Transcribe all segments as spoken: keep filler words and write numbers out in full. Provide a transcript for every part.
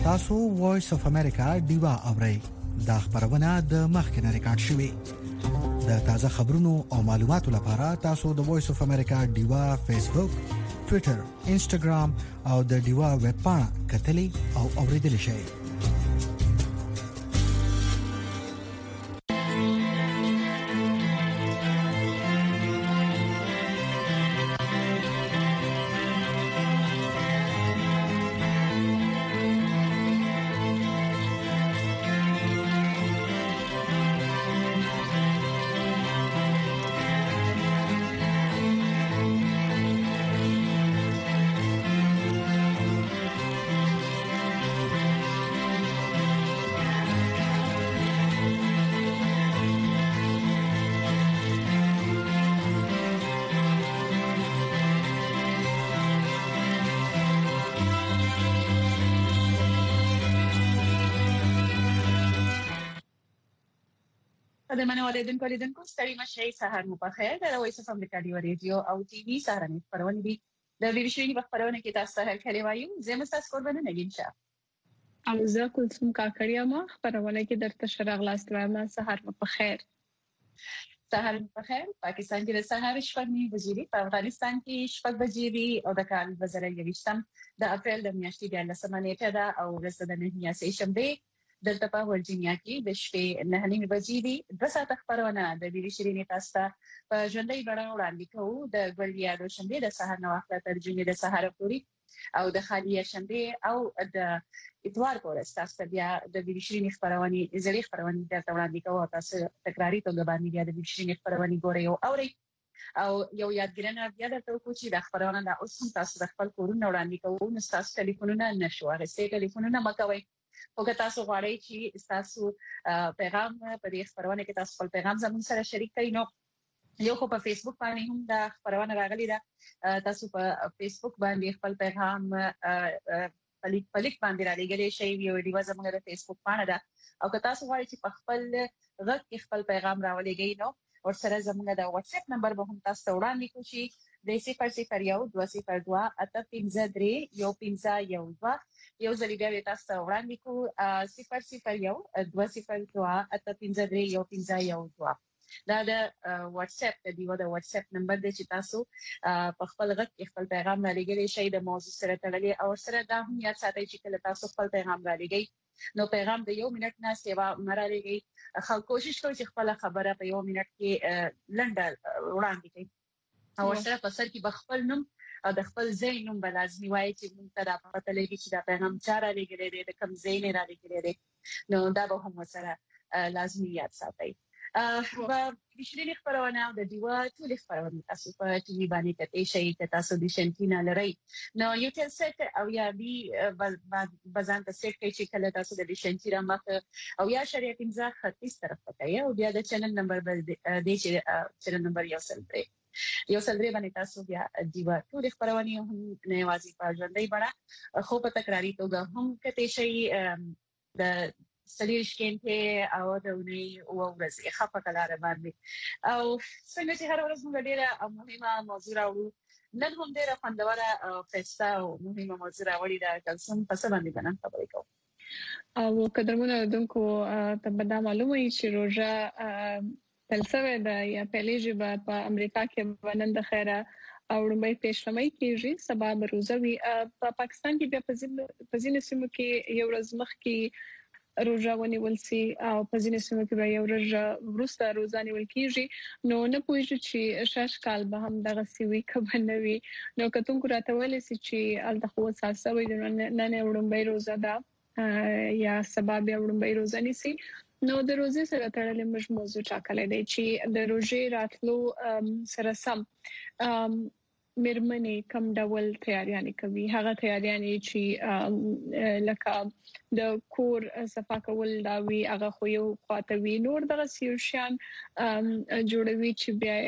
تاسو وایس اف امریکا دیوا اورئ دا خبرونه د مخکنه ریکارډ شوې د تازه خبرونو او معلوماتو لپاره تاسو د وایس اف امریکا دیوا فیسبوک، ټوئیټر، انسټاګرام او د دیوا ویب پاڼه کتلې او اوریدل شئ. د منوالې د کولیدونکو ستړي مشه سهار مو په خیر. د وایس اف امریکا دی رادیو او ټي وي سهارنې خبرونه دي. د ویډیو شوی په خبرونه کې تاسو سره کلی وایو. زه مستاس قربانه نګین شه. او زه کوم کاکړیا ما خبرونه کې درته شرغ لاست وایم. سهار مو په خیر. سهار مو په خیر. پاکستان کې د سهار شپږ بجې، په افغانستان کې شپږ بجې او د کال دوه زره یوویشتم د اپریل د میاشتې د لسمه نیټه ده او ورځ د نهمه سه شنبه دلته په ورجینیا کې د شپې نه نیمه بجې دي. دوه ساعته خبرونه د ویډیو شریري تاسو ته په ژوندۍ بڼه وړاندې کوو د ګولیا د شنبه د سهار نو وخت تر جمعې د سهار پورې او د خالیه شنبه او د اتوار پورې تاسو بیا د ویډیو شریري خبرونه زړې خبرونه درته وړاندې کوو. تاسو تکراری توګه باندې بیا د ویډیو شریري خبرونه ګورئ او اورئ او یو یادګرنه بیا درته وکړو چې د خبرونه د اوس هم تاسو د خپل کورونه وړاندې کوو. نو تاسو ټلیفونونه نشو اخیستئ، ټلیفونونه مکوئ. او که تاسو غواړئ چې تاسو پیغام په دې خبرونه کې تاسو خپل پیغام زموږ سره شریک کړئ، نو یو خو په فیسبوک باندې هم دا خبرونه راغلي ده. تاسو په فیسبوک باندې خپل پیغام پلیک پلیک باندې را لګولای شئ. یو ویډیو زموږ د فیسبوک باندې ده او که تاسو غواړئ چې په خپل غږ کې خپل پیغام راولېږئ، نو ورسره زموږ د واتس اپ نمبر به هم تاسو وړاندې کوو چې د صفر صفر یو دوه صفر دوه اته پنځه درې یو پنځه یو دوه یو ځل بیا تاسو وړاندې کوو صفر صفر یو دوه صفر دوه اته پنځه درې یو پنځه یو دوه. دا د واتس اپ د دیو د واتس اپ نمبر دی چې تاسو په خپل غږ کې خپل پیغام را لګولای شئ د موضوع سره تړلې او سره دا هم یاد ساتئ چې کله تاسو خپل پیغام را لګئ نو پیغام د یو منټ نه سیوا مره لګئ. خو کوشش کوئ چې خپل خبره په یو منټ کې لنډه وړاندې کړئ او سره په سر کې بخپل نوم او د خپل ځای نوم به لازمي وایي چې موږ ته دا پته لګي چې دا پیغام چا را لګولې دی، د کوم ځای نه را لګولې دی. نو دا به هم سره لازمي یاد ساتئ. و بشري خبرونه او د دیوا ټول خبرونه تاسو په ټي وي باندې کتئ شئ چې تاسو د شنټینا لرئ. نو یو تل سیټ او یا بي بزان ته سیټ کې چې کله تاسو د شنټینا مخ او یا شریعت امضا خطیس طرف پکای او بیا د چینل نمبر بل دی چې چینل نمبر یو سل درې یو سل درې باندې تاسو بیا دیوا ټول خبرونه هم نه وازي په ژوندۍ بڼه خو په تکراری توګه هم کتئ شئ. د سلیش کېنته او د ونی او ورځې خپه کلاره باندې او څنګه چې هر ورځ موږ ډیره مهمه موضوع راوړو. نن هم ډیره خوندوره او فیستا او مهمه موضوع راوړې ده. کلسم په څه باندې باندې خبرې کوو او قدرمنو دونکو ته به دا معلومه وي چې روزه تلسوه ده یا پهلې په امریکا کې ونن د خیره او لومړی پېشلمۍ کېږي سبا به روزه وي. په پاکستان کې بیا په ځینې سیمو کې یو ورځ مخکې روزه ونیول سي او په ځینې سیمو کې به یو ورځ وروسته روزه نیول کېږي. نو نه پوهیږي چې شاش کال به هم دغه سوي کبه نه وي. نو کتونکو راته ویل سي چې الته خو اساسه وي نن وړاندې روزه ده یا سبا بیا وړاندې روزه نیسي. نو د روزي سره تړلې موږ موضوع ټاکلې دی چې د روزي راتلو سره سم مرمنې کم ډول تیاریانې کوي. هغه تیاریانې چې لکه د کور صفا کول دا وی هغه خو یو خاطر وی نور دغه سیوشان جوړوي چې بیا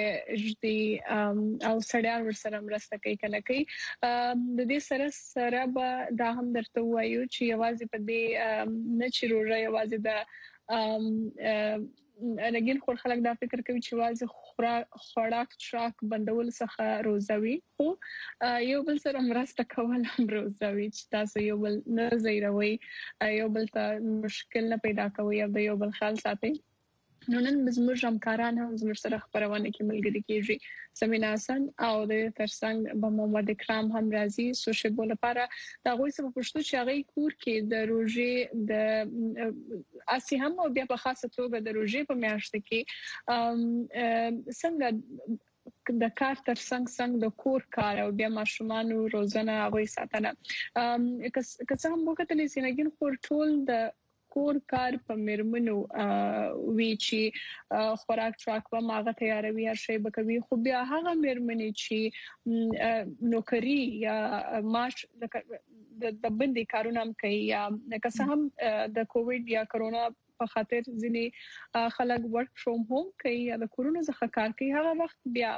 جدي او سړیان ورسره مرسته کوي کنه کوي. د دې سره سره به دا هم درته وایو چې یوازې په دې نه چې روزه یوازې د لګین خور خلک دا فکر کوي چې واځي خوراک شراک بندول څخه روزوي خو یو بل سره مرسته کول هم روزوي چې تاسو یو بل نه زیروي یو بل ته مشکل نه پیدا کوي او یو بل خیال ساتي. نو نن زموږ همکاران هم زموږ سره خبرونه کې ملګری کیږي سمینا حسن او د ترڅنګ به محمد اکرام هم راځي سوشل لپاره دا غوښتل په پښتو چې هغه کور کې د روزي د اسی هم او بیا په خاصه توګه د روزي په میاشت کې څنګه د کار ترڅنګ څنګه د کور کار او بیا ماشومان روزنه هغه ساتنه که څه هم وکړل شي نګین خور ټول د کور کار په مرمنو وی چې خوراک ټراک به ماغه تیاروي هر شی به کوي خو بیا هغه مرمنې چې نوکری یا معاش د بندي کارونه هم کوي یا که څه هم د کووډ یا کرونا په خاطر ځینې خلک ورک فرام هوم کوي یا د کورونو څخه کار کوي هغه وخت بیا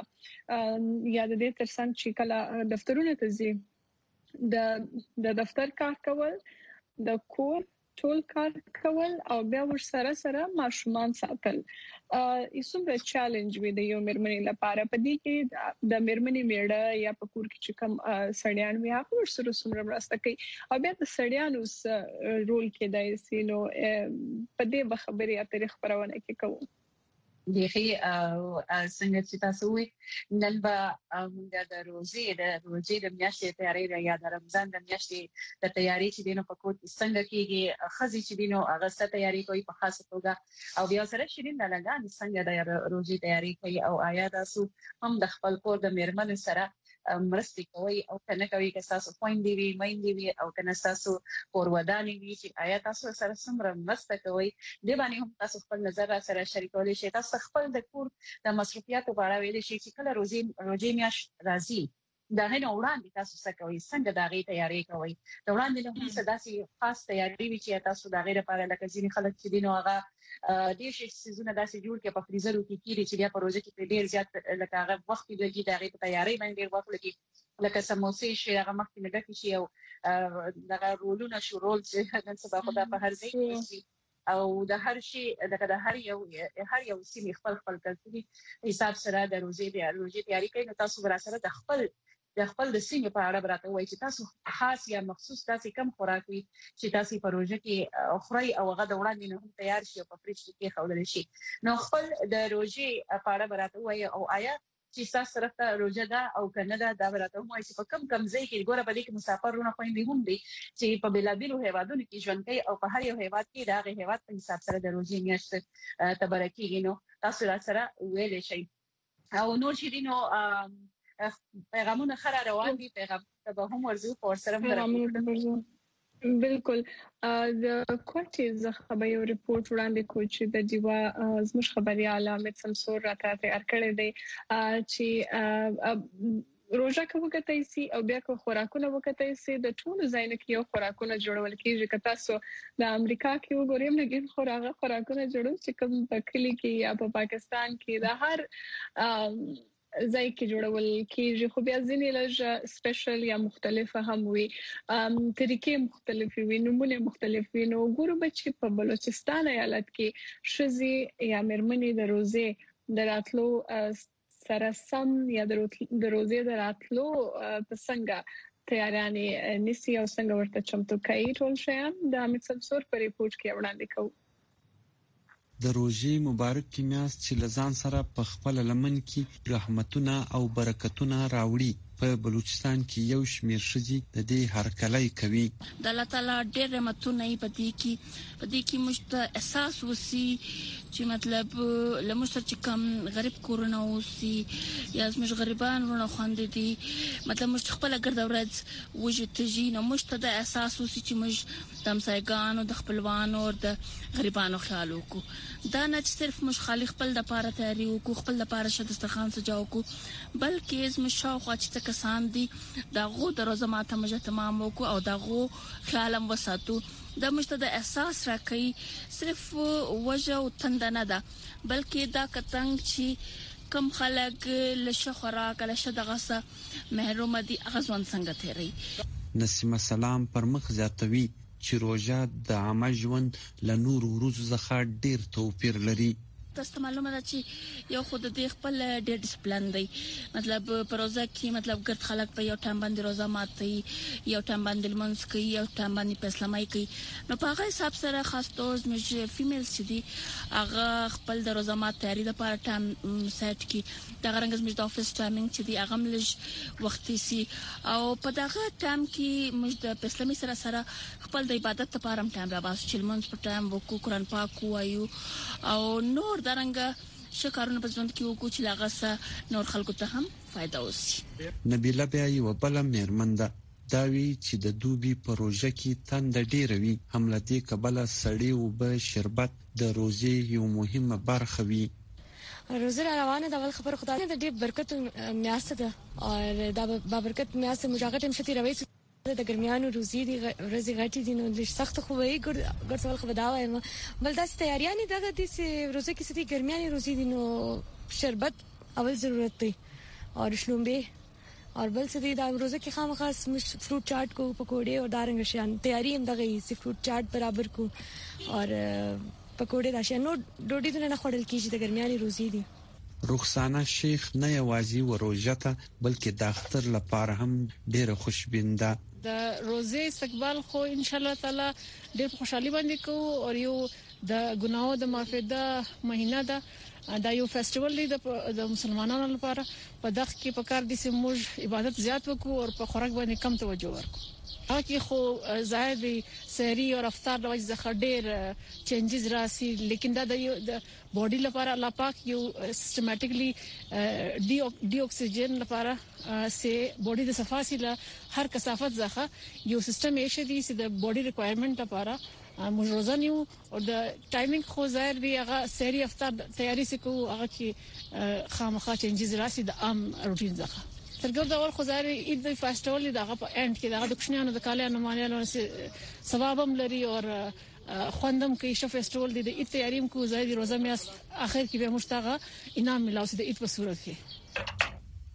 یا د دې ترڅنګ چې کله دفترونه ته ځي د د دفتر کار کول د کور ټول کار کول او بیا ور سره سره ماشومان ساتل ایسومره چیلنج وي د یو مرمنې لپاره په دې کې د مرمنې میړه یا په کور کې چې کوم سړیان وي هغه ور سره سمره مرسته کوي او بیا د سړیانو رول کې د سینو په دې خبرې اترې خبرونه کې کوو. دیخي څنګه چې تاسو وي نن به موږ د روزي د روزي د میاشتې تیاری یا د رمضان د میاشتې د تیاری چې دینو په کوټ څنګه کېږي خزي چې دینو هغه ست تیاری کوي په خاصه توګه او بیا سره شیرین دلګان څنګه د روزي تیاری کوي او آیا تاسو هم د خپل کور د میرمنو سره مرستې کوي او کنه کوي که تاسو خويندې وي مېندې وي او کنه تاسو پرودانې وي چې آیا تاسو سره سمره مرسته کوي د باندې هم تاسو خپل نظر سره شریکولی شئ تاسو خپل د کور د مصرفياتو په اړه ویل شي چې کله روزي روزي میاش راځي دا نه وړاندې تاسو څه کوي څنګه دا غي تیاری کوي دا وړاندې له هم صداسي خاص تیاری وی چې تاسو دا غي لپاره لکه ځینې خلک چې دینو هغه د دې سيزونه داسې جوړ کې په فریزر کې کیږي چې بیا په روزه کې ډیر زیات لکه هغه وخت دی دا غي تیاری باندې وخت لګي لکه سموسې شي هغه مخکې نه ډکه شي او دغه رولونه شو رول چې نن سبا خو دا په هر ځای کې او د هر شي دغه د هر یو هر یو سیمه خپل خپل کلتوري حساب سره د روزي د روزي تیاری کوي نو تاسو ورا سره د خپل د خپل د سیمه په اړه براته وایي چې تاسو خاص یا مخصوص تاسو کم خوراک وي چې تاسو په روزه کې خوري او هغه د وړاندې نه هم تیار شي او په فریج کې خولل شي نو خپل د روزي په اړه براته وایي او آیا چې تاسو طرف ته روزه ده او کنه ده دا براته وایي چې په کم کم ځای کې ګوره په دې کې مسافرونه خويندې هم دي چې په بلابلو هیوادونو کې ژوند کوي او په هر یو هیواد کې دا غي هیواد په حساب سره د روزي میاشت تبرکیږي نو تاسو را سره ویلې شي او نور چې دینو پیغامونه خره روان دي پیغام ته هم ورزو پر سره مرسته بالکل د کوټیز خبري یو ریپورت وړاندې کوي چې د دیوا زموږ خبريال احمد سمسور راته تیار کړی دی چې روزه کوي سي او بیا کو خوراکونه وکړي سي د ټولو ځایونو کې یو خوراکونه جوړول کیږي که تاسو د امریکا کې وګورئ نو ګین خوراکه خوراکونه جوړول چې کوم په کلی کې یا په پاکستان کې د هر ځای کې جوړول کېږي خو بیا ځینې لږ سپیشل یا مختلفه هم وي طریقې مختلفې وي نمونه مختلف وي نو ګورو چې په بلوچستان ایالت کې شذي یا مرمنې د روزه دراتلو سره سم یا د روزه دراتلو په څنګه تیارانه نسی او څنګه ورته چمتو کوي ټول شیان د احمد سمسور په ریپورت کې وړاندې کوي د روزي مبارک کې میاس چې لزان سره په خپل لمن کې رحمتونه او برکتونه راوړي په بلوچستان کې یو شمیر شذي د دې هرکلای کوي د الله تعالی ډېر رحمتونه یې پدې کې پدې کې مشت احساس وسی چې مطلب لمشت چې کم غریب کورونه وسی یا زموږ غریبان ورونه خوندې دي مطلب مشت خپل ګرځ ورځ وجه تجي نو مشت د احساس وسی چې مش د مسایګانو د خپلوانو او د غریبانو خیال وکړو دا نه چې صرف مش خالق خپل د پاره تیاری وکړو خپل د پاره شد دسترخوان سجاو کو بلکې زموږ شاوخوا چې کسان دي دا غو د روزه ماته مجه تمام وکړو او دا غو خیالم وساتو دا مشته د احساس راکې صرف وجه او تند نه ده بلکې دا کتنګ چې کم خلک لشه خوراک لشه دغه محروم دي اغزون څنګه تیری نسیمه سلام پر مخ زیاتوي چې روزه د عام ژوند له نور ورځو څخه ډیر توپیر لري تاسو معلومه ده چې یو خود د خپل ډېر ډیسپلین دی مطلب پروژه کې مطلب ګرد خلک په یو ټام باندې روزه ماتي یو ټام باندې منځ کوي یو ټام باندې په اسلامي کوي نو په هغه حساب سره خاص توګه مې فیمیل چې دي هغه خپل د روزه مات تیاری لپاره ټام سیټ کی دا غرنګز مې د افیس ټایمینګ چې دی هغه ملج وخت سي او په دغه ټام کې مې د اسلامي سره سره خپل د عبادت لپاره ټام را باس چې منځ په ټام وکړو قرآن پاک وایو او نور درنګ شکرونه په ژوند کې وکړو چې لاغه نور خلکو ته هم فائدہ وشي. نبیله بیا یو بل مېرمنده داوی چې د دوبي پروژه کې تند ډیر وی حملتي کبله سړی او به شربت د روزي یو مهمه برخه وی. روزه روانه د اول خبر خدای د دې برکت میاسته ده او دا برکت میاسته مجاهد هم شتي روي د ګرمیانو روزي دي ورځي غټي دي نو د سخت خو وي ګرځول خو بداوي بل داس تیاریانی دغه د روزه کې ستې ګرمیاني روزي دي نو شربت اول ضرورت دی او شلومبه او بل څه دي د روزه کې خامخاس فروټ چاټ کو پکوړې او دارنګ شیان تیاری هم دغه سی فروټ چاټ برابر کو او پکوړې دا شیان نو ډوډۍ نه خورل کیږي د ګرمیاني روزي دي. رخسانه شیخ نه یوازې وروجته بلکې د اختر لپاره هم ډېر خوشبینده د روزه استقبال خو ان شاء الله تعالی ډېر خوشحالي باندې کوو او یو د ګناهو د معافی ده مهینه ده دا یو فیسټیوال دی د مسلمانانو لپاره په دغه کې په کار دي چې موږ عبادت زیات وکړو او په خوراک باندې کم توجه ورکړو. هغه خو ظاهر دی سحری او افطار د وجه څخه ډېر چینجز راسي لیکن دا د باډي لپاره الله پاک یو سیستماتیکلی ډي ډي اکسیجن لپاره سه باډي د صفاسي له هر کثافت ځخه یو سیستم یې شدي چې د باډي ریکوایرمنت لپاره موږ روزانه یو او د ټایمینګ خو ظاهر دی هغه سحری افطار تیاری سکو هغه کې خامخا چینجز راسي د عام روټین ځخه ترګو دا ول خو ظاهر اید د فیسټیوال دغه په اند کې دغه د کوشنیانو د کالیانو مانیانو ثواب هم لري او خوندم کې شو فیسټیوال د اید تیاریم کو ظاهر روزه میاس اخر کې به مشتاقه انعام ملاوي د اید په صورت کې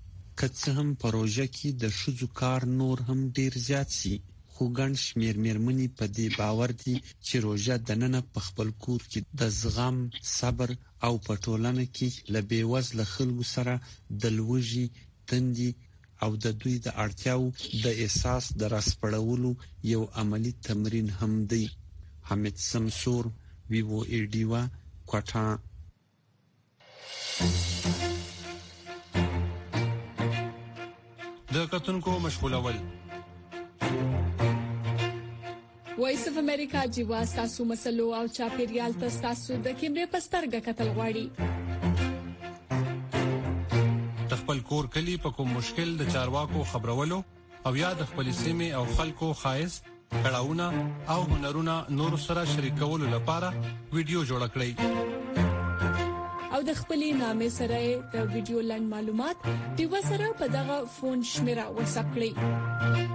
کڅ هم پروژه کې د شذو کار نور هم ډیر زیات سي خو ګڼ شمیر مېرمنې په دې باور دي چې روزه د نن په خپل کور کې د زغم صبر او په ټولنه کې لبي وزله خلکو سره د لوږي تندي او د دوی د اړتیاو د احساس د راسپړولو یو عملی تمرین هم دی. حمید سمسور ویو ایډیوا کوټا. د کتونکو مشغولول وایس اف امریکا جیوا تاسو مسلو او چاپیریال تاسو د کیمرې پسترګه کتل غواړي خپل کور کلی په کوم مشکل د چارواکو خبرولو او یا د خپل سیمه او خلکو خایس کړهونه او هنرونه نور سره شریکولو لپاره ویډیو جوړ کړئ او د خپلې نامې سره د ویډیو لاین معلومات دی وسره په دغه فون شمیره واتساپ کړئ.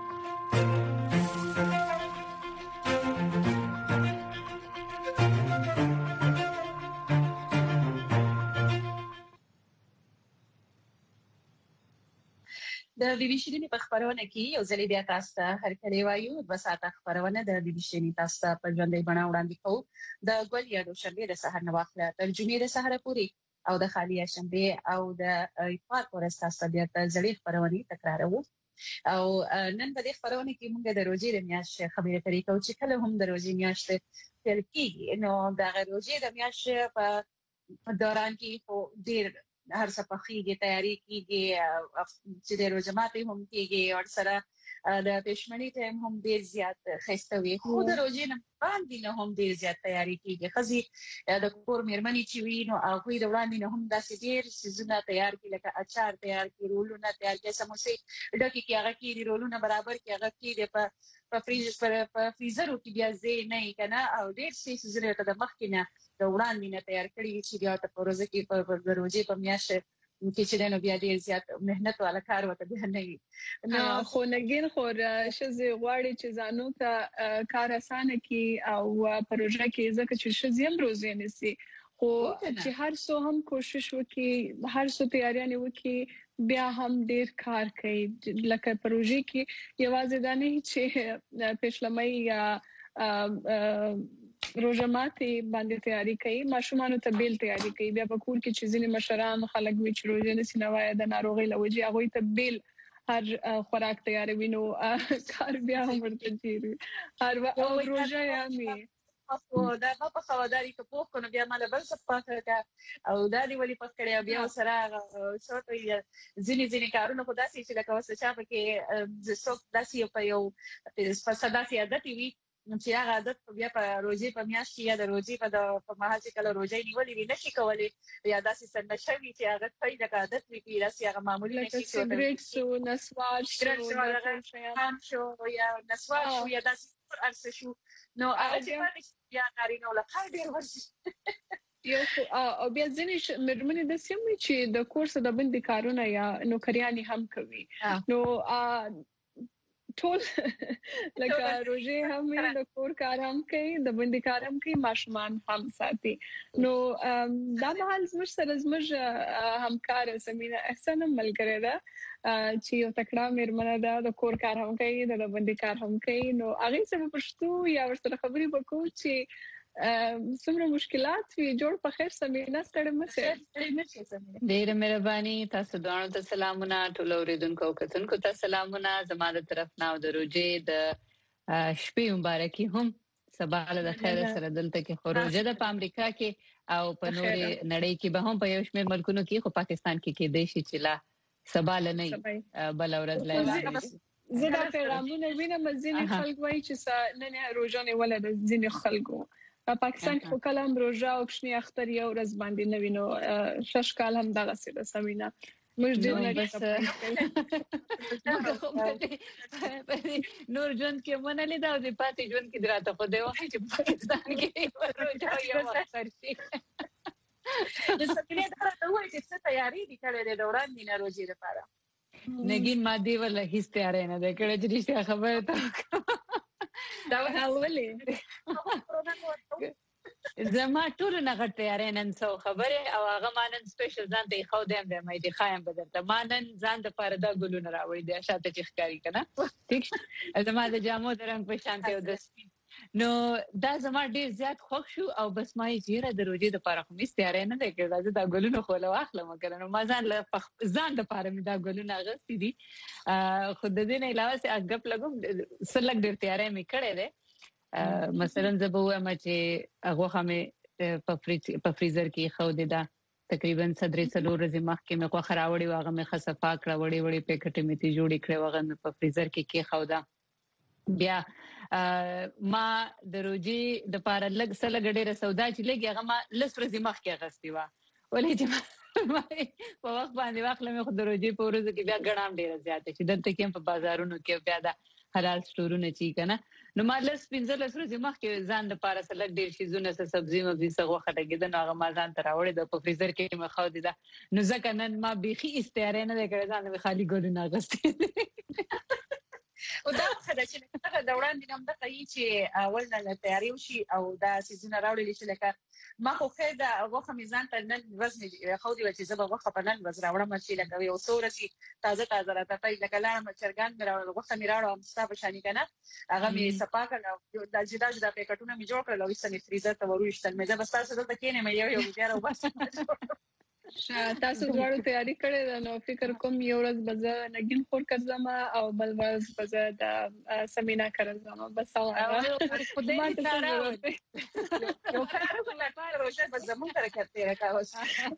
د بي بي سي په خبرونه کې یو ځلې بیا تاسو ته هرکلی وایو د ساعت خبرونه د بي بي سي تاسو ته په ژوندۍ بڼه وړاندې کوو د ګل یا د شنبه د سحر نه واخله تر جمعې د سحر پورې او د خالي شنبه او د اتوار پورې تاسو بیا ته ځلې خبرونه تکراروو او نن په دې خبرونه کې موږ د روزي د میاشتې خبرې کوي چې کله هم د روزي میاشتې تل کېږي نو د روزي د میاشتې په دوران کې خو ډیر هر څه په خېږي تیاری کیږي چې د روزه ماتي هم کیږي او سره د پښمنۍ ټیم هم ډیر زیات خسته وي خو د روزې نه باندې نه هم ډیر زیات تیاری کیږي خزي د کور مېرمنې چې وي نو هغه د وړاندې نه هم داسې ډیر سيزونه تیار کړي لکه اچار تیار کړي رولونه تیار کړي سموسې ډکه کې هغه کې رولونه برابر کې هغه کې په په فریزر په فریزر کې بیا زه نه کنه او ډیر سيزونه ته د مخ کې نه د وړاندې نه تیار کړي چې بیا ته پروژه کې په روزي په میاشت کې چې نو بیا ډیر زیات مهنت والا کار وته به نه وي نو خو نګین خو شزه غواړي چې ځانو ته کار اسانه کی او پروژه کې ځکه چې شزیم روزي نسی خو چې هر څو هم کوشش وکړي هر څو تیاریاں وکړي بیا هم ډیر کار کوي لکه پروژه کې یوازې دا نه چې پښلمۍ یا روزه ماتي باندې تیاری کوي ماشومان ته بیل تیاری کوي بیا په کور کې چې ځینې مشران خلک وی چې روزه نسی نوای د ناروغي لوجي هغه ته بیل هر خوراک تیاروي نو کار بیا هم ورته چیري هر او روزه یامي او دا په خوارداري کې پوښ کنه بیا مال بل څه پاتره او دا دی ولې پخ کړی بیا سره څوټي ځینې ځینې کارونه خو داسې چې لکه وسه چا پکې د څوک داسې په یو په صداسي عادت وي چې هغه عادت بیا په روزي په میاشت یا د روزي په د په مهال چې کله روزي نیولې وي نشي کولای یا داسې څنګه شوی چې هغه په دغه عادت وي چې داسې هغه معمولی نشي سیګریټ سو نسوار شو یا نسوار شو یا داسې ارسه شو نو هغه چې یا نارینه ولا خای ډیر ورشي یو او بیا ځینې مېرمنې د سیمې چې د کورس د بندي کارونه یا نوکریاني هم کوي نو ټول لکه روزه هم د کور کار هم کوي د بندي کار هم کوي ماشومان هم ساتي نو دا مهال زموږ سره زموږ همکار سمینه احسان ملګری ده چې یو تکړه مېرمنه ده د کور کار هم کوي د بندي کار هم کوي نو هغه څه پښتو یا ورسره خبرې وکړو چې څومره مشکلات وي جوړ په خیر سمینه ستړي مشه ډېر مهرباني تاسو دوه ته سلامونه ټول اوریدونکو کتونکو ته سلامونه زموږ طرف نه د روزي د شپې مبارکي هم سبا له خیر سره دلته کې خروجه د امریکا کې او په نوري نړۍ کې به هم په یو شمېر ملکونو کې خو پاکستان کې کې دیشي چې لا سبا لنی بل ورځ لای زه دا پیغامونه وینم ځینې خلک وایي چې نن روزانه ولر ځینې خلکو په پاکستان کې کلام روزه او کښنی اختر یو ورځ باندې نوینو شش کال هم دغه سره سمینه موږ دې نه بس نور جون کې منلې دا د پاتې جون کې دراته خو دی وایي چې پاکستان کې روزه یو اختر شي د سپینې دا وایي چې څه تیاری دي کړې د دوران دینه روزي لپاره نګین ما دی ولا هیڅ تیاری نه ده کړې چې رښتیا خبره ته دا ولې زما ټول نه غټ تیارې نن څو خبره او هغه مانن سپیشل ځان ته خو دیم به مې دي خایم بدرته مانن ځان د پاره دا ګلونه راوړي دي شاته چې ښکاری کنه ټیک زما د جامو درنګ په شانته او د سپین نو دا زما ډیر زیات خوښ شو او بس ما یې چیرې د روزي د پاره خو مې تیارې نه ده کړې دا ګلونه خو له واخلم کنه نو ما ځان له ځان د پاره مې دا ګلونه غوستي دي خو د دې نه علاوه سه اګپ لګم سلګ ډیر تیارې مې کړې ده مثلا زه به وایم چې هغه هم په فریزر کې خو دې دا تقریبا صدرې څلور ورځې مخکې مې خو خراوړی واغه مې خصفا کړ وړي وړي پیکټ مې تی جوړې کړې واغه مې په فریزر کې کې خو دا بیا ما د روزي د پاره لګ سره ګډه سودا چې لګي هغه ما لس ورځې مخکې غستې و ولې چې په وخت باندې واخلم خو د روزي په ورځ کې بیا ګڼام ډیره زیاته چې دلته کې په بازارونو کې بیا دا حلال سټورونه چی کنه نو ما لس پنځه لس ورځې مخکې ځان د پاره سره ډیر شي زونه سره سبزی مې څه غوخه لګیدل هغه ما ځان تر راوړې د په فریزر کې مې خو دي دا نو ځکه نن ما بيخي استعاره نه کړې ځان مې خالی ګولونه غستې او دا څه چې هغه دوران دي نوم د کوي چې اول نه تیاری وشي او دا سيزونه راوړل شي لکه ما خو خیر دا غوخه میزان ته نن وزن خو دی چې زبر غوخه په نن وزن راوړم چې لکه یو سورسي تازه تازه راته پای لکه لا چرګان مې راوړل غوخه مې راوړم مستاب شانی کنه هغه مې صفا کړل د جدا جدا پیکټونه مې جوړ کړل او سمې فریزر ته وروښتل مې زه بس تاسو دلته کېنه مې یو یو بیا راوباسم تاسو غواړئ تیاری کړئ دا نو فکر کوم یو ورځ بزه نګین خور کړم او بل ورځ بزه د سمینه کړم بس او خدای دې سره یو کار وکړه روزه بس زموږ سره کړته راکاوس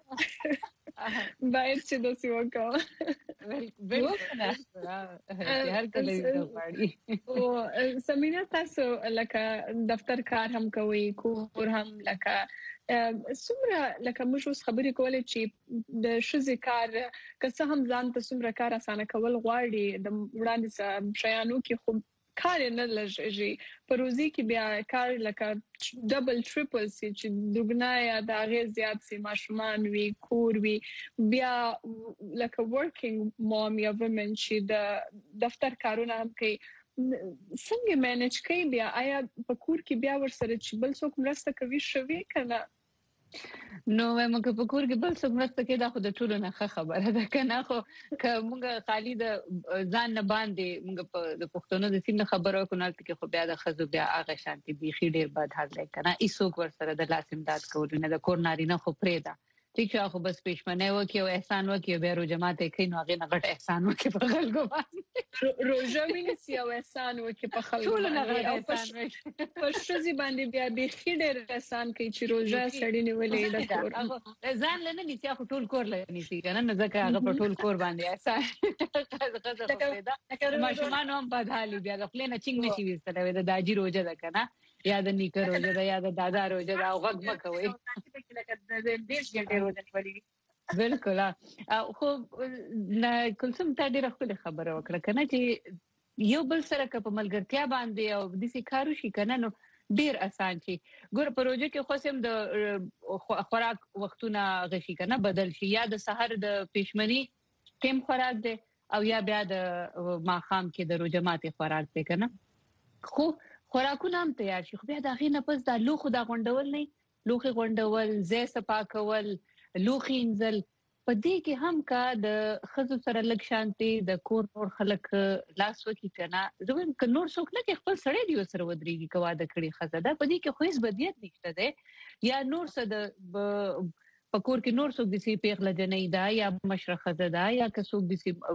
باید چې د سی وکاو بالکل هر کله یو غواړي او سمینه تاسو لکه دفتر کار هم کوي کور هم لکه څومره لکه موږ اوس خبرې کولې چې د شذ کار که څه هم ځان ته څومره کار اسانه کول غواړي د وړاندې شیانو کې خو کار نه لږي پروزي کې بیا کار لکه ډبل ټریپل سي چې دوګنا یا د هغه زیات سي ماشومان وی کور وی بیا لکه ورکینګ مام یا وومن چې د دفتر کارونه هم کوي څنګه مینج کوي بیا آیا په کور کې بیا ورسره چې بل څوک مرسته کوي شوي کنه نو موږ په کور کې بل څه مرسته کې دا خو د ټولو نه خبره ده کنه خو که موږ خالي د ځان نه باندې موږ په د پښتونو د سیم خبرو کو نه کې خو بیا د خزو بیا هغه شانتي بيخي ډیر بد حال دی کنه ایسوک ور سره د لاس امداد کول نه د کور ناري نه خو پرې ده ټیک شو خو بس پېشمنه وکي او احسان وکي به رو جماعت کې نو هغه نه غټ احسان وکي په خلکو باندې روزه ویني او احسان وکي په خلکو باندې او په شذي باندې بیا بيخي ډیر احسان کوي چې روزه سړی نیولې د کور ځان لنه نيسي خو ټول کور لنی سي کنه نه ځکه هغه په ټول کور باندې احسان خزه خو دا ماشومان هم په حالي بیا خپل نه چنګ نشي وستلې د داجی روزه ده کنه یا د نیکه روزه ده یا د دادا روزه ده او غږ مکوي لکه د دیش ګټه روزه نیولې بالکل خو نه کوم ته ډیره خپل خبره وکړه کنه چې یو بل سره په ملګرتیا باندې او د سې کارو شي کنه نو ډیر آسان شي ګور پروژه کې خو سم د خوراک وختونه غشي کنه بدل شي یا د سحر د پېشمنی ټیم خوراک دی او یا بیا د ماخام کې د روجمات خوراک دی کنه خو خوراکونه هم تیار شي خو بیا دا غي نه پس دا لوخو دا غونډول نه لوخي غونډول زې صفا کول لوخي انزل په دې کې هم کا د خزو سره لګ شانتي د کور نور خلک لاس وکي کنه زه ک نور څوک نه کې خپل سړی دی سره ودرېږي کوا د کړي خزه دا په دې کې خو هیڅ بدیت نشته ده یا نور څه د پکور کې نور څوک د سي پیغله جنې دا یا مشرخه ده یا که څوک د سي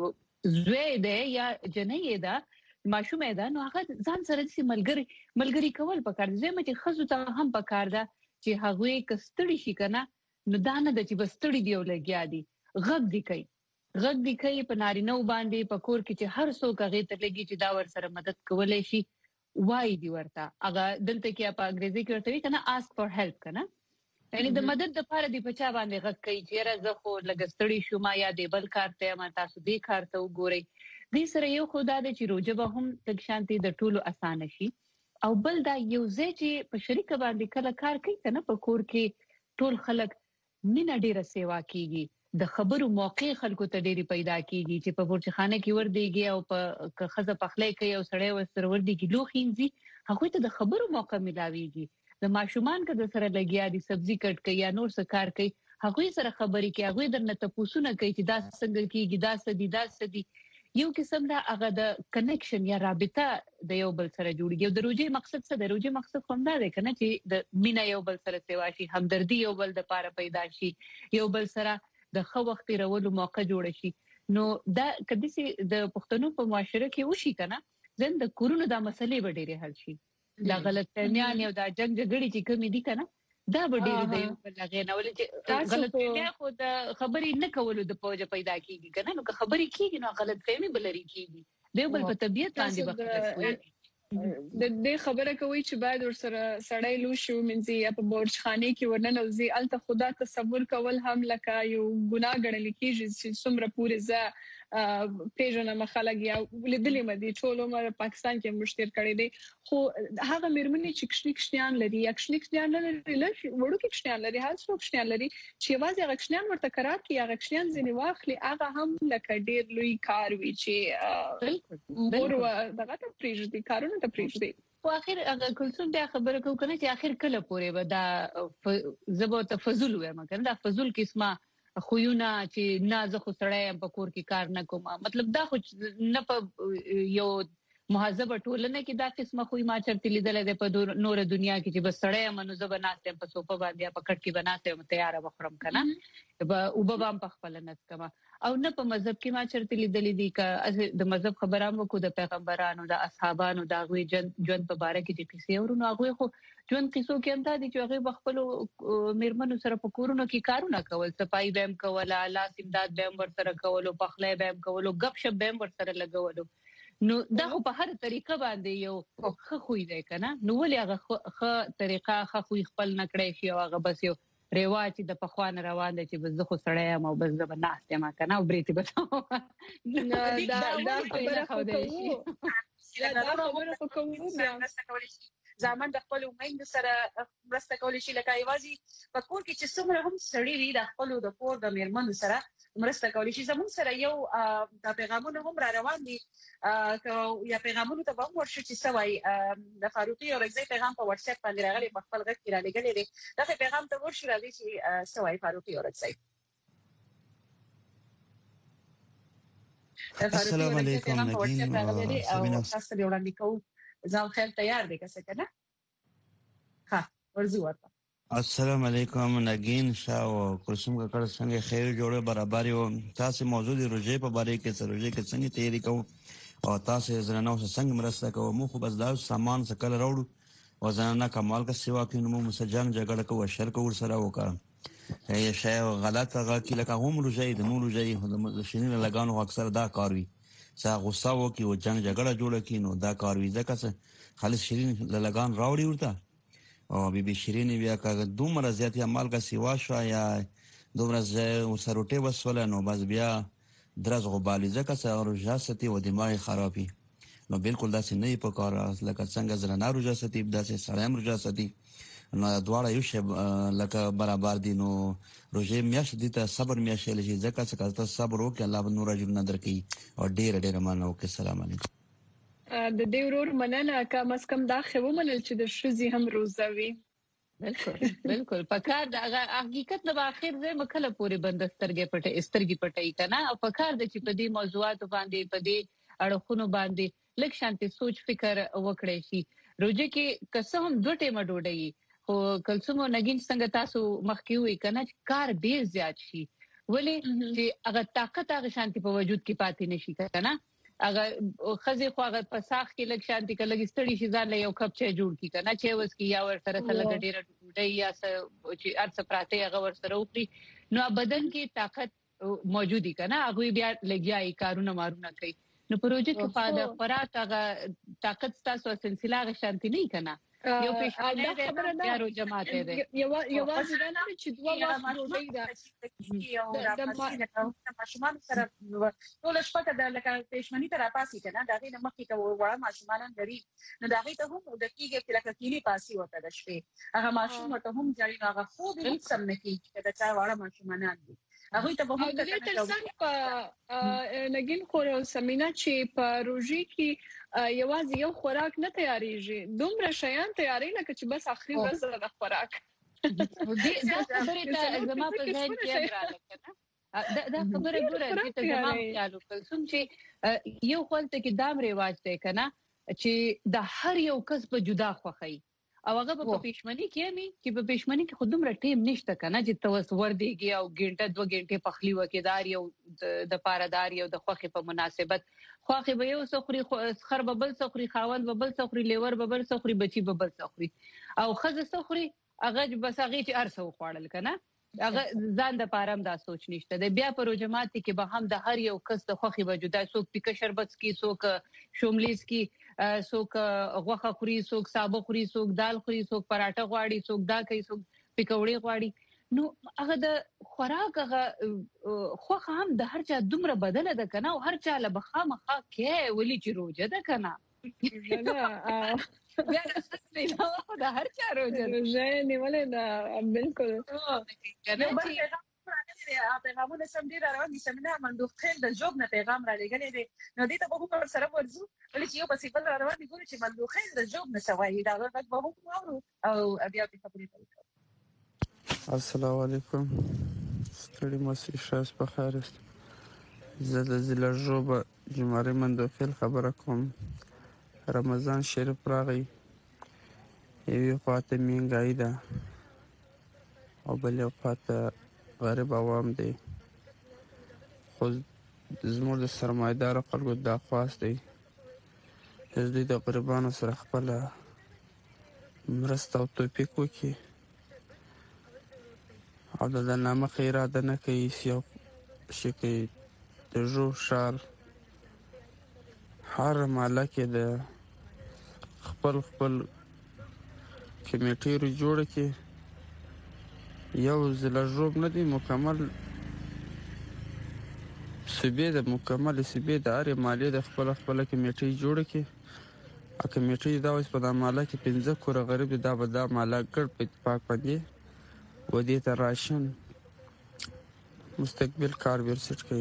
زوی ده یا جنې ده ماشومه ده نو هغه ځان سره د ملګری ملګری کول پکار دي زموږ چې خزو ته هم پکار ده چې هغه کستړي شي کنه نو دا نه د چې بستړي دی ولګیا دي غږ دی کوي غږ دی کوي په نارینه باندې په کور کې چې هر څوک هغه ته لګي چې دا ور سره مدد کولای شي وای دی ورته هغه دلته کې په انګریزي کې ورته وی کنه ask for help کنه یعنی د مدد لپاره دی په چا باندې غږ کوي چې راځه خو لګستړي شو ما یا دی بل کارته ما تاسو دې کارته وګورئ دې سره یو خدای دې چې روزه به هم تک شانتي د ټولو اسانه شي او بل دا یو ځای چې په شریک باندې کله کار کوي کنه په کور کې ټول خلک مینا ډیره سیوا کیږي د خبرو موقع خلکو ته ډیری پیدا کیږي چې په ورچخانه کې ور دیږي او په خزه پخلې کوي او سړی وسر ور دیږي لوخینځي هغه ته د خبرو موقع ملاويږي د ماشومان کده سره لګیا دي سبزی کټ کوي یا نور څه کار کوي هغه سره خبرې کوي هغه درنه تاسو نه کوي چې دا څنګه کیږي دا سدي دا سدي یو قسم دا هغه د کنیکشن یا رابطه د یو بل سره جوړیږي او د روزي مقصد څه د روزي مقصد کوم دا دی کنه چې د مینا یو بل سره سیوا شي همدردي یو بل د پاره پیدا شي یو بل سره د خو وخت رولو موقع جوړ شي نو دا کدي سي د پښتنو په معاشره کې وشي کنه زند د کورونو د مسلې به ډېرې حل شي دا غلط فهمیان یو دا جنگ جګړې چې کوم دي کنه دا به ډېر دی لکه نو چې غلط فهمي خو د خبرې نه کولو د پوجا پیدا کیږي کنه نو که خبرې کیږي نو غلط فهمي بلري کیږي دی بل په طبيعت باندې وخت د دې خبره کوي چې باید ورسره سړی لوشو منځي یا په بورچخانه کې ورننوزي الته خدا تصور کول هم لکه یو ګناه ګڼل کیږي چې څومره پورې ز پیژنه مخالګ یا لیدلې مدي ټول عمر پاکستان کې مشتر کړي دي خو هغه مرمنې چې کښنیک شتيان لري یا کښنیک شتيان لري لکه وړو کې شتيان لري هر څوک شتيان لري چې واځي هغه شتيان ورته قرار کې هغه شتيان ځنی واخلي هغه هم لکه ډیر لوی کار وی چې ورو دغه ته پریږدي کارونه ته پریږدي په اخر هغه کلسوم بیا خبره کوي کنه چې اخر کله پورې به دا زبو تفضل وایم کنه دا فضل قسمه خوونه چې نه زه خو سړی په کور کې کار نه کوم مطلب دا خو نه په یو مهذب ټولنه کې دا قسمه خو ما چرته لیدل د په نور دنیا کې چې بس سړی منو زه بناسته په صوفه باندې په کټ کې بناسته تیار وخرم کنه او بابام په خپل نس کما او نه په مذهب کې ما چرته لیدل دي ک د مذهب خبرام کو د پیغمبرانو د اصحابانو د غوي ژوند په باره کې چې کیسې ورونو هغه خو ژوند کیسو کې هم دا دي چې هغه خپل میرمنو سره په کورونو کې کارونه کول صفای بهم کوله لاس امداد بهم ور سره کول او پخلې بهم کول او غب شپ بهم ور سره لګول نو دا خو په هر طریقه باندې یو خو خوې دی کنه نو ولې هغه خو طریقه خو خپل نکړې شي او هغه بس یو رواج د پخوان روان دي چې بس زه خو سړی ما بس زه بناسته ما کنه او بریتي بتاو دا دا خبره خو دی دا خبره خو کوو بیا ځامن د خپل میند سره مرسته کولی شي لکه یوازې په کور کې چې څومره هم سړی وي د خپل د کور د میرمنو سره مرسته کولی شي. زموږ سره یو د پیغامونو هم را روان دي یا پیغامونو ته به ورشو چې سوای د فاروقي اورګزی پیغام په واتس اپ باندې راغلی په خپل غږ کې را لګلې دي دا پیغام ته ورشو راځي چې سوای فاروقي اورګزی. السلام علیکم نگین او تاسو ته وړاندې کوم ځان خیر تیار دی که څه کنه ها ورزو ورته. السلام علیکم نگین شاه او کلثوم ککړ څنګه خیر جوړه برابر یو تاسو موضوع دی روزه په باره کې څه روزه کې څنګه تیاری کوو او تاسو زنانو څنګه مرسته کوو مو خو بس دا سامان څه کله راوړو او زنانه کمال کا سیوا کې نو مسجان جګړه کوو شر کوو سره وکړه یا شی غلط هغه کې لکه هم روزه د نور روزه د شینې لګانو اکثر دا کار وي چې غوسه وکي او جنگ جګړه جوړه کړي نو دا کار وي ځکه خالص شیرین لګان راوړي ورته او بي بي شیرین بیا که دومره زیات عمل کا سیوا شو یا دومره سروټه وسول نو بس بیا درز غبالي ځکه چې روزه ستي او دماغ خرابي نو بالکل داسې نه په کار لکه څنګه زنه روزه ستي داسې سړی روزه ستي نو دواړه یو شی لکه برابر دي نو روزه میاش دي ته صبر میاش لشي ځکه چې کله صبر وکړي الله به نور اجر نظر کوي او ډیر ډیر مننه وکړي. السلام علیکم. د دې ورور مننه کم اس کم دا خو منل چې د شذي هم روزوي. بالکل بالکل پکار د حقیقت د اخر ځای مکله پوری بندسترګې پټه استرګې پټي کنه او پکار د چې په دې موضوعات باندې په دې اړخونو باندې لک شانتي سوچ فکر وکړي شي. روزه کې قسم دوه ټیمه ډوډۍ او کلثوم نگین څنګه تاسو مخکې وي کنه کار ډیر زیات شي ولی چې هغه طاقت هغه شانتي په وجود کې پاتې نشي کنه هغه خزي خو هغه په ساخ کې لګ شانتي کې لګ ستړي شي ځان له یو کپ چای جوړ کی کنه چې وس کی یا ور سره لګ ډیر ډوډۍ یا چې ارڅ پراته هغه ور سره وکړي نو بدن کې طاقت موجودي کنه هغه بیا لګیاي کارونه مارونه کوي نو پروژه کې فاده خوراک هغه طاقت تاسو سلسله غ شانتي نه کنه یو پېښه ده خبره ده یارو جماعت ده یو یو ځل نه چې دوه وخت ډوډۍ ده یو د ماشومان سره ټول شپه د لکه پېښمنی تر پاسې کنه دا غي مخکې کوي وړه ماشومان لري نو دا غي ته هم د کیږي چې لکه کینی پاسي وته د شپې هغه ماشوم ته هم ځای هغه خو به سم نه کیږي چې دا چا وړه ماشومان دي هغه ته به هم د تلسان په نگین خور او سمینا چې په روزي کې یوازې یو خوراک نه تیاریږي دومره شیان تیاری لکه چې بس اخري ورځ د خوراک دې دا خبره ته زما په ځای کې راځي دا دا خبره ګوره چې ته زما خیالو کلثوم چې یو خپلته کې دام ریواج دی کنه چې د هر یو کس په جدا خوخی او هغه په پېښمنی کې می چې په پېښمنی کې خودم را ټیم نشته کنه چې توس ور دیږي او ګنټه دوه ګنټه پخلی وکیدار یو د پاردار یو د خوخه په مناسبت خوخه به یو سخري خر ببل سخري خاوند ببل سخري لیور ببل سخري بچي ببل سخري او خزه سخري هغه بس هغه چې ارسو خوړل کنه هغه ځان د پارم دا سوچ نشته د بیا پر جماعت کې به هم د هر یو کس د خوخي وجودا څوک پیک شربت کی څوک شوملیس کی څوک غوخه خوري څوک سابه خوري څوک دال خوري څوک پراټه غواړي څوک دا کوي څوک پکوړې غواړي نو هغه د خوراک هغه خوخه هم د هر چا دومره بدله ده کنه او هر چا له بخامخه کې ولي چې روزه ده کنه بیا د هر چا روزه روزه نیولې ده بالکل کنه پیغامونه سم دي راوړي دي سمینه مندوب خیر د جوب نه پیغام را لګلې دي نو دې ته به هم سره ورزو ولې چې یو پسې بل راوړي دي ګوري چې مندوب خیر د جوب نه سوای دا غږ به هم اورو او بیا په خبرې کوي. السلام علیکم ستړي مو شاس په خیر است زه د ضلع جوب جمهوریت مندوب خیر خبره کوم رمضان شریف راغی یوه خواته مینګای ده او بل یو خواته غریب عوام دی خو زموږ د سرمایدار خلکو دا خواست دی چې دوی د غریبانو سره خپل مرسته او توفیق وکړي او د نامخ اراده نه کوي یو شي کوي د ژوب ښار هر محله کې د خپل خپل کمیټې جوړه کړي یو ضلع ژوب نه دی مکمل صوبې د مکمل صوبې د هرې محلې د خپله خپله کمیټې جوړه کړي ا کمیټې دا اوس په د مالا کې پنځه کور غریب دا به دا مالا ګډ په اتفاق باندې ودې ته راشن مستقبل کار ورسټ کوي.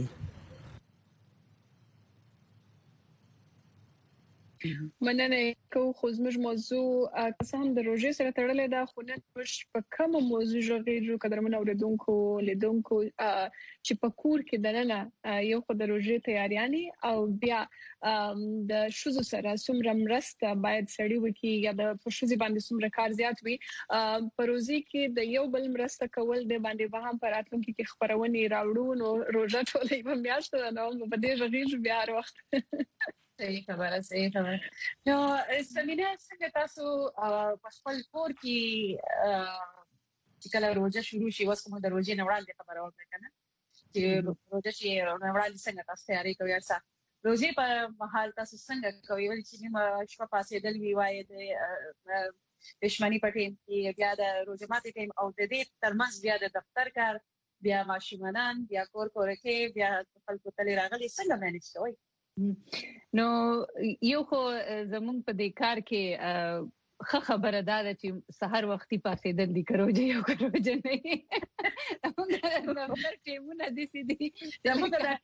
مننه کوم خو زموږ موضوع که هم د روژې سره تړلې ده خو نن موږ په کومه موضوع ژغېږو قدرمن اوریدونکو لیدونکو چې په کور کې دننه یو خو د روژې تیاریاني او بیا د شوزو سره څومره مرسته باید سړی وکړي یا د پښوزي باندې څومره کار زیات وي په روزي کې د یو بل مرسته کول د باندې به هم پر اتلونکو کې خبرونه راوړو نو روژه ټولې په میاشت ده نو په دې ژغېږو بیا هر وخت. صحیح خبره صحیح خبره نو سمینه څنګه تاسو په خپل کور کې چې کله روزه شروع شي واسه کوم د روزې نه وړاندې خبره وکړه کنه چې روزه شي نه وړاندې څنګه تاسو تیاری کوئ ارسه روزي په محل تاسو څنګه کوي ولې چې نیمه شپه پاسې دل وی وای د پښمنی پټیم کې بیا د روزه ماتې ټیم او د دې ترمنځ بیا د دفتر کار بیا ماشومان بیا کور کور کې بیا خپل تل راغلي څنګه مانیج کوي. نو یو خو زمونږ په دې کار کې خه خبره ده چې سحر وختي پاسې د دې کروجه یو کروجه نه موږ نمبر ټیمونه دي سي دي زموږ د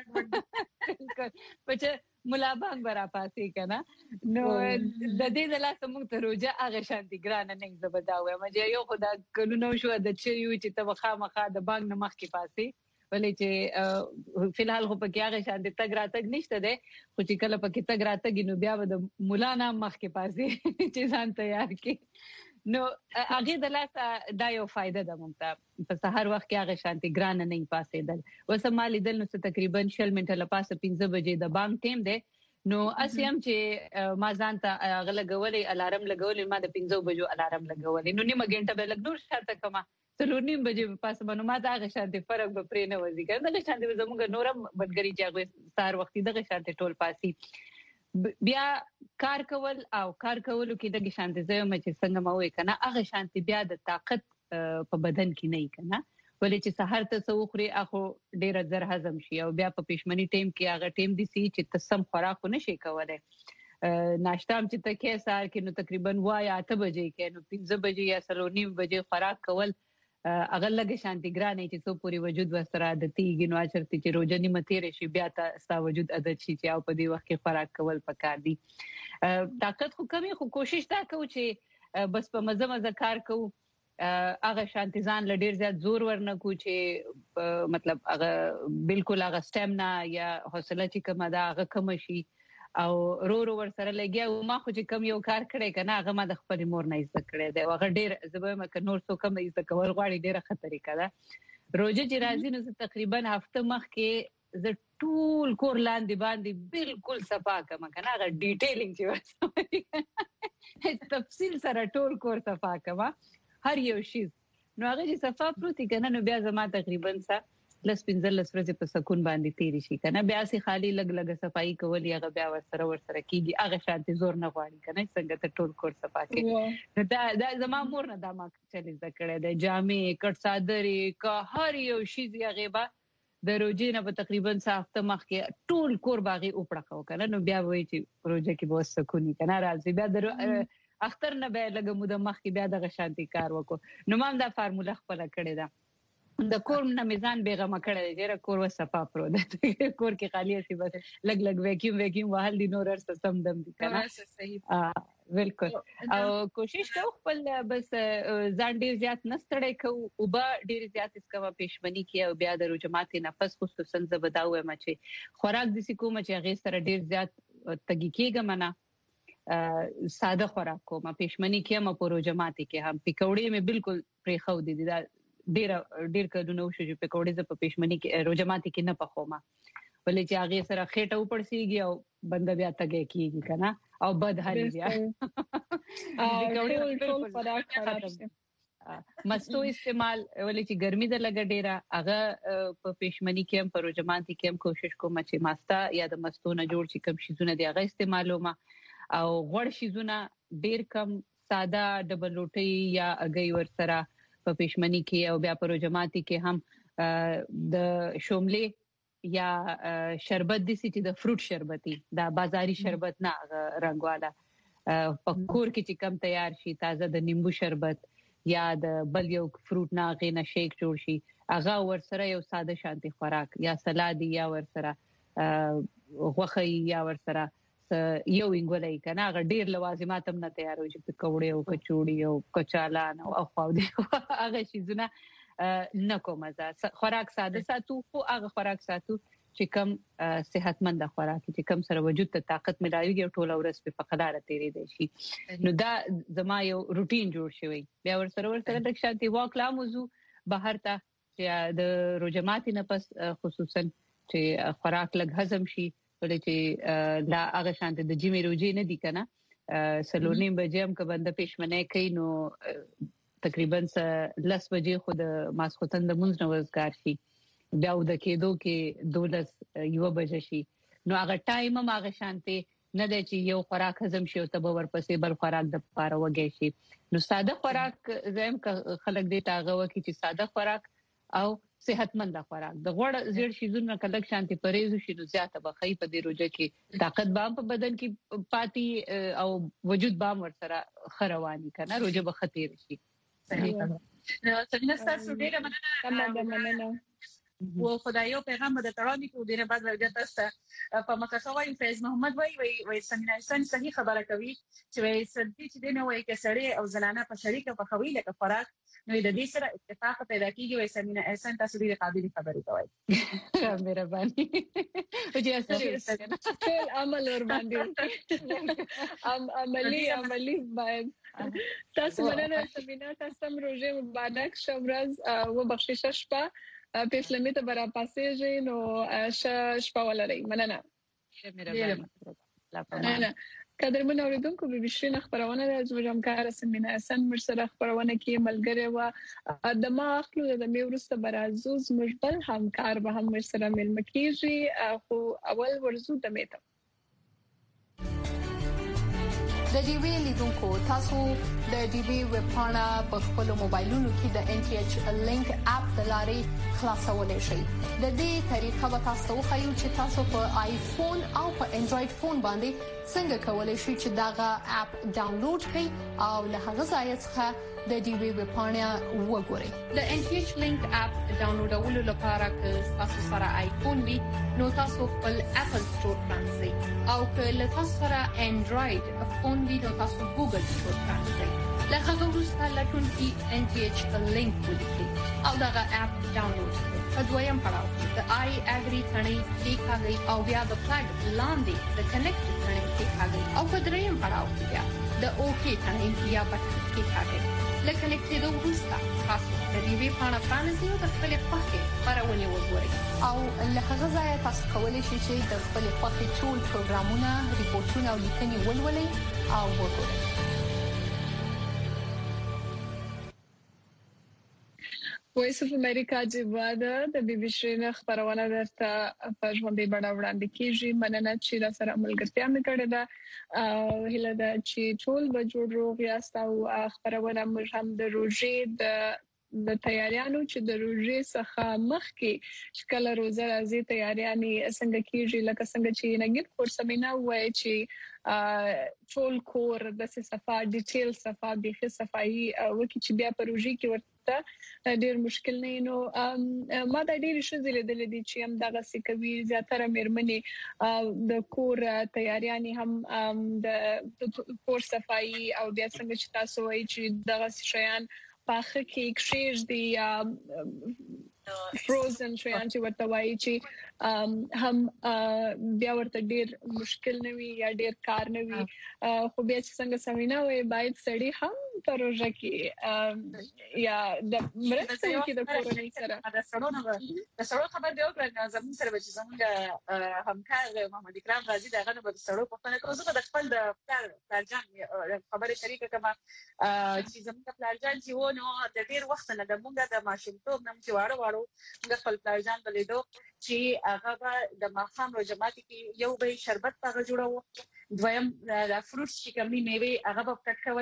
پچ مولا بانګ برا پاسې کنه نو د دې د لاسه موږ ته روجه هغه شانتي ګران نه زبداوي مې یو خو د کلونو شو د چيو چې تبخا مخا د بانګ نه مخ کې پاسې ولې چې فلحال خو پکې هغه شان د تګ راتګ نشته ده خو چې کله پکې تګ راتګ نو بیا د مولانا مخ کې پاسې چې ځان تیار کې نو هغه د لاسه دا یو فائدہ ده مونږ په سحر وخت کې هغه شانتي ګران نه پاسې دل وسمالي دل نو تقریبا شل منټه لپاسه پنځه بجې د بانک ټیم ده نو اسیم چې ما ځان ته غل غولې الارم لګولې ما د پنځه بجو الارم لګولې نو نیمه غنټه به لګ نور شاته کما څلور نیم بجې پاسه باندې ما دا غشان دي فرق به پرې نه وځي کنه دا غشان دي زموږ نورم بدګری چې سار وختي دغه شان ټول پاسي بیا کار کول او کار کولو کې د غشان دي زما چې څنګه ما وې کنه هغه شانتي بیا د طاقت په بدن کې نه کنه ولې چې سحر ته سوخري اخو ډیر زر هضم شي او بیا په پښمنی ټیم کې هغه ټیم دي سي چې تسم خوراک نه شي کولای ناشتام چې تکه سار کې نو تقریبا وای اته بجې کې نو پنځه بجې یا څلور نیم بجې خوراک کول اگر لګه شانتي ګرانه چې څو پوری وجود وسره د تیګ نو اچرتي چې روزنی متیر شي بیا تاسو وجود عادت شي چې او په دې وخت کې خوراک کول پکار دي طاقت خو کمی خو کوشش تا کوو چې بس په مزه مزه کار کوو هغه شانتي ځان لډیر زیات زور ورنکو چې مطلب هغه بالکل هغه سټامنا یا حوصله چې کومه دا هغه کم شي او رو رو ور سره لګیا او ما خو چې کم یو کار کړی کنه هغه ما د خپل مور نه ایست کړی دی هغه ډیر زبم ک نور څو کم ایست کول غواړي ډیره خطرې کړه روزه چې راځي نو تقریبا هفته مخ کې ز ټول کور لاندې باندې بالکل صفا کما کنه هغه ډیټیلینګ چې تفصیل سره ټول کور صفا کما هر یو شی نو هغه چې صفا پروتي کنه نو بیا زما تقریبا سا لس پنځه لس ورځې په سکون باندې تیری شي کنه بیا سي خالی لګ لګ صفائی کول یا بیا ورسره ورسره کیږي هغه شانتي زور نه غواړي کنه څنګه ته ټول کور صفا کوي دا دا زما مور نه دا ما چلی ذکر دی جامې کټ صادري که هر یو شی یا غیبه د روزې نه په تقریبا هفته مخ کې ټول کور باغی اوپړه کو کنه نو بیا وایي چې روزه کې به سکون کنه راځي بیا د اختر نه به لګ مو د مخ کې بیا د شانتي کار وکړو نو مام دا فارموله خپل کړی دا د کور نه میزان بیغه مکړه دی چې کور وسپا پرو ده کور کې خالی شي بس لګ لګ ویکیوم ویکیوم وهل دي نور سره سم دم دي کنه صحیح بالکل او کوشش کوو خپل بس ځان ډیر زیات نستړی کوو او با ډیر زیات اسکه پښمنی کې او بیا د روجمات نفس خصوصا زبداوه مچې خوراک د سکو مچې غیر سره ډیر زیات تګی کېګه منا ساده خوراک کوم پښمنی کې ما پروجمات کې هم پکوړې مې بالکل پرې خو دي دا ډیر ډیر کډونو شو چې پکوړې ز په پښمنی کې روجماتي کې نه پخوما ولې چې هغه سره خېټه وپړسیږي او بند بیا تګي کیږي کنه او بد حالي بیا پکوړې ټول خوراک خراب مستو استعمال ولې چې ګرمي د لګ ډیره هغه په پښمنی کې هم په روجماتي کې هم کوشش کوم چې ماستا یا د مستو نه جوړ چې کم شیزونه دی هغه استعمالوم او غوړ شیزونه ډیر کم ساده ډبل روټي یا اگې ور سره په پښمنی کې او بیا په روجماتي کې هم د شوملې یا شربت دي چې د فروټ شربتي دا بازاري شربت نه رنگواله په کور کې چې کم تیار شي تازه د نیمبو شربت یا د بل یو فروټ نه غینه شیک جوړ شي هغه ورسره یو ساده شانتي خوراک یا سلاد یا ورسره غوښه یا ورسره یو انګولای کنه هغه ډیر لوازمات هم نه تیارو چې پکوړې او کچوړي او کچالان او خو دې هغه شیزونه نه کومه ځا خوراک ساده ساتو خو هغه خوراک ساتو چې کم صحتمند خوراک چې کم سره وجود ته طاقت ملایوي ټول ورځ په فقدار تیرې دي شي نو دا زما یو روټین جوړ شوی بیا ورسره ورسره د شانتي واک لا موضوع بهر ته چې د روزماتي نه پس خصوصا چې خوراک لږ هضم شي ولې چې لا هغه شانتي د جمی روزي نه دي کنه سلورنیم بجې هم که بنده پېشمنه کوي نو تقریبا لس بجې خو د ماسختن د منځ نو وزګار شي بیا د کېدو کې دولس یو بجې شي نو هغه ټایم هم هغه شانتي نه دی چې یو خوراک هضم شي او تبه ورپسې بل خوراک د پاره وږي شي نو ساده خوراک زم خلک دې تاغه وکي چې ساده خوراک او صحتمند خوراک د غوړ زیړ شیزونه کلک شانتي پرېز شي نو زیاته بخې په دې روزه کې طاقت بام په بدن کې پاتې او وجود بام ورسره خرواني کنه روزه بختیر شي صحیح نو څنګه تاسو ډیره مننه مننه و خدایو پیغام د ترانی کو ډیره بعد ورته تاسو په مکسوای فیض محمد وای وای وای سمینار سن صحیح خبره کوي چې وای سنتي چې دینه وای کې سړی او زنانه په شریکه په خوي لکه خوراک نو د دې سره اتفاق پیدا کیږي وای سمینار احسان تاسو ډیره قابلیت خبرې کوي مهرباني او چې اثر ټول عمل ور باندې ام عملی عملی باید تاسو مننه سمینار تاسو روزه مبارک شمرز و بخشش شپه په اسلامي ته برا پاسېږي نو شپه ولري مننه مننه قدرمن اوریدونکو به بشرین خبرونه د زوجم کار سمینه اسن مرسره خبرونه کې ملګری و د ما خپل د میورسته برازوز مجبل همکار به هم مرسره ملمکیږي خو اول ورزو د میته د ډي وی لیدونکو تاسو د ډي وی ویب پاڼه په خپل موبایلونو کې د ان ټي ایچ لینک اپ د لارې خلاصولای شئ د دې طریقه به تاسو خو چې تاسو په آیفون او په انډراید فون باندې څنګه کولای شئ چې داغه اپ ډاونلوډ کړئ او له هغه ځای څخه د ډي وی ویب پاڼه وګورئ د ان ټي ایچ لینک اپ ډاونلوډولو لپاره که تاسو سره آیفون وي نو تاسو خپل اپل سٹور پرانځئ او که له تاسو سره انډراید فون وي نو تاسو ګوګل سٹور پرانځئ له هغه وروسته لټون کې ان ټي ایچ لینک ولیکئ او دغه اپ ډاونلوډ کړئ په دویم پړاو د آی اګری ثنې کې ښاغلي او بیا د فلګ لاندې د کنیکټ ثنې کې ښاغلي او په دریم پړاو کې بیا د اوکی ثنې یا بټن کې ښاغلي لکه لیکلو وروسته تاسو د دې وی پاڼه پرانیزئ او د خپل خوښې خبرونه وګورئ او له هغه ځای تاسو کولی شئ چې د خپل خوښې ټول پروګرامونه ریپورتونه او لیکنې ولولئ او وګورئ وایس اف امریکا جوړه د بي بي سي نه خبرونه درته په ژوندۍ بڼه وړاندې کیږي مننه چې را سره ملګرتیا مې کړې ده او هله دا چې ټول به جوړ روغ یاست او خبرونه موږ هم د روزي د د تیاریانو چې د روزي څخه مخکې شکل روزه راځي تیاریانې څنګه کیږي لکه څنګه چې نګید کور سمینا وای چې ټول کور د صفه ډیټیل صفه د صفایي وکي چې بیا په روزي کې ورته ډیر مشکل نه نو ما د ډیر شې لیدل دي چې هم دغه سکوي زیاتره مېرمنې د کور تیاریانې هم د کور صفایي او بیا څنګه چې تاسو وایي چې دغه شیان پاخه کې کشیش دی یا فروزن شیان چې ورته وایي چې هم بیا ورته ډیر مشکل نه وي یا ډیر کار نه وي خو بیا چې څنګه سمینا وي باید سړی هم پروژه کې یا د مرسته کې د کورنۍ سره دا سړونه د سړو خبر دی او کړه زموږ سره چې زموږ همکار محمد اکرام غازی دغه نو د سړو په خپل کوزه د خپل د پلان خبره شریکه کما چې زموږ پلان چې و نو د ډیر وخت نه د موږ د ماشومتوب نم چې واړو واړو د خپل پلان بلیدو چې هغه د ماخام روزماتي کې یو به شربت هغه جوړو دویم د فروټس چې کومې میوه هغه په کټ کولې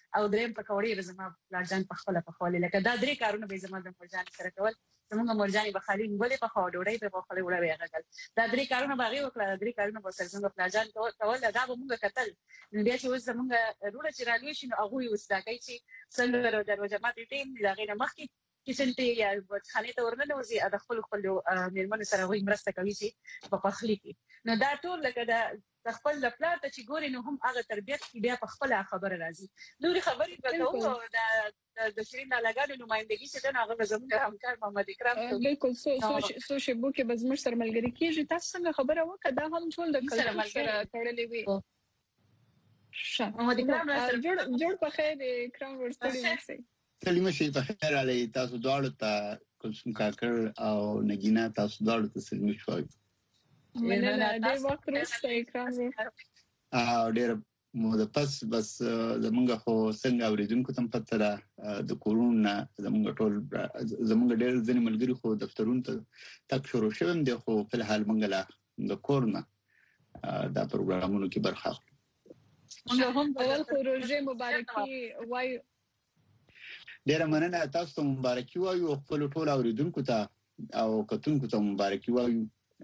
او دریم پکوړې زما پلاجان په خپل په خپل لکه دا درې کارونه به زما د مرجان سره کول زموږ مرجان په خالي غولې په خوا ډوډۍ په خپل وړه ویغل دا درې کارونه باغې وکړه درې کارونه په سر څنګه پلاجان کول دا به موږ کتل بیا چې وز زموږ روړه چې رالوي شي نو هغه یې وستا کوي چې څنګه دروازه ماته ټیم دا غینه مخکې کچن ته یا خانه ته ورننه وزي د خپل خپل میرمن سره وي مرسته کوي چې په پخلي کې نو دا ټول لکه د خپل پلان ته چې ګوري نو هم هغه تربيت کې بیا په خپل خبره راځي نوري خبرې کوو دا د شیرین علاقې نمائندګي چې دا هغه زموږ همکار محمد اکرام بالکل سو سو شبو کې بزمر سره ملګری کیږي تاسو څنګه خبره وکړه دا هم ټول د کلچر سره تړلې وي شه محمد اکرام جوړ جوړ په خیر اکرام ورسره وي سلام شي په خیر علی تاسو دواړو ته کوم کاکر او نګینا تاسو دواړو ته سلام شوي مننه د وخت وروسته اکرام او ډېر مو د پس بس زمونږ خو څنګه اوریدونکو تم پته ده د کورونا زمونږ ټول زمونږ ډېر ځینې ملګری خو دفترونو ته تک شروع شوم دي خو په حال مونږ لا د کورونا دا پروګرامونو کې برخه اخلو موږ هم د ول پروژې مبارکي وایو ډېر مننه تاسو ته مبارکي وایو خپل ټول اوریدونکو ته او کتونکو ته مبارکي وایو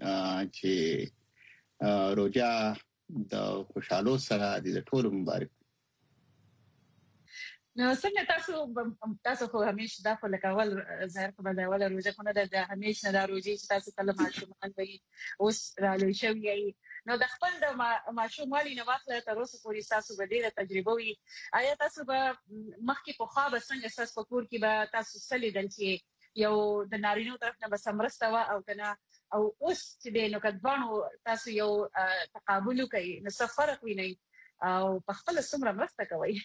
چې روجا د خوشاله سره د ټول مبارک نو څنګه تاسو تاسو خو همیشه دا خپل کول ظاهر په دا ولا روزه کنه د همیشه دا روزي چې تاسو کله ماشومان وي اوس را لوي شوی نو د خپل د ماشومالي نو واخله تر اوسه پورې تاسو به ډیره تجربه وي آیا تاسو به مخکې په خوا به څنګه تاسو په کور کې به تاسو سلیدل چې یو د نارینو طرف نه به سمرسته وا او کنه او اوس چې د نو کډوانو تاسو یو تقابل کوي نو څه فرق ویني او په خپل سمره مرسته کوي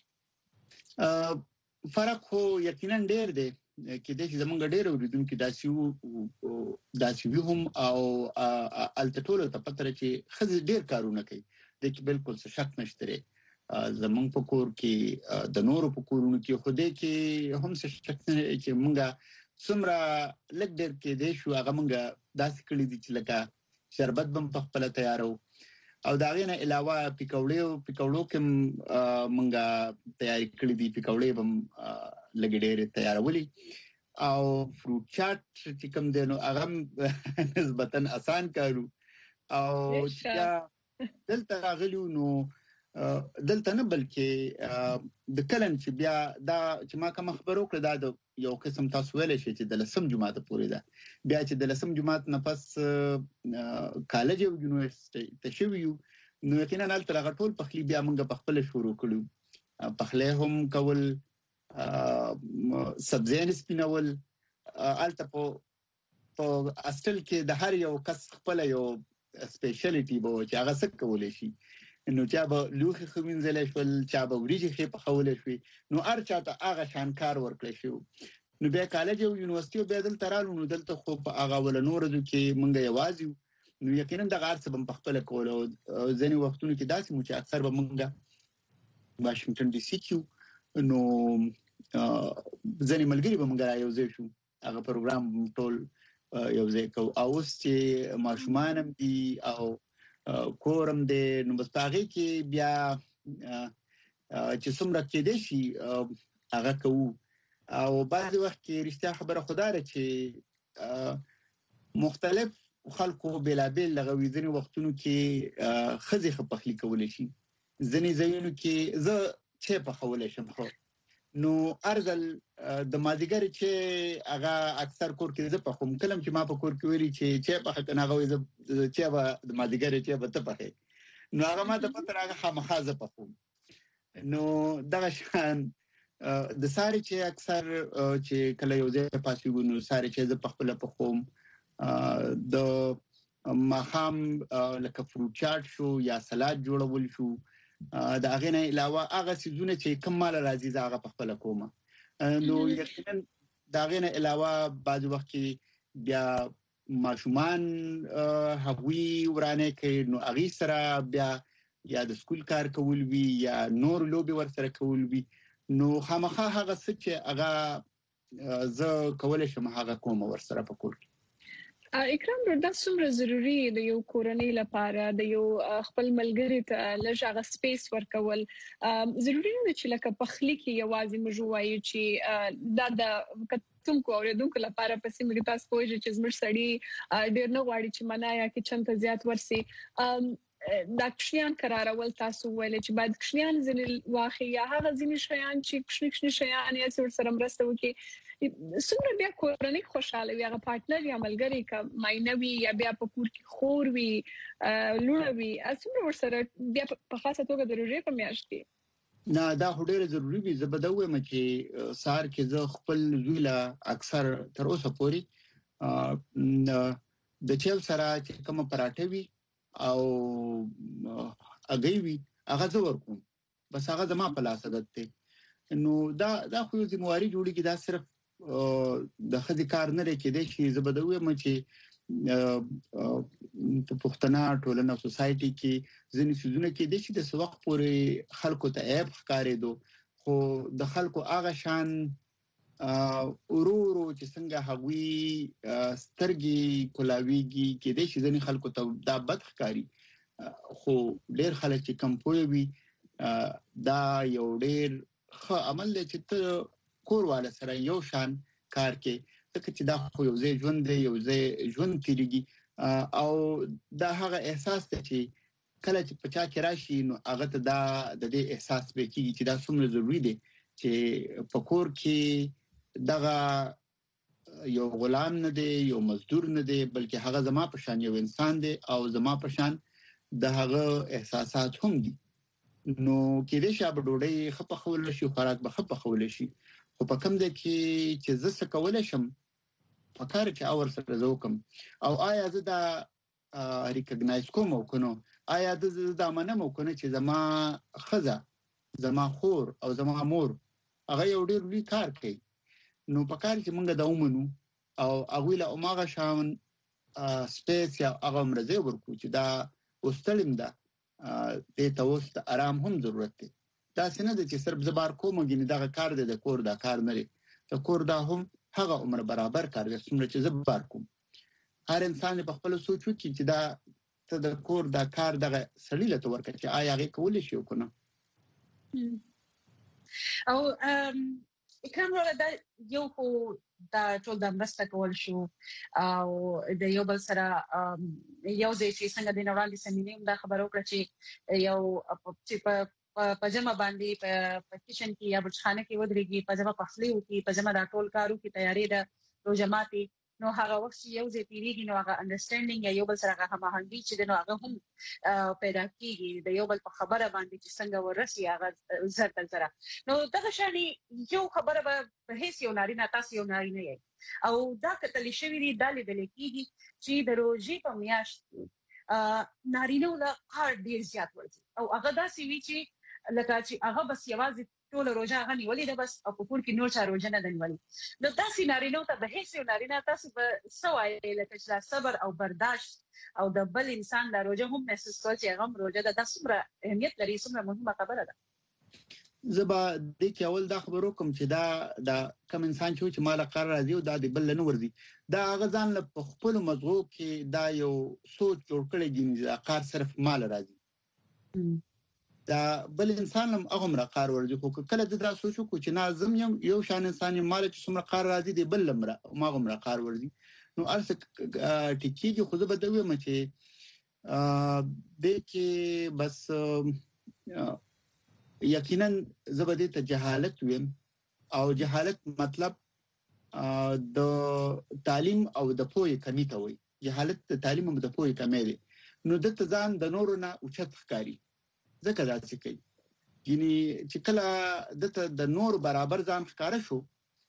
فرق خو یقینا ډیر دی کې د زمونږ ډیر اوریدونکو داسې داسې هم او الټټولو ته پتر چې خځې ډیر کارونه کوي د کې بالکل څه شک نشته زمونږ په کور کې د نورو په کورونو کې خو دې کې هم څه شک نه چې مونږه څومره لږ ډېر کې دی شو هغه مونږ داسې کړي دي چې لکه شربت بم په خپل تیارو او دا غینه علاوه پکوړې پکوړو کې مونږه تیاری کړی دي پکوړې بم لګ ډېر تیارولي او فروټ چاټ چې کوم دی نو هغه نسبتاً آسان کارو او چې دلته راغلیو نو دلته نه بلکې د کلن چې بیا دا چې ما کوم خبرو کړ دا د یو قسم تاسو ویلې شي چې د لسم جمعه ته پورې ده بیا چې د لسم جمعه نه پس کالج او یونیورسيټي ته شویو نو یقینا نن تر هغه ټول پخلی بیا موږ په خپل شروع کړو پخلی هم کول سبزیان سپینول الته په اصل کې د هر یو کس خپل یو سپیشلیټي به چې هغه څه کولای شي نو چا به لوخي خمینځل شول چا به وريجي خې په خول شي نو ار چاته هغه شانکار ورکړی شو نو بیا کالج او یونیورسيټي بیا دلته رالو نو دلته خو په هغه ول نور د کې مونږ یوازې نو یقینا د غار څخه په خپل کول او ځینې وختونو کې داسې مو چې اکثر به مونږ واشنگټن ډي سي کیو نو ځینې ملګری به مونږ رايوځي شو هغه پروګرام ټول یو ځای کو او چې ماشومان دي او کورم دې نو بس پاره کې بیا چې څومره کې دي شي هغه کوو او بعد وخت کې رښتیا خبره خدای چې مختلف خلکو بلابل لغوي ځینې وختونو کې خزي خپخلي کولای شي ځینې ځایونو کې زه چې په خولې شم خو نو ارزل د مازیګر چې هغه اکثر کور کې زه په کوم کلم چې ما په کور کې ویلي چې چې په حق نه غوي زه چې به د مازیګر چې به ته په نو هغه ما ته پته راغله خامخا زه په کوم نو دغه شان د ساري چې اکثر چې کله یو ځای پاسې ونو ساري چې زه په خپل په کوم د ماخام لکه فروټ چاټ شو یا سلاد جوړول شو دا غینه علاوه هغه سيزونه چې کمال راځي زغه په خپل کومه نو یقینا دا غینه علاوه بعض وخت بیا ماشومان هغوی ورانه کوي نو اغي سره بیا یا د سکول کار کول وی یا نور لوبي ور سره کول وی نو خامخا هغه څه چې هغه زه کولای شم هغه کوم ور سره په کور اکرام دا څومره ضروری دی یو کورنۍ لپاره د یو خپل ملګری ته لږه سپیس ورکول ضروری نه چې لکه پخلی کې یوازې مجوایي چې دا د کوم کو اوریدونکو لپاره په سیمه کې تاسو کوی چې زموږ سړی ډیر نه غواړي چې منایا کې چنته زیات ورسي دا کښنیان قرارول تاسو ویل چې باید کښنیان ځنې واخی یا هغه ځینې شیان چې کښنی کښنی شیان یې سر سره مرسته وکړي څومره بیا کورنۍ خوشاله وي هغه پارټنر یا ملګری کا ماینوي یا بیا په کور کې خور وي لوړ وي څومره ورسره بیا په خاصه توګه د روزې په میاشت کې نه دا ډېر ضروری وي زه به دا وایم چې سار کې زه خپل زویلا اکثر تر اوسه پوري د چل سره چې کوم پراټه وي او اګي وي هغه زه ورکوم بس هغه زما په لاس عادت دی نو دا دا خو یو ذمہواری جوړیږي دا صرف د خدي کار نه لري کې د شي زبدوي مچې په پښتنه ټولنه او سوسايټي کې ځینې سيزونه کې د شي د سوق پورې خلکو ته عیب ښکارېدو خو د خلکو هغه شان اورورو چې څنګه هغوی سترګي کولاویږي کې د شي ځینې خلکو ته دا بد ښکاری خو ډېر خلک چې کم پوي وي دا یو ډېر خو عمل چې ته کورواله سره یو شان کار کې ځکه چې دا خو یو ځای ژوند دی یو ځای ژوند تیریږي او دا هغه احساس دی چې کله چې پچا کې راشي نو هغه ته دا د دې احساس به کیږي چې دا څومره ضروری دی چې په کور کې دغه یو غلام نه دی یو مزدور نه دی بلکې هغه زما په شان یو انسان دی او زما په شان د هغه احساسات هم دي نو کې دې شابه ډوډۍ خپه خول شي خوراک به خپه خول شي خو په کوم د کې چې زه څه کولای شم په کار کې اور سره زوکم او آیا زه دا ریکګنایز کوم او کنو آیا د دا منم او کنه چې زما خزه زما خور او زما مور هغه یو ډیر لوی کار کوي نو په کار کې مونږ دا ومنو او هغه له اوماغه شاون سپیس یا هغه مرزه ورکو چې دا اوستلم دا د توست آرام هم ضرورت دی دا څنګه د چې صرف زبر کوم غني دا کار دی د کور دا کار نه لري د کور دا هم هغه عمر برابر کار دی څومره چې زبر کوم هر انسان په خپل سوچو کې چې دا ته د کور دا کار دغه سړی له تور کې آیا هغه کول شي کنه او اکرام وروره دا یو خو دا ټول د مرسته کول شو او د یو بل سره یو ځای چې څنګه د نوړاندې سمینیم دا خبرو کړ چې یو چې په پجما باندې په کچن کې یا بچخانه کې ودرېږي پجما پخلی وکي پجما دا ټول کارو کې تیاری ده روزماتي نو هغه وخت یو ځای پیریږي نو هغه انډرستانډینګ یا یو بل سره هغه هماهنګي چې نو هغه هم پیدا کیږي د یو بل په خبره باندې چې څنګه ورسي هغه زړه سره نو دغه شانی یو خبره به هیڅ یو نارینه تاسو یو نارینه یې او دا کتل شوی دی د لیدل کیږي چې د روزي په میاشت نارینه له کار ډیر زیات ورځي او هغه داسې وی چې لکه چې هغه بس یوازې ټول روزه غني ولې ده بس او په کور کې نور چا روزه نه دنولي نو تاسو نارینه ته به هیڅ نارینه تاسو به سوای لکه چې صبر او برداشت او د بل انسان د روزه هم محسوس کول چې هغه روزه ده د څومره اهمیت لري څومره مهمه خبره ده زبا د کې اول دا خبرو کوم چې دا د کوم انسان چې مال قرار راځي او دا د بل نه ورځي دا هغه ځان له خپل مزغو کې دا یو سوچ جوړ کړی دی چې کار صرف مال راځي دا بل انسان هم هغه مر قرار ورځي خو کله دا سوچو کو چې نازم یو شان انسان مال چې څومره قرار راځي دی بل لمر ما غمر قرار ورځي نو ارس ټیکيږي خو زه بدوي م چې د کې بس یقینا زبدي ته جهالت ویم او جهالت مطلب د تعلیم او د پوهې کمی ته وي جهالت د تعلیم او د پوهې کمی دی نو د ځان د نورو نه اوچت ښکاری ځکه دا څه کوي یعنی چې کله د د نور برابر ځان ښکارا شو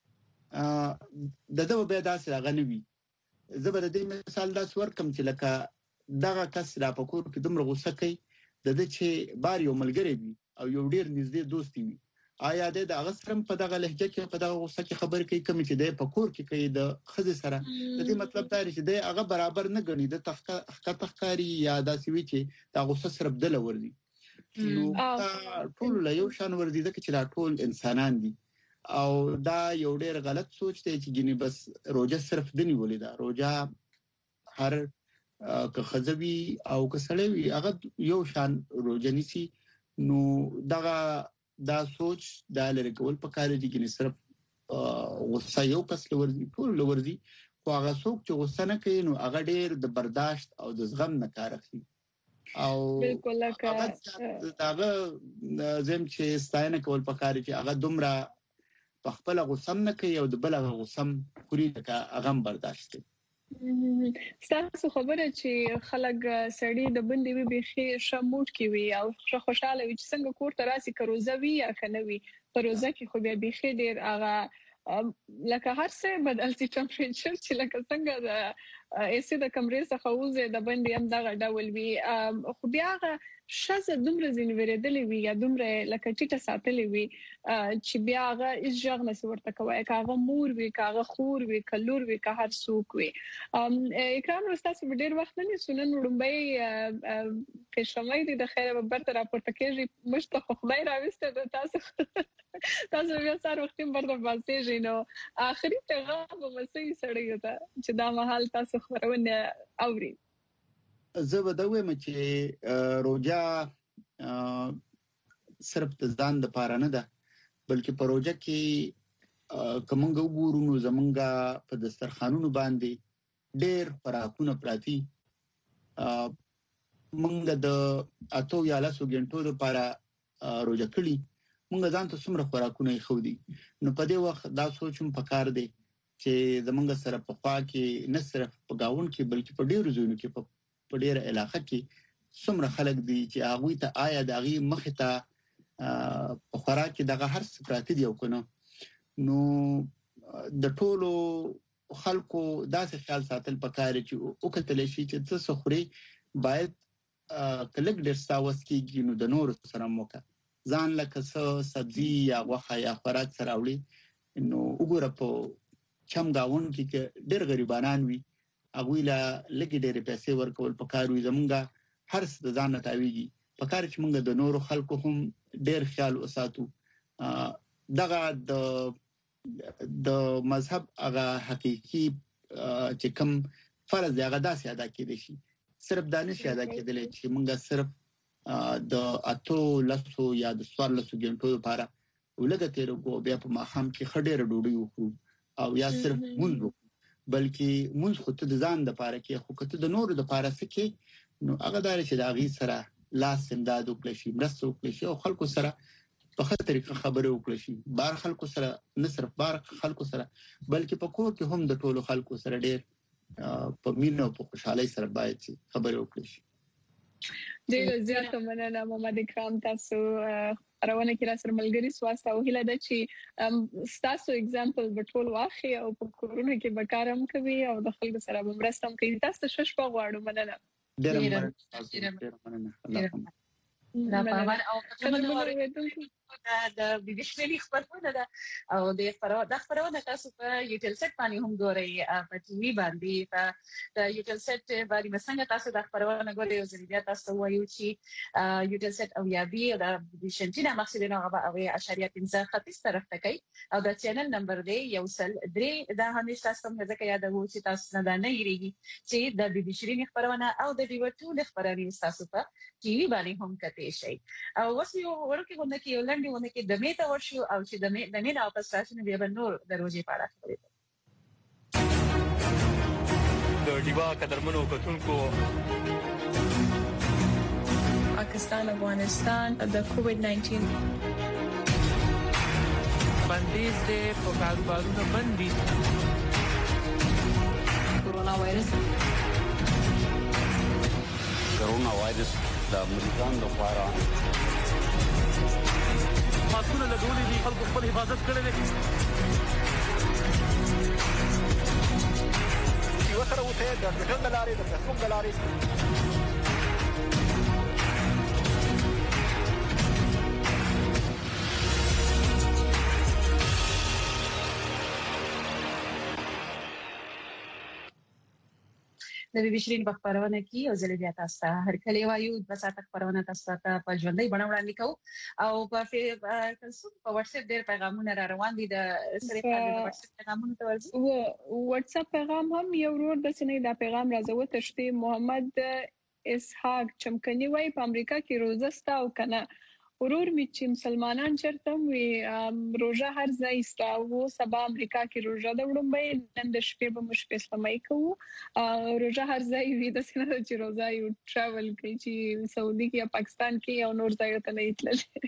د دغه به داسې راغنوي زبر د مثال دا څور کم چې لکه دغه کس را پکور کې دومره غوسه کوي د دې چې بار یو ملګری وي او یو ډیر نږدې دوست وي آیا د هغه سره په دغه لهجه کې په دغه غوسه کې خبر کوي کوم چې د پکور کې کوي د خزه سره د دې مطلب دا چې د هغه برابر نه غني د تخکه تخکاری یا داسې وي چې د غوسه سره بدل ورزي نو ټول له یو شان ورزي ځکه چې دا ټول انسانان دي او دا یو ډېر غلط سوچ دی چې ګینه بس روزه صرف دني ولې دا روزه هر که خزوی او که سړی هغه یو شان روزنی سي نو دغه دا سوچ دا لري کول په کار دي کې نه صرف غصه یو کس لوري ټول لوري خو هغه څوک چې غصه نه کوي نو هغه ډیر د برداشت او د زغم نه کار اخلي او بالکل لکه هغه زم چې ستاینه کول په کار چې هغه دومره په خپل غصه نه کوي او د بل غصه پوری دغه هغه برداشت کوي. ستاسو خبره چې خلک سړی د بندي وي بيخي شموټ کی وي او خوشاله وي چې څنګه کور ته راسي کروزوي یا کنوي پروزه کې خو بیا بيخي ډیر هغه لکه هر څه بدل سي ټمپریچر چې لکه څنګه د ایسي د کمرې څخه وځي د بندي هم دغه ډول وي خو بیا هغه شزه دومره زین ورېدلې وي یا دومره لکه ټیټه ساتلې وي چې بیا هغه اس ژغنه ورته کوي کاغه مور وي کاغه خور وي کلور وي که هر څوک وي. اکرام رستاسو ډېر وخت نه سنن وړمبي پښمای دي د خیر به برته راپورته کېږي مشته خدای راوسته د تاسو تاسو بیا سره وخت برته باسي نو اخري پیغام به مسي سړی ته چې دا مهال تاسو خبرونه اوري. زه به دا وایم چې روجا صرف د ځان د پاره نه ده بلکې په روجا کې کومنګ وګورو نو زمونږه په دسترخوانونو باندې ډېر خوراکونه پراتی مونږ د اته یا لاسو غنټو لپاره روجا کړی مونږ ځان ته څومره خوراکونه خو دي نو په دې وخت دا سوچم پکار دی چې زمونږ سره په خوا کې نه صرف په گاون کې بلکې په ډېر زونو کې په په ډیره علاقه کې څومره خلک دي چې هغه ته آیا دغه مخه ته په خوراک کې دغه هر څه پراته دی او کنه نو د ټولو خلکو داسې خیال ساتل پکاره چې او کتل شي چې څه سخري باید کلک ډیر ساوس کېږي نو د نور سره موکه ځان لکه څه سبزي یا غوښه یا خوراک سره وړي نو وګوره په چم گاون کې ډیر غریبانان وي اغه لا لګي ډېر پیسې ورکول پکاروي زمونږه هر څه ځان نتاويږي پکار چې مونږ د نورو خلکو هم ډېر خیال وساتو دغه د د مذهب هغه حقيقي چې کوم فرض هغه داسې ادا کېدی شي صرف دانش ادا کېدل چې مونږ صرف د اتو لاسو یا د سوار لاسو ګنټو لپاره ولګه تیر کو بیا په ماهم کې خډېر ډوډۍ وخورو او یا صرف مونږ بلکې مونږ خو ته د ځان د پاره کې خو کته د نورو د پاره سکه نو هغه دار چې دا غي سره لاس امداد وکړي شي مرسته وکړي شي او خلکو سره په خطر کې خبرې وکړي شي بار خلکو سره نه صرف بار خلکو سره بلکې په کور کې هم د ټولو خلکو سره ډېر په مینه او په خوشحالۍ سره باید خبرې وکړي شي. ډېر زیات مننه محمد اکرام تاسو روانه کې را سره ملګری سواسته او هله د چې تاسو اگزامپل بټول واخی او په کورونه کې بکارم کوي او د خلکو سره مرستم کوي تاسو شش په غواړو مننه ډېر مننه الله دا په او د بيدشمني خبرونه ده او د خبرونه د خبرونه تاسو په یوټل سټ باندې هم ګورئ په ټي وي باندې په د یوټل سټ باندې مسنګ تاسو د خبرونه ګورئ او زریبیا تاسو وایو چې یوټل سټ او یا بي د بيشنټینا مقصدونه هغه او اشاریه پنځه خطیس طرف ته کوي او د چینل نمبر دی یو سل درې دا همیشه تاسو هم ځکه یادوو چې تاسو نه نه یریږي چې د بيدشري خبرونه او د ډیوټو خبرونه تاسو په ټي وي باندې هم کته شي او وس یو ورکه غونډه کې ولندې ونه کې د میته ورشو او چې د می د می د اپستاسیون بیا نور دروځي پاره کوي د ډیوا قدرمنو کتونکو پاکستان افغانستان د کووډ ناینټین بندیز دې په کاروبارونو باندې کورونا وایرس کورونا وایرس د امریکان د لپاره ماسونه له ډولې دي خلکو خپل حفاظت کړی دی یو سره وته د ټول دلاري د فیسبوک دلاري د بي بي شيرین په خبرونه کې او زله بیا تاسو ته هر کله وایو د ساعت خبرونه تاسو ته په ژوندۍ بڼه وړاندې کوو او په تاسو په واتس اپ ډېر پیغامونه را روان دي د سره په واتس اپ پیغامونه ته ورځي و واتس اپ پیغام هم یو ورور د سنې دا پیغام راځو تشته محمد اسحاق چمکني وای په امریکا کې روزه ستا او کنه ورور می چې مسلمانان چرته وي روزه هر ځای ستا وو سبا امریکا کې روزه د وړمبې نن د شپې به مش په اسلامي کوو روزه هر ځای وي د سینه چې روزه یو ټراول کوي چې سعودي کې یا پاکستان کې او نور ځای ته نه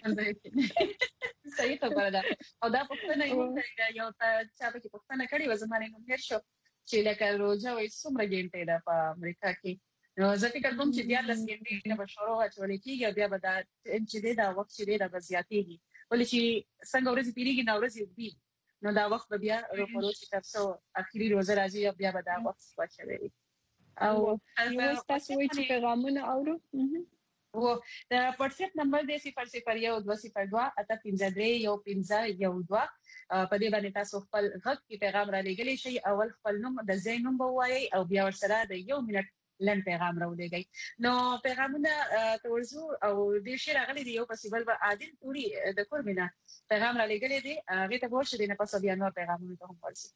تلل صحیح خبره ده او دا په څنګه یو یو ته چې په پښتنه کړي و زمانه نو هر شو چې لکه روزه وي څومره ګینټه ده په امریکا کې نو زه فکر کوم چې بیا د سکندې په شروع اچول کېږي بیا به دا چې دا وخت چې دا وضعیتي ولې چې څنګه ورځ پیریږي نو ورځ وي نو دا وخت بیا ورو چې تاسو اخیری روزه راځي بیا به دا وخت واچوي او تاسو وایي چې پیغامونه اورو و د واتساپ نمبر دی صفر صفر یو دوه صفر دوه اته پنځه درې یو پنځه یو دوه په دې باندې تاسو خپل غږ کې پیغام را لېږلی شئ اول خپل نوم د ځای نوم ووایئ او بیا ورسره د یو منټ لن پیغام راولېږئ نو پیغامونه تورزو او د شي راغلي دی یو پسیبل به عادل پوری د کوربینا پیغام را لېږلی دی هغه ته ورشي د نه پس بیا نو پیغامونه ته هم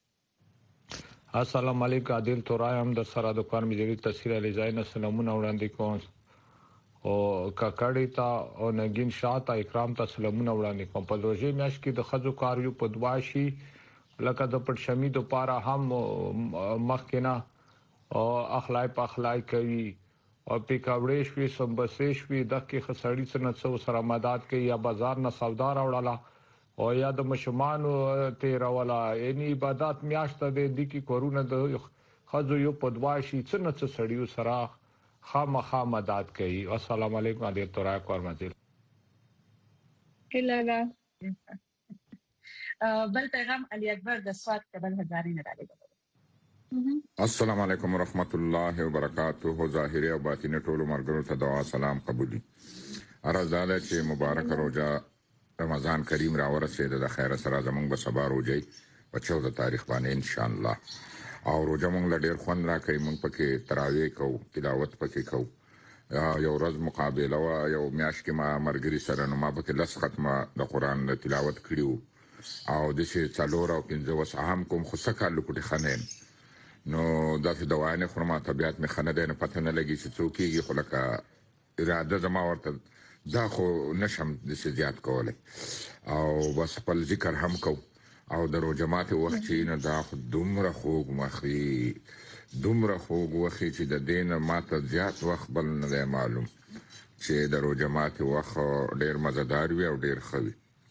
ورسي السلام علیکم عادل تورایم د سره د کار مجری تفسیر علی زاین سلامونه وړاندې کوم او کاکړی تا او نګین شاته اکرام ته سلامونه وړاندې کوم په روزي میاش کې د خزو کاریو په دواشي لکه د پټشمی د پاره هم مخکنا او اخلاق په اخلاق کوي او پیکاوړې شوي سمبسې شوي دغه خسړی څنګه څو سره مدد کوي یا بازار نه سودا راوړاله او یا د مشمان تیر ولا یعنی عبادت میاشته د دې کې کورونه د خزو یو په دواشي څنګه څه سړیو سره خامخا مدد کوي السلام علیکم عادل تورای کور مزل هلالا بل پیغام علی اکبر د سواد قبل هزاري نه راغلی السلام علیکم ورحمت الله وبرکاته ظاهری او باطنی ټول مرګرو ته دعا سلام قبولي ارزاله چې مبارک روزه رمضان کریم را ورسېده د خیر سره زمونږ به سبا روزي په چودہ تاریخ باندې ان شاء الله او روزه مونږ لډیر خوان را کوي مونږ پکې تراویح کوو تلاوت پکې کوو یو ورځ مقابله وا یو میاش کې ما مرګري سره نو ما پکې لس ختمه د قران تلاوت کړیو او د شي څلور او پنځه وس اهم کوم خو سکه لکټي خنین نو دا چې دوانه خرما طبيعت می خنه ده نه پته نه لګي چې څوکيږي خو لکه اراده زما ورته دا خو نشم د زیات کوله او بس په ذکر هم کو او درو جماعت وخت چې نه دا دومره خوګ مخې دومره خوګ وخت چې د دین ماته زیات وخت بل نه معلوم چې درو جماعت وخت ډیر مزدار وي او ډیر خوي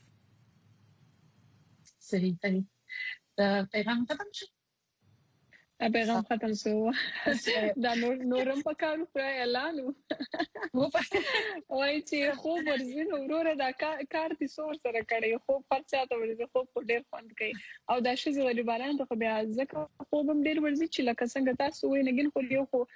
صحیح صحیح پیغام ختم شو پیغام ختم شو دا نور نورم پکارو پر اعلان وو وای چې خو ورزین وروره دا کار دي سور سره کړي خو پرچا ته ورزې خو په ډیر خوند کوي او دا شی غریبانان ته بیا ځکه خو هم ډیر ورزي چې لکه څنګه تاسو وای نګین خو یو خو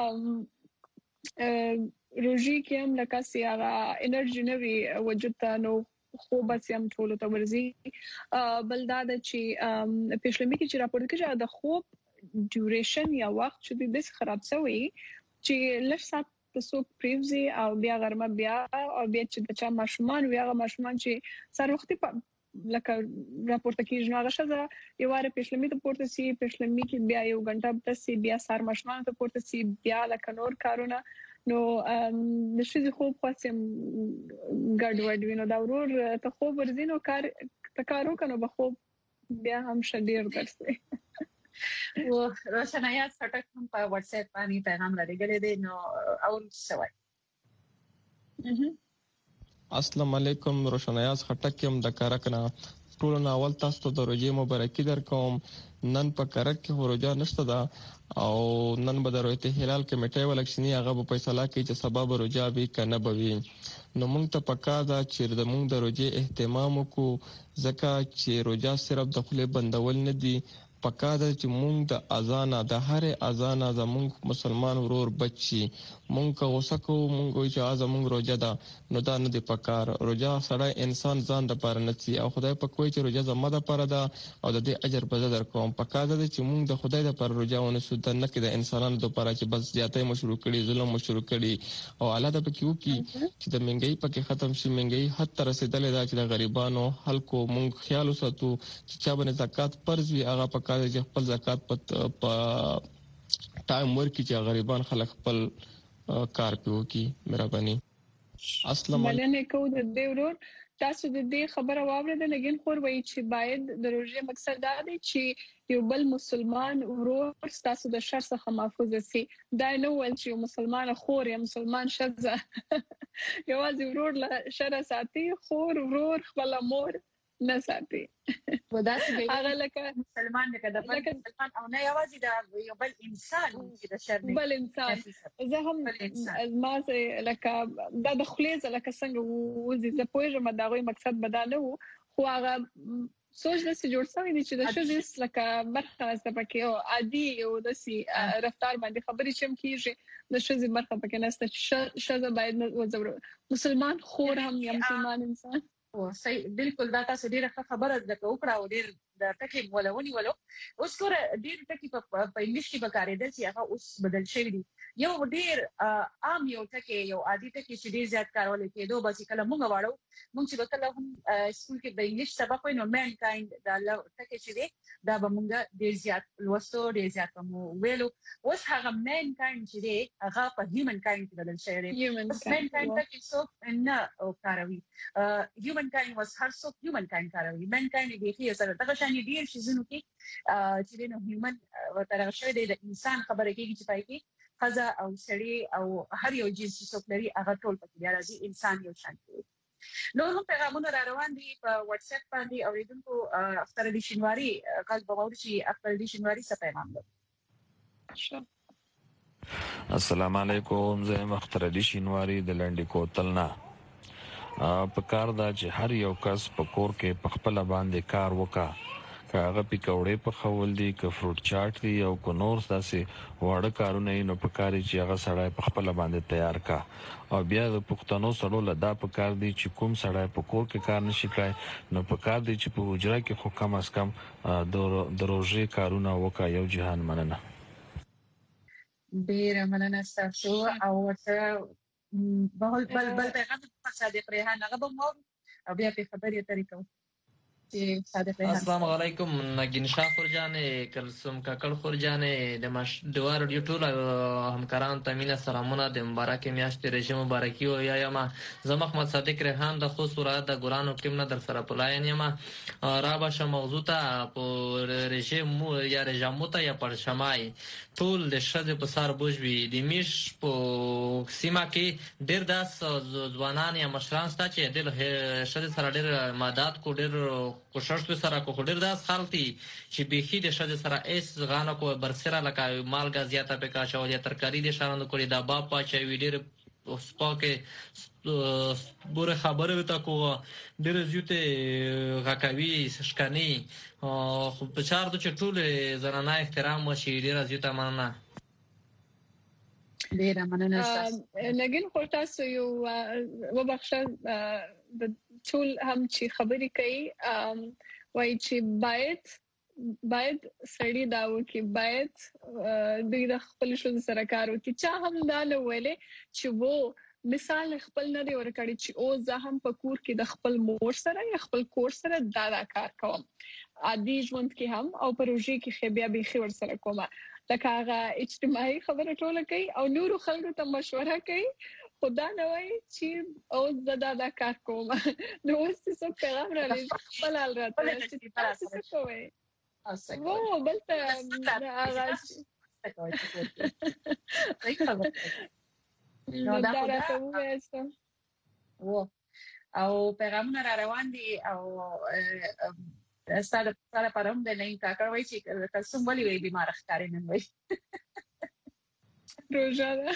روجي کې هم لکه سیاره انرژي نوي وجود ته نو خو بس هم ټول ته ورزي بل دا چې پښلمي کې چې راپور کې د خوب ډیوریشن یا وخت چې د خراب شوی چې لږ سات تاسو پریوزي او بیا غرمه بیا او بیا چې د چا ماشومان وي هغه ماشومان چې سر وخت لکه راپورته کیږي نو هغه شزه یو واره پښلمي ته پورته سي پښلمي کې بیا یو غنټه تاسو بیا سر ماشومان ته پورته سي بیا لکه نور کارونه نو د شې خوب خاصم ګډ وډ وینو دا ورور ته خوب ورزینو کار تکارو کنه به خوب بیا هم شډیر درسي و روشنایات خټک هم په واتس اپ باندې پیغام راغلی دی نو او سوای السلام علیکم روشنایات خټک هم د کارکنه ټول ناول تاسو ته د روزي مبارکي درکوم نن په کرک کې روزه نشته دا او نن به د روزه هلال کمیټه ولکشنی هغه په فیصله کوي چې سبب روزه به کنه بوي نو موږ ته پکا دا چې د موږ د روزه اهتمام کو زکه چې روزه صرف د خپل بندول نه دي پکاده چې مونږ د اذان د هر اذان زمونږ مسلمان ورور بچي مونږ کو وسکو مونږ چې اذان مونږ روزه ده نو دا نه دی پکار روزه سره انسان ځان د پاره نڅي او خدای په کوی چې روزه زما د پاره ده او د دې اجر به در کوم پکاده چې مونږ د خدای د پاره روزه ونه سود نه کې د انسانانو د پاره چې بس زیاتې مشروع کړي ظلم مشروع کړي او الله د پکې وکي چې د منګي پکې ختم شي منګي حد تر رسیدلې ده چې د غریبانو خلکو مونږ خیال وساتو چې چا باندې زکات فرض وي هغه پکاده چې خپل زکات په ټایم ورکړي چې غریبان خلک خپل کار پیو کی مهرباني السلام علیکم ملنه کو د دې ورور تاسو د دې خبره واوریده لګین خور وایي چې باید د روزه مقصد دا دی چې یو بل مسلمان ورور تاسو د شر څخه محفوظ شي دا نه ول چې مسلمان خور یا مسلمان شذ یوازې ورور له شر ساتي خور ورور خپل مور نه ساتي ودا چې هغه لکه مسلمان نه کده بل مسلمان او نه یوازې دا یو بل انسان چې د شر نه بل انسان زه هم ما لکه دا د خلیز لکه څنګه وزي زه پوهیږم دا غوي مقصد بدانه وو خو هغه سوچ د سې جوړ شوی دی چې د شذ لکه برخه است پکې او عادي او د سي رفتار باندې خبرې چم کیږي د شذ برخه پکې نهسته شذ باید مسلمان خور هم یا مسلمان انسان او صحیح بالکل دا تاسو ډیره خبره ده وکړه او ډیر د ټکی ولونی ولو اوس ګوره ډیر ټکی په انګلیش کې بکارېدل چې هغه اوس بدل شوی دی یو ډیر عام یو ټکی یو عادي ټکی چې ډیر زیات کارول کېدو بس کله موږ واړو موږ چې وکړو هم سکول کې د انګلیش سبق وینو مین کایند دا ټکی چې دی دا به موږ ډیر زیات لوستو ډیر زیات مو ویلو اوس هغه مین کایند چې دی هغه په هیومن کایند کې بدل شوی دی مین کایند ټکی څو نه او کاروي هیومن کایند واس هر څو هیومن کایند کاروي مین کایند دی چې سره دغه شان ډیر شي زنو کې چې نو هیومن تر شوی دی د انسان خبره کېږي چې پای کې خزه او سړی او هر یو جنس څوک لري هغه ټول پکې راځي انسان یو شان دی نو هم پیغامونه را روان دي په واتس اپ باندې اوریدونکو اختر دي شینواری کال په وړي چې اختر دي شینواری څه پیغام ده السلام علیکم زه اختر دي شینواری د لنډی کوتل نه په کار دا چې هر یو کس په کور کې په خپل باندې کار وکا کاغه پکوړې په خول دي ک فروټ چاټ دي او کو نور داسې واړه کارونه نو په کاری چې هغه سړی په خپل باندې تیار کا او بیا د پښتنو سره لدا په کار دي چې کوم سړی په کور کې کار نشي کړای نو په کار دي چې په حجره کې خو کم از کم د روزي کارونه وکا یو جهان مننه ډیر مننه تاسو او ورته بل بل بل پیغام په صادق ریحان هغه به مو او بیا په خبرې طریقو السلام علیکم نگین شاه خورجان کلسوم کاکړ خورجان د مش دوار ډیو ټول همکاران تامینه سلامونه د مبارک میاشتې رژیم مبارکي او یا ما زه محمد صادق ریحان د خو سورات د ګورانو ټیم نه در سره پلاین یم را باشه موضوع ته په رژیم یا رژیم ته یا پرشمای ټول د شذ په سر بوجوي د میش په سیمه کې ډیر داس ځوانان یا مشران ستا چې د شذ سره ډیر مادات کو ډیر کوشش سره کو ډیر داس خالتي چې بيخي د شذ سره ایس غانه کو برسره لکه مالګه زیاته په کا شو یا ترکاری د شاند کوړي دا با پاچي ویډیر اوس پاکه بوره خبره وتا کو ډیر زیوته غکوي شکانی خو په چار د چټول زنانه احترام وشي ډیر زیوته مننه ډیر مننه لګین خو تاسو یو وبخښه د ټول هم چې خبرې کوي وایي چې باید باید سړی دا وکي باید د خپل شوز سره کار وکي چا هم دا نه ویلې چې وو مثال خپل نه دی ورکړي چې او زه هم په کور کې د خپل مور سره یا خپل کور سره دا دا کار کوم عادي ژوند کې هم او پروژې کې خبیا به خبر سره کومه لکه هغه اجتماعي خبره ټوله کوي او نور خلکو ته مشوره کوي خدا نه وای چې او زدا دا کار کوم نو اوس څه پیغام را لې خپل حال راته چې تاسو څه کوئ اسه وو بل ته راځي نو دا راته وایسته وو او پیغامونه را روان دي او ستاره ستاره پرم د نه کاکړ وای چې تاسو ولې وی بیمار ښکارې نن وای روزانه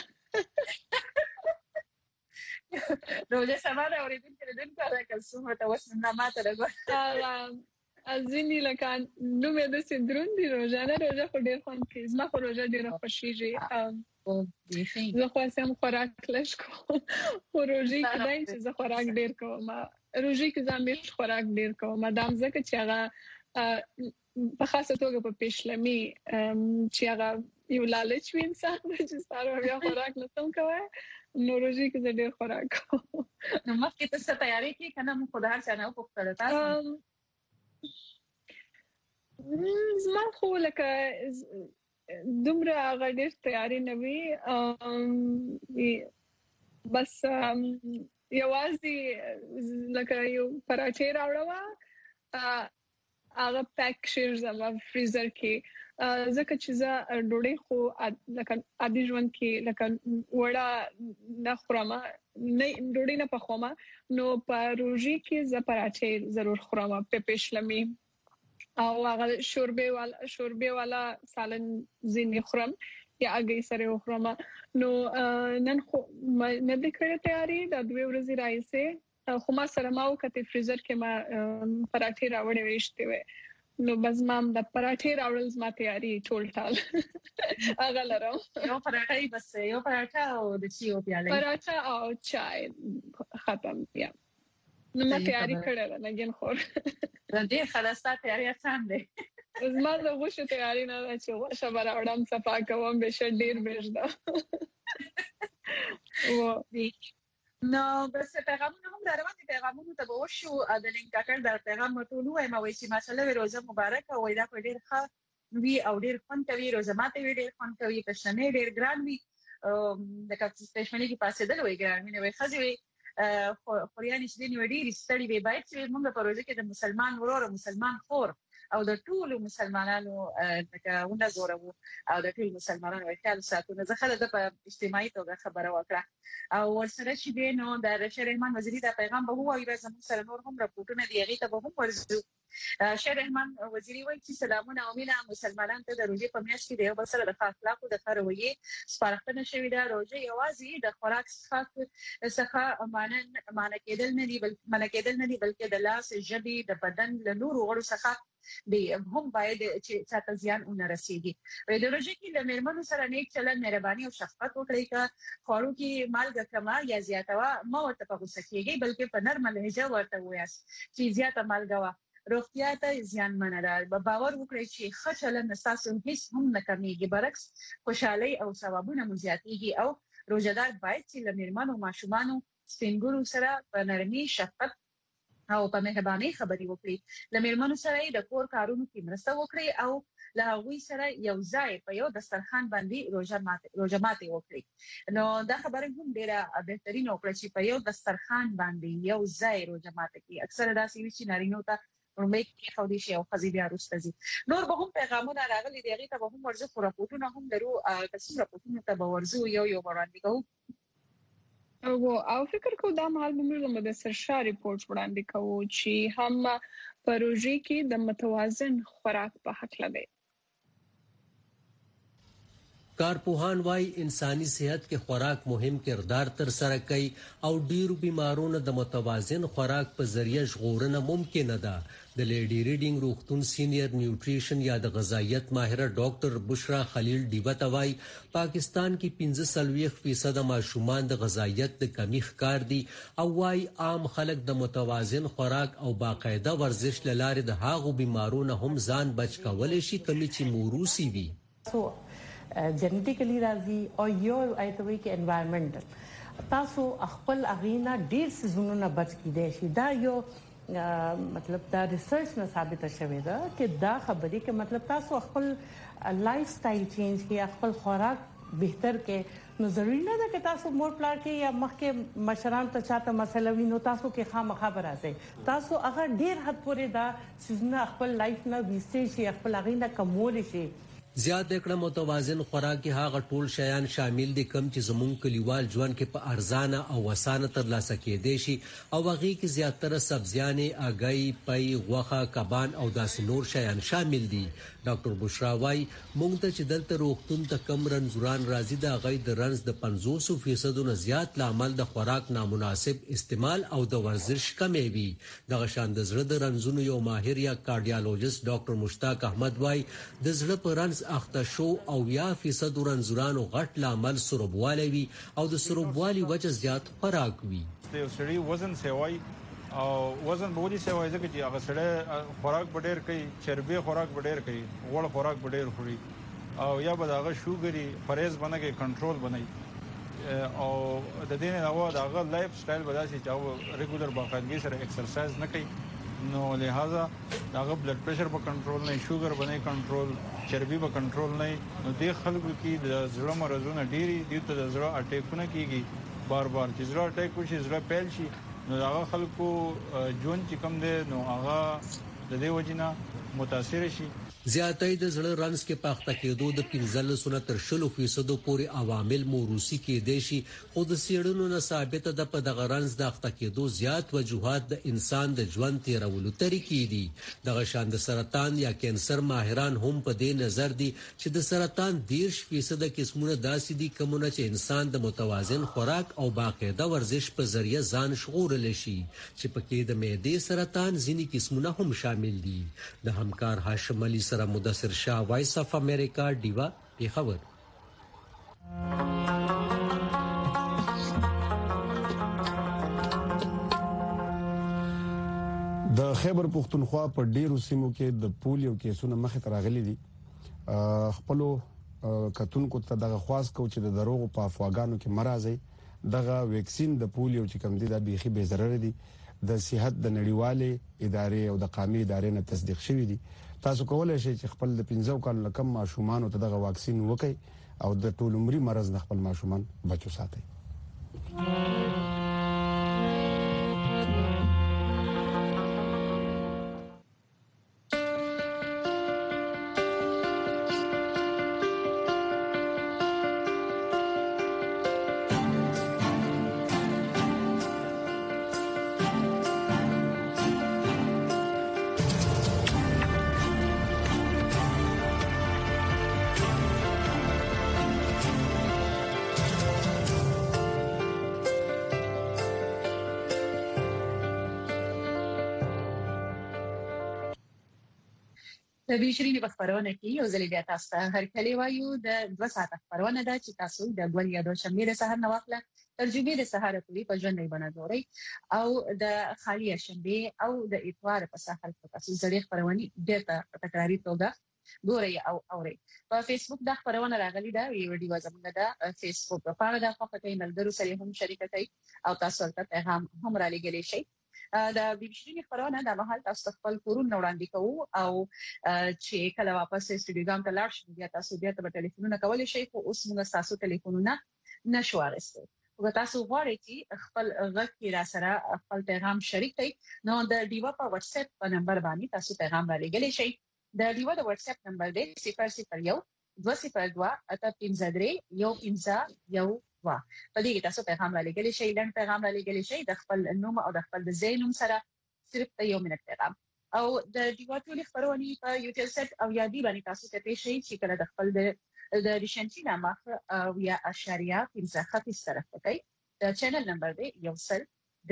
روزه سما دا اوریدل کېدل کله کله څومره ته وسنه ماته راغله ازینی لکه نو مې د سندرون دی روزانه روزه خو ډیر خوند کوي زما خو روزه ډیره خوشیږي زه خو سم خوراک کلش کو خو روزي کدای چې زه خوراک ډیر کوم روزي کې زميش خوراک ډیر کوم مدام زکه چې هغه په خاصه توګه په پېشلمي چې هغه یو لالچ انسان چې ستاره بیا خوراک نه تم کوي نو روزي کې ډیر خوراک نو مخکې ته تیاری کې کنه مو خدای هر څه نه وکړه تاسو زما خو لکه دومره غډیر تیاری نه وی بس یوازې لکه یو پراټې راوړم هغه پاک شیر زما فریزر کې ځکه چې زه ډوډۍ خو لکه عادي ژوند کې لکه وړه نه خورم نه ډوډۍ نه پخوم نو په روزي کې زه پراټې ضرور خورم په پېشلمي او هغه شوربه والا شوربه والا سالن زینې خورم یا هغه سره خورم نو نن خو نه د کړې تیاری د دوه ورځې راځي خو ما سره ما وکړې فریزر کې ما پراټې راوړې وېشته وې نو بس مام د پراټې راوړل زما تیاری ټول ټال هغه لرم یو پراټې بس یو پراټه او د چیو پیاله پراټه او چای ختم بیا نو ما تیاری کړل نه ګن خور دې خلاصه تیاری آسان دی زما د غوښه تیاری نه چې غوښه براوړم صفا کوم به ش ډیر بهشدا و نو بس پیغامونه هم درو دي پیغامونه ته وشو د لینک کړه د پیغام ټولو وایم او چې ماشاءالله روزه مبارک او دا په ډیر ښه وی او ډیر خوند کوي روزه ماته وی ډیر خوند کوي په شنه ډیر ګران وی د کاپس پېښمنې کې پاسې دل وی ګران مې وی خځې وی خوريانې چې دې وړي رستړي به باید چې موږ په روزه کې د مسلمان ورور مسلمان خور او د ټولو مسلمانانو دغه ونځورو او د ټولو مسلمانانو خیال ساتو نه ځخه د اجتماعي توګه خبره وکړه او ورسره چې دینو د رشید رحمان وزیری د پیغام به هو ایبه زموږ سره نور هم راپورټونه دی هغه ته به هم ورزو شاه رحمان وزیری وایي چې سلامونه او مینا مسلمانانو ته د روزي په میاشت کې د یو بل سره د اخلاقو د خروي سپارښتنه شوې ده روزه یوازې د خوراک څخه امانه امانه کېدل نه دی بلکې امانه کېدل نه دی بلکې د لاس ژبې د بدن له نورو غړو څخه به هم باید چې څه ځان اون رسیدي په د روزي کې د میرمنو سره نیک چلند مهرباني او شفقت وکړئ کا خورو کې مالګه کما یا زیاتوا ما ورته په غوسه کېږي بلکې په نرمه لهجه ورته وایاست چې زیاته مالګه روغتیا ته زیان منه ده باور وکړئ چې ښه چلند تاسو هیڅ هم نه کمیږي برعکس خوشحالي او ثوابونه مو زیاتېږي او روزدار باید چې لمرمنو ماشومانو سپینګورو سره په نرمي شفقت او په مهرباني خبري وکړي لمرمنو سره د کور کارونو کې مرسته وکړي او له هغوی سره یو ځای په یو دسترخوان باندې روزه ماته روزه ماته وکړي نو دا خبره هم ډیره بهترینه وکړي چې په یو دسترخوان باندې یو ځای روزه ماته کوي اکثر داسې وي چې نارینو ته ورمې کې خو دې شي او خزي بیا روستځي نور به هم پیغامونه راغلي دی هغه ته به هم ورزه راپورټونه هم درو تاسو راپورټونه ته به ورزو یو یو وړاندې کوو او او فکر کوم دا مهال به موږ د سرشاري ریپورت وړاندې کوو چې هم پروژې کې د متوازن خوراک په حق لري کارپوهان وايي انساني صحت کې خوراک مهم کردار تر سره کوي او ډیرو بیمارونو د متوازن خوراک په ذریعہ ژغورنه ممکن ده د لیډي ریډینګ روغتون سینیئر نیوټریشن یا د غذایت ماهره ډاکټر بشرا خلیل دیوته وايي پاکستان کې پنځه فیصد ماشومان د غذایت د کمی ښکار دي او وايي عام خلک د متوازن خوراک او باقاعده ورزش لاره د هاغو بیمارونو هم ځان بچ کولای شي کله چې موروثي وي جنټیکلی راځي او یو ایتوي کې انوایرنمنټل تاسو خپل اغینا ډیر سيزونونه بچ کیدای شي دا یو مطلب دا ریسرچ نه ثابت شوی دا چې دا خبرې کې مطلب تاسو خپل لایف سټایل چینج کې خپل خوراک بهتر کې نو ضروري نه ده چې تاسو مور پلار کې یا مخکې مشران ته چاته مسله وینو تاسو کې خامخا راځي تاسو هغه ډیر حد پورې دا سيزونه خپل لایف نه وسته شي خپل اغینا کمول شي زیات کړه متوازن خوراک کې هغه ټول شیان شامل دي کوم چې زموږ کلیوال ژوند کې په ارزانه او وسانه ترلاسه کېدای شي او هغه کې زیاتره سبزیانې اګای پي غوخه کبان او داسې نور شیان شامل دي. ډاکټر بشرا وايي موږ ته چې دلته روغتون ته کم رنځوران راځي دا غي د رنځ د پنځوس فیصد نه زیات لامل د خوراک نامناسب استعمال او د ورزش کمی وي. دغه شان د زړه د رنځونو یو ماهر یا کارډیالوجست ډاکټر مشتاق احمد وايي د زړه په رنځ اخته شو او یا فیصد رنځورانو غټ لامل سربوالی وي او د سربوالي وجه زیات خوراک وي. د سړي وزن سیوای او وزن به ودی سیوای ځکه چې هغه سړی خوراک ډېر کوي چربي خوراک ډېر کوي غوړ خوراک ډېر خوري او یا به هغه شوګري پرهیز باندې کنټرول بنای او د دې نه علاوه هغه لایف سټایل بداسي چې او ریګولر باقاعدګي سره ایکسرسایز نه کوي نو لہذا هغه بلډ پریشر به کنټرول نه شوګر باندې کنټرول چربي به کنټرول نه نو د خلکو کې د زړه مرزونه ډيري دي ته د زړه اٹیکونه کیږي بار بار چې زړه اٹیک وشي زړه پیل شي نو هغه خلکو جون چې کم دي نو هغه د دې وجنه متاثر شي. زیاتې د زړه رنځ کې پاخته کېدو د پنځلس نه تر شل فیصد پورې عوامل موروثي کېدای شي خو د سیړنو نه ثابت ده په دغه رنځ د اخته کېدو زیات وجوهات د انسان د ژوند تیرولو طریقې دي. دغه شان د سرطان یا کینسر ماهران هم په دې نظر دي چې د سرطان دیرش فیصد قسمونه داسې دي کومونه چې انسان د متوازن خوراک او باقاعده ورزش په ذریعہ ځان شغورل شي چې پکې د معدې سرطان ځینی قسمونه هم شامل دي. د همکار هاشم علي سره مدثر شاه وایس اف امریکا دیوا پیښور. د خیبر پختونخوا په ډیرو سیمو کې د پولیو کیسونه مخې ته راغلي دي. خپلو کتونکو ته دغه خواص کو چې د دروغ په افواګانو کې مرزي دغه ویکسین د پولیو چې کوم دي د بيخي به ضرر دي د صحت د نړیوالې ادارې او د قومي ادارې نه تصدیق شوی دي. تاسو کولای شئ چې خپل د پنځو کال کم ماشومان ته دغه واکسین وکړي او د ټول عمري مرز نه خپل ماشومان بچو ساتي. د بیشرینې په خبرونه کې یو ځل بیا تاسو ته هر کلی وایو د دوه ساعته خبرونه ده چې تاسو د ګول یا د شنبه د سحر نه واخله ترجمه د سحر پوری په ژوند نه بنګوري او د خالی شنبه او د اتوار په سحر په تاسو ځړې خبرونه ډېر تکراری توګه ګوري او اوري. په فیسبوک د خبرونه راغلي دا ویډیو زموږ د فیسبوک په اړه د خپل ملګرو سره هم شریک کړئ او تاسو ته پیغام هم را لګیلی شي. د بیبشرینې خبرونه د محل تاسو خپل کورونه وړاندې کوو او چې کله واپس استودیو ته لاړ شئ بیا تاسو بیا په ټلیفونونه کولای شئ خو اوس موږ تاسو ټلیفونونه نشو اخیستل. او تاسو غواړئ چې خپل غږ کې را سره خپل پیغام شریک کړئ نو د ډیوا په واتس اپ په نمبر باندې تاسو پیغام را لګیلی شئ. د ډیوا د واتس اپ نمبر دی صفر صفر یو دوه صفر دوه اته پنځه درې یو پنځه یو وا په دې کې تاسو پیغام را لګیلی شئ لنډ پیغام را لګیلی شئ د خپل نوم او د خپل د ځای نوم سره صرف یو منټ پیغام او د ډیوا ټول خبرونه په یوټیوب سټ او یادی باندې تاسو ته پېښ شي چې کله د خپل د د ریشنټی نامه او یا اشاریه پنځه خط طرف کوي د چینل نمبر دی یو سل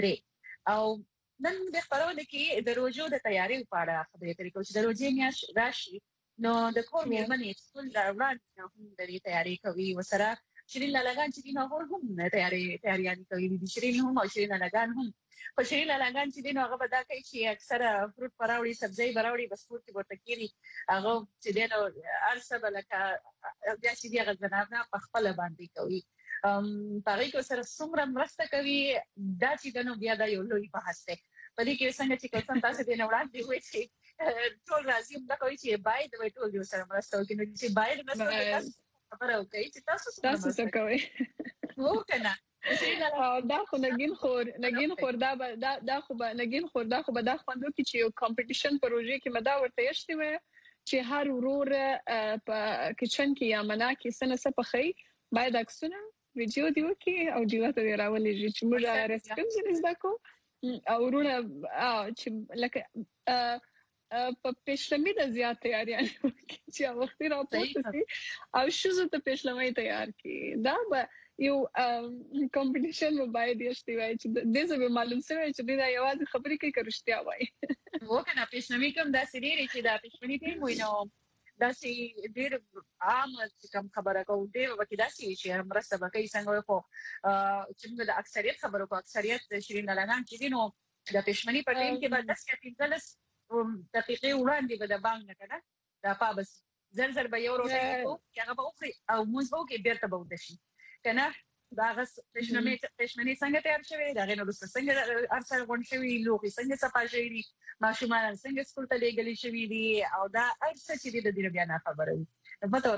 درې او نن د خبرونه کې د روزو د تیاری لپاره خبرې کوي چې د روزې میاش راشي نو د کور میرمنې ټول راوړل نه هم د تیاری کوي وسره شیرین لالاګان چې دینه هم تیاری تیاریان کوي دي شیرین هم او شیرین لالاګان هم په شیرین لالاګان چې دینه هغه بدا کوي چې اکثره فروټ پراوړي سبزی براوړي بس فروټ ورته کیږي هغه چې دینه ارسه بلکه بیا چې دی غزنابنا په خپل باندې کوي ام پاره کې سره څومره مرسته کوي دا چې دنو بیا دا یو لوی بحث دی په دې کې څنګه چې کله تاسو دینه وړاندې وایي چې ټول راځي دا کوي چې باید وایي ټول یو سره مرسته وکړي نو چې باید مرسته خبره وکړي چې تاسو تاسو څه کوئ وو کنه دا خو نګین خور نګین خور دا دا خو نګین خور دا خو دا خوندو کې چې یو کمپټیشن پروژې کې مدا ورته یشتي وي چې هر ورور په کچن کې یا منا کې سنه سپخي باید عکسونه ویډیو دی وکي او دیواته راولې چې موږ رسپم زده کو او ورونه چې لکه په پېشلمي د زیات تیاریان چې وخت راپورته شي او شوزو ته پېشلمي تیار کی دا یو کمپټیشن موبایل دی چې د دې به معلوم شوی چې دا یوازې خبرې کوي کړشتیا وای وکنه پېشلمي کوم دا سړي چې دا پېشلمي کوي مو نو دا چې ډېر عام کوم خبره کوي دی وکي دا چې مرسته وکړي څنګه کو چې موږ د اکثریت خبرو کو اکثریت شیرین لالان چې دینو د پېشلمي په ټیم کې به داسې کېدلس دقیقې وړاندې به د بانک نه کنه دا پابس زر زر به یو روټه کې هغه به اوخري او موږ به کې بیرته به ودشي کنه دا غس پښمنې پښمنې څنګه تیار شوی دا غنو لسته څنګه ارسل غون شوی لوخي څنګه صفاجي دي ماشومان څنګه سکول ته لګلې شوی دي او دا ارسه چې د دې بیا نه خبره وي پته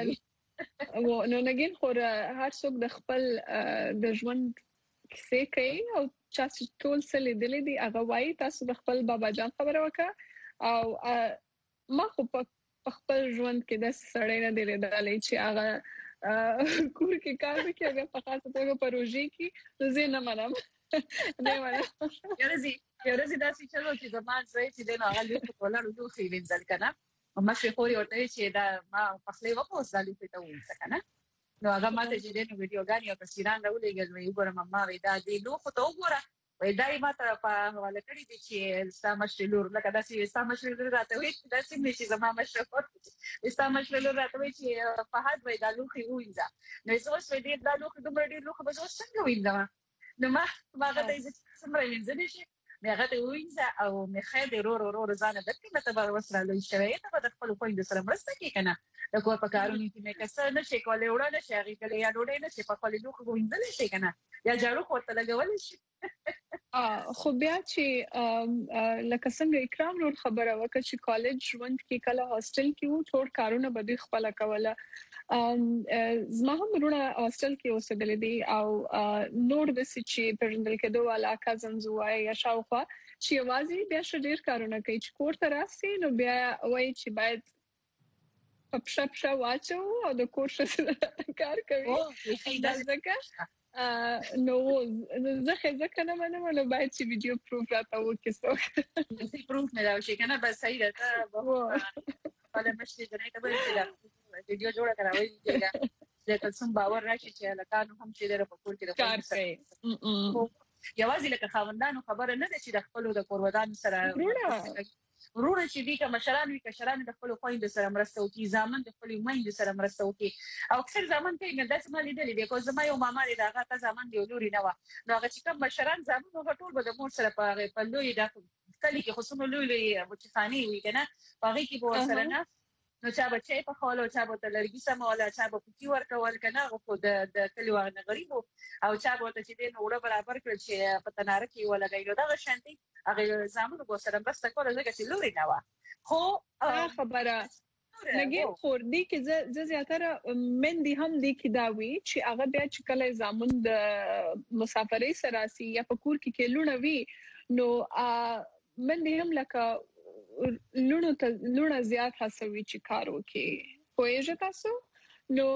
وته مو نو نګین خو هر څوک د خپل د ژوند کیسه کوي او چا چې ټول څه لیدلې دي هغه وایي تاسو د خپل بابا جان خبره وکړه او ما خو په خپل ژوند کې د سړی نه دی لیدلې چې هغه کور کې کار وکړي هغه په خاصه توګه پروژې کې زه نه منم نه منم یارزي یارزي دا چې چلو چې زمان زوی چې د هغه لږ په ولر دوه خې وینځل کنه ما شي خوري ورته چې دا ما پخلې وکړو ځالې په ته وځه کنه نو هغه ماته چې د ویډیوګانې او تصویران راولېږل وی وګورم ما وی دا دی نو خو ته وګوره وی دای ما ته په حواله کړی دي چې سامشلور لکه دا چې سامشلور راته وی دا چې نشي زما مشرف سامشلور راته وی چې فهد وی دا لوخي وینځه نو زه اوس وی دا لوخي دومره ډیر لوخي به زه څنګه وینځم نو ما ما ته چې څومره وینځل شي مې هغه وینځه او مې خیر ورو ورو ځان د کله ته به وسره لوي شوی ته به خپل خويند سره مرسته کوي کنه د کوه په کارونو کې مې کسر نه شي کولای وړاندې شي هغه کله یا ډوډۍ نه شي په خپل لوخ وینځل شي کنه یا جاړو کوته لګول شي خو بیا چې لکه څنګه اکرام نور خبره وکړه چې کالج ژوند کې کله هاستل کې وو ټول کارونه به خپل کوله زما هم ورونه هاستل کې اوسېدل دي او نور د چې پرندل کې دوه علاقه زنزوای یا شاوخوا چې وازي بیا شډیر کارونه کوي چې کور ته راسي نو بیا وایي چې باید په پښه پښه واچو او د کور څخه کار کوي دا ځکه نو زه ځکه نه منم نو باید چې ویډیو پروف راته وکړي څوک زه پروف نه راوښی کنه بس صحیح ده ته په مشتي درې ته به ویډیو جوړه کراوي کېږي چې څوم باور راشي چې لکانو هم چې در په کور کې کار کوي یوازې لکه خاوندانو خبره نه ده چې د خپل د کورودان سره ورونه چې دي که مشران وي کشران د خپل خويند سره مرسته وکي ځامن د خپل میند سره مرسته وکي او اکثر ځامن کې نه داسې مالي دي بیکو زما یو ماما لري داغه ته ځامن دی لوري نه و نو هغه چې کوم مشران ځامن هغه ټول به د مور سره په په لوی د کلی کې خصوصا لوی لوی مچخاني وي کنه هغه کې به سره نه نو چا بچي په خالو چا به لرګي سموله چا به پوتي ورکول کنه خو د د کلیوانو غریبو او چا به ته چې دین وړه برابر کړ چې په تناره کې ولګي نو دا شانتي هغه زامنو به سره بس کوله ځکه چې لوري نه و خو خبره نګي خور دي کې ز زیاتره من دي هم دي کې دا وی چې هغه بیا چې کله زامن د مسافرۍ سراسي یا په کور کې کې لونه وی نو من دي هم لکه لونو ته لونه زیات هڅوي چې کار وکړي پوهیږئ تاسو نو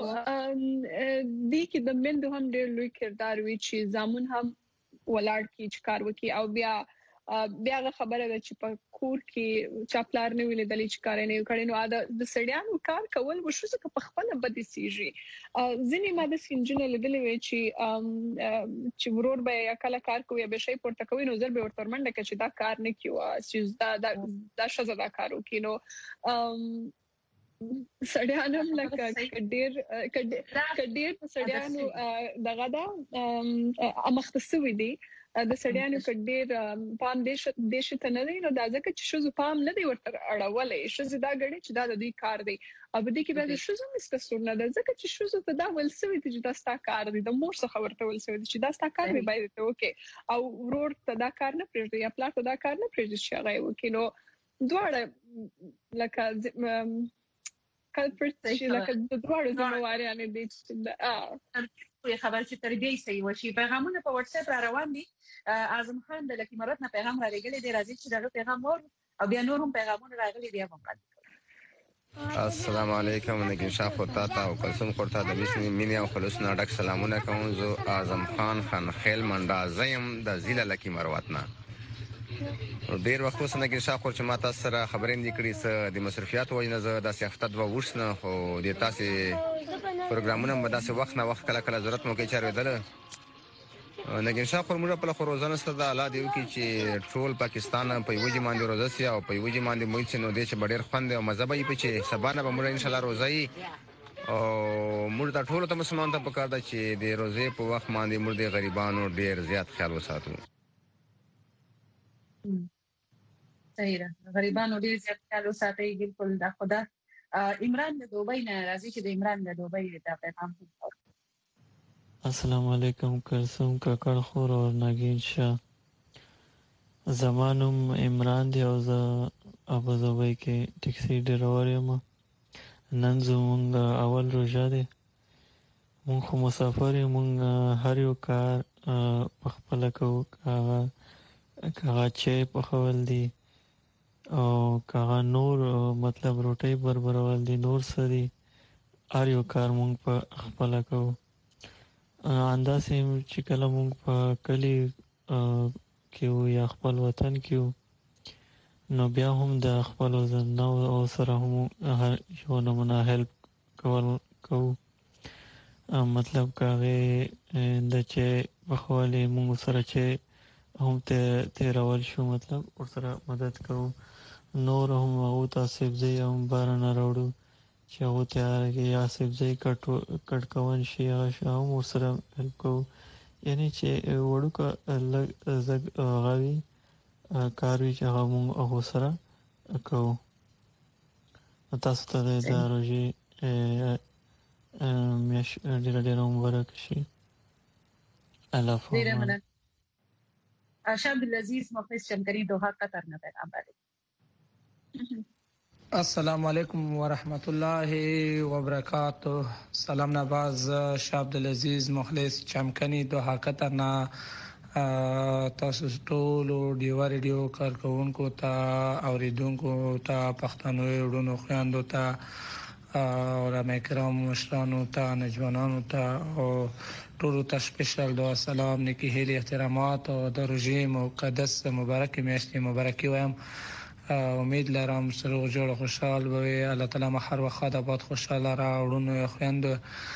دي کې د مندو هم ډېر لوی کردار وی چې زامن هم ولاړ کی چې کار وکړي او بیا بیا خبره ده چې په کور کې چاپلار نه ویل د لیچ کار نه کړي نو د سړیانو کار کول وشو څه په خپل بد سیږي ځینې ماده سینجنه لیدلې وی چې چې ورور به کله کار کوي به شي پورته کوي نو زر به ورته منډه کې چې دا کار نه کیو چې دا دا شزه دا کار وکړي نو سړیانو لکه کډیر کډیر سړیانو دغه دا مختصوي دي د سړیانو کډیر پام دیش دیش ته نه دی نو دا ځکه چې شوز پام نه دی ورته اړولې شوز دا غړي چې دا د دوی کار دی او د دې کې به شوز مستسور نه ده ځکه چې شوز ته دا ولسوي چې دا ستا کار دی د مور څخه ورته ولسوي چې دا ستا کار دی باید ته وکي او ورور ته دا کار نه پرېږدي یا پلار ته دا کار نه پرېږدي چې هغه وکي نو دواړه لکه کلپرت چې لکه د دواړو ځمواريان دي چې خبر چې تربیه صحیح وشي پیغامونه په واتس اپ را روان دي اعظم خان د لکی مراد نه پیغام را لګل دی راځي چې دغه پیغام ور او بیا نور هم پیغامونه راغلي دي هم السلام علیکم نگین شاه خورتا او کلثوم خورتا د مینې او خلوص نه ډک سلامونه کوم. زه اعظم خان خان خیل منډا زیم د زیله لکی مروتنا. ډیر وخت اوس نگین شاه خور چې ما تاسو سره خبرې نه کړې څه د مصرفيات وجنه زه د هفته دوه وښنه خو د تاسو پروګرامونه په داسې وخت نه وخت کله کله ضرورت مو کې چارې دله. نگین شاه خور موږ په خروزانه ستاسو د اعلی دیو کې چې ټول پاکستان په یوه باندې روزه سي او په یوه باندې موږ چې نو د چې ډېر خوند او مزه به په چې سبانه به موږ ان شاء الله روزي او موږ ته ټول ته مسلمان ته پکار ده چې د روزه په وخت باندې موږ د غریبانو ډېر زیات خیال وساتو. صحیح ده، غریبانو ډېر زیات خیال وساتئ. بالکل دا خدا. عمران د دوبۍ نه راځي چې د عمران د دوبۍ د پیغام السلام علیکم کلثوم کاکړ خور او نگین شاه. زمانم عمران دی او زه ابوظبي کې ټیکسي ډرایور یم. نن زمونږ اول روژه دی. مونږ خو مسافر یو، مونږ هر یو کار په خپله کوو، که هغه چای پخول دي او که هغه نور مطلب روټۍ بربرول دي، نور څه دي، هر یو کار مونږ په خپله کوو. انداسې چې کله مونږ په کلي کې وو یا خپل وطن کې وو نو بیا هم د خپلو زنانو سره هم هر یو نمونه هیلپ کول کوو. مطلب که هغې د چای پخولې مونږ سره چای هم تېرول شو، مطلب ورسره مدد کوو. نور هم هغو ته سبزۍ هم بهر نه راوړو چې هغو تیاره کې یا سبزۍ کټ کول شي، هغه شی هم ورسره هیلپ کوو. یعنې چې وړوکه لږ زږ هغه وي کار وي چې هغه مونږ هغو سره کوو. تاسو ته د روژې میاشت ډېره ډېره مبارک شي. الله ډېره مننه. شاه عبدالعزیز مخلص شمکري دوحه قطر نه پیغام راغلی. السلام علیکم ورحمت الله وبرکاته. سلام نواز شاه عبدالعزیز مخلص چمکنی دوحه قطر نه. تاسو ټول ډیو ریډیو کارکونکو ته اوریدونکو ته پښتنو وروڼو خويندو ته علماء کرام مشرانو ته نجوانانو ته او ټول ته سپیشل دعا سلام نیکی هیلي احترامات او د روژې مقدس مبارک میاشتې مبارکي وایم. امید لرم سروغ جوړ خوشحال وي. الله تعالی ما هر وخت آباد خوشاله راوړو. خويندو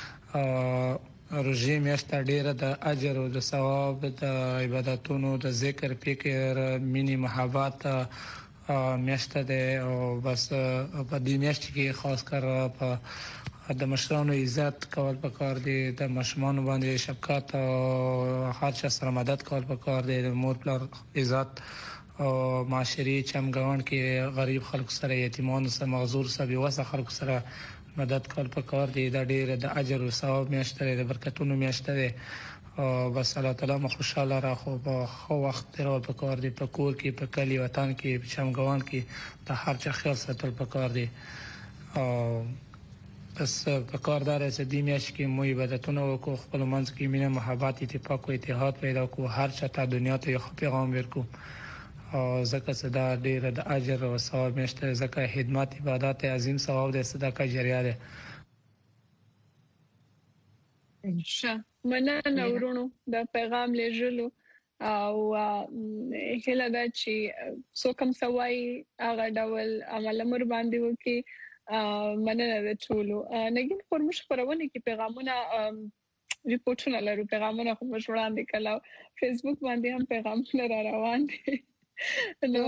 روژې میاشت ډیره د اجر او د ثواب د عبادتونو د ذکر فکر مینی محبت میاشت ده او بس په دې میاشت کې خاص کر په د مشرانو عزت کول پکار دي، د مشمانو باندې شفقت او هر چا سره مدد کول پکار دي، د مور پلار عزت او معاشري چمګاون کې غریب خلک سره، یتیمانو سره، معذور سره، بیوسه خلک سره مدد کول پکار دي. دا ډیر د اجر او ثواب میاشت ده، د برکتونو میاشت ده. او بس الله تعالی مو خوشاله را خو په خو وخت تیرول پکار دي، په کور کې، په کلی وطن کې، په چمګاون کې د هر چا خیال ساتل پکار دي. او بس پکار دار چې د میاشت کې مو عبادتونه وکړو، خپل منځ کې مینه محبت اتفاق او اتحاد پیدا کو، هر چا ته دنیا ته یو پیغام ورکو. او زکه صدا ډیر د اجر او ثواب میشته، زکه خدمت عبادت عظیم ثواب ده، صدقه جاریه ده. انشاء مننه ورونو د پیغام لېږلو او هله دا چې څوک هم سوای هغه ډول عمل مر باندې وکي. مننه د ټولو. نګین فرموش خبرونه کې پیغامونه ریپورتونه لرو، پیغامونه خو مش وړاندې کړه. فیسبوک باندې هم پیغامونه را روان دي. نو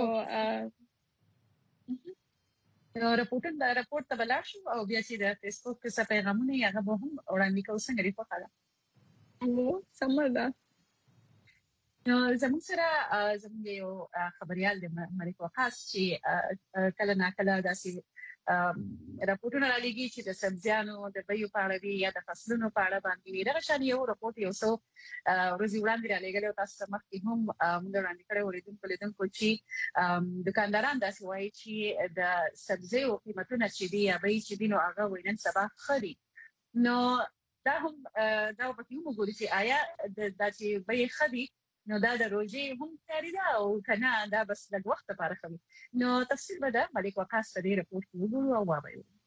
نو رپورټ دا رپورټ ته بلار شو او بیا چې د فیسبوک کې څه پیغامونه یې هغه به هم وړاندې کوو. څنګه ریپورټ ده؟ نو سم ده. نو زموږ سره زموږ یو خبريال د ملک وقاص چې کله نا کله داسې راپورټونه را لګي چې د سبزیانو د بیو په اړه یا د فصلونو په اړه باندې دا شان یو راپورټ یو څو ورځې وړاندې را لګل او تاسو مخکې هم موږ وړاندې کړو ولیدونکو لیدونکو چې دکانداران داسې وایي چې د سبزیو قیمتونه چې دی یا بیې چې دي نو هغه وینن سبا خري. نو دا هم دا په کومه ګوري چې آیا د چې بیې خري نو دا د روزي هم تیاری ده او کنه دا بس د وخت لپاره خري. نو تفصیل به د ملک وقاص په دې راپورټ کې وګورو او وایو.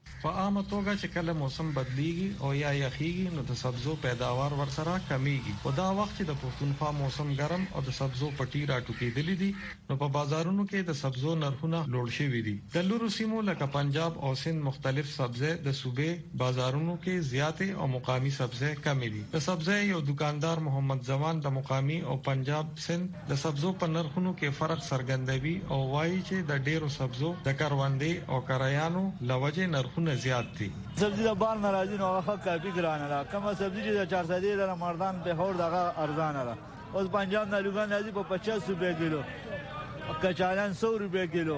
په عامه توګه چې کله موسم بدلیږي او یا یخیږي نو د سبزو پیداوار ورسره کمیږي. په دا وخت چې د پښتونخوا موسم ګرم او د سبزو پټي راټوکېدلې دي نو په بازارونو کې د سبزو نرخونه لوړ شوي دي. د لورو سیمو لکه پنجاب او سند مختلف سبزه د صوبې بازارونو کې زیاتې او مقامي سبزه کمې دي. د سبزه یو دکاندار محمد زمان د مقامي او پنجاب سند د سبزو په نرخونو کې فرق څرګندوي او وایي چې د ډېرو سبزو د کاروندې او کرایانو لوجه نرخونه زیات دي. سبزی د بار ناراضي نو هغه کافي ګرانه ده. کومه سبزی چې چار سو د مردان به هور دغه ارزانه ده. اوس پنجاب نه لګان راځي په پچاس روپے کیلو، کچالان سو روپے کیلو،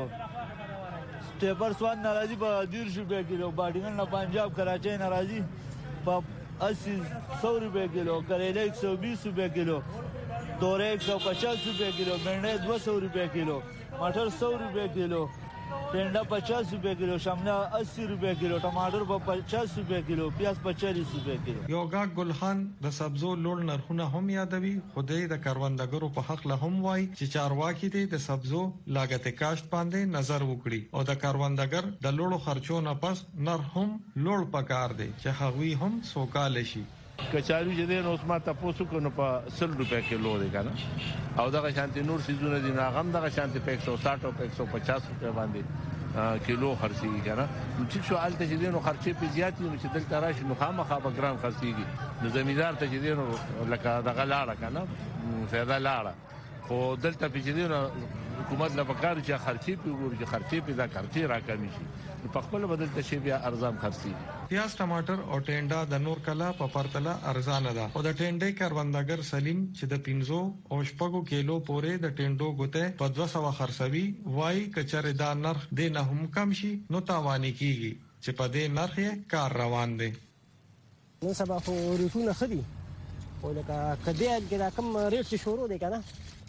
ټیپر سواد ناراضي په ډیر روپے کیلو، باډینګ نه پنجاب کراچۍ ناراضي په اسی سو روپے کیلو، کریلا ایک سو بیس روپے کیلو، تورې ایک سو پچاس روپے کیلو، بینډه دو سو روپے کیلو، مټر سو روپے کیلو، ټنډا پچاس روپے کیلو، شملا اسی روپے کیلو، ټماټر په پچاس روپے کیلو، پیاز په چالیس روپے کیلو. یوګا ګلخان د سبزو لوړ نرخونه هم یادوي. خدای د کاروندګرو په حق له هم وای چې چارواکي دي د سبزو لاګت کاشت باندې نظر وکړي او د کاروندګر د لوړو خرچو نه پس نرخ هم لوړ پکار دی چې هغوی هم سوکاله شي. کچالو چې د اوس ما تاسو کو نو په سل روپے کیلو دی کنه او دغه شانتي نور سيزونه دي نه غم دغه شانتي په ایک سو ساٹھ او ایک سو پچاس روپے باندې کیلو خرڅيږي کنه. نو چې شو الته چې دینو خرچې په زیاتې نو چې دلته راشي نو خامخا به ګرام خرڅيږي. نو زمیدار ته چې دینو لکه دغه لاړه کنه فایده لاړه خو دلته په چې دینو حکومت لا پکار چې خرچې په ورور چې خرچې په دا خرچې راکمي شي نو په خپل بدل ته شی بیا ارزان خرڅيږي. پیاز ټماټر او ټنډا د نور کلا په پرتله ارزانه ده. او د ټنډې کاروندګر سلیم چې د پینزو او شپږو کیلو پورې د ټنډو ګوته په دوه سوه خرڅوي وای کچره دا نرخ د نه هم کم شي نو تاواني کیږي چې په دې نرخ یې کار روان دی. نو سبا خو ریټونه خدي او لکه کدی کې دا کم ریټ شروع دی کنه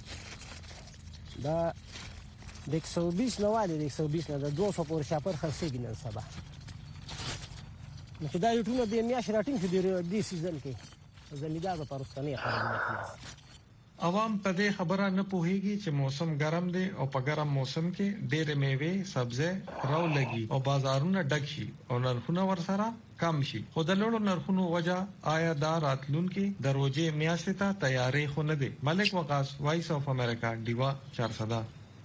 دا د ایک سو بیس نه والی د ایک سو بیس نه د دوه سوه پورې شاپر خرڅېږي نن سبا. نو چې دا ریټونه د میاشتې راټینګ شو د دې سیزن کې زمیندار په پرستانه خبرونه. عوام په دې خبره نه پوهیږي چې موسم ګرم دی او په ګرم موسم کې ډېر میوه سبزه راو لګي او بازارونه ډک شي او نرخونه ورسره کم شي. خو د لوړو نرخونو وجه آیا دا راتلونکي د روزې میاشتې ته تیارې خو نه دی. ملک وقاص، وایس اف امریکا، ډیوا چار سده.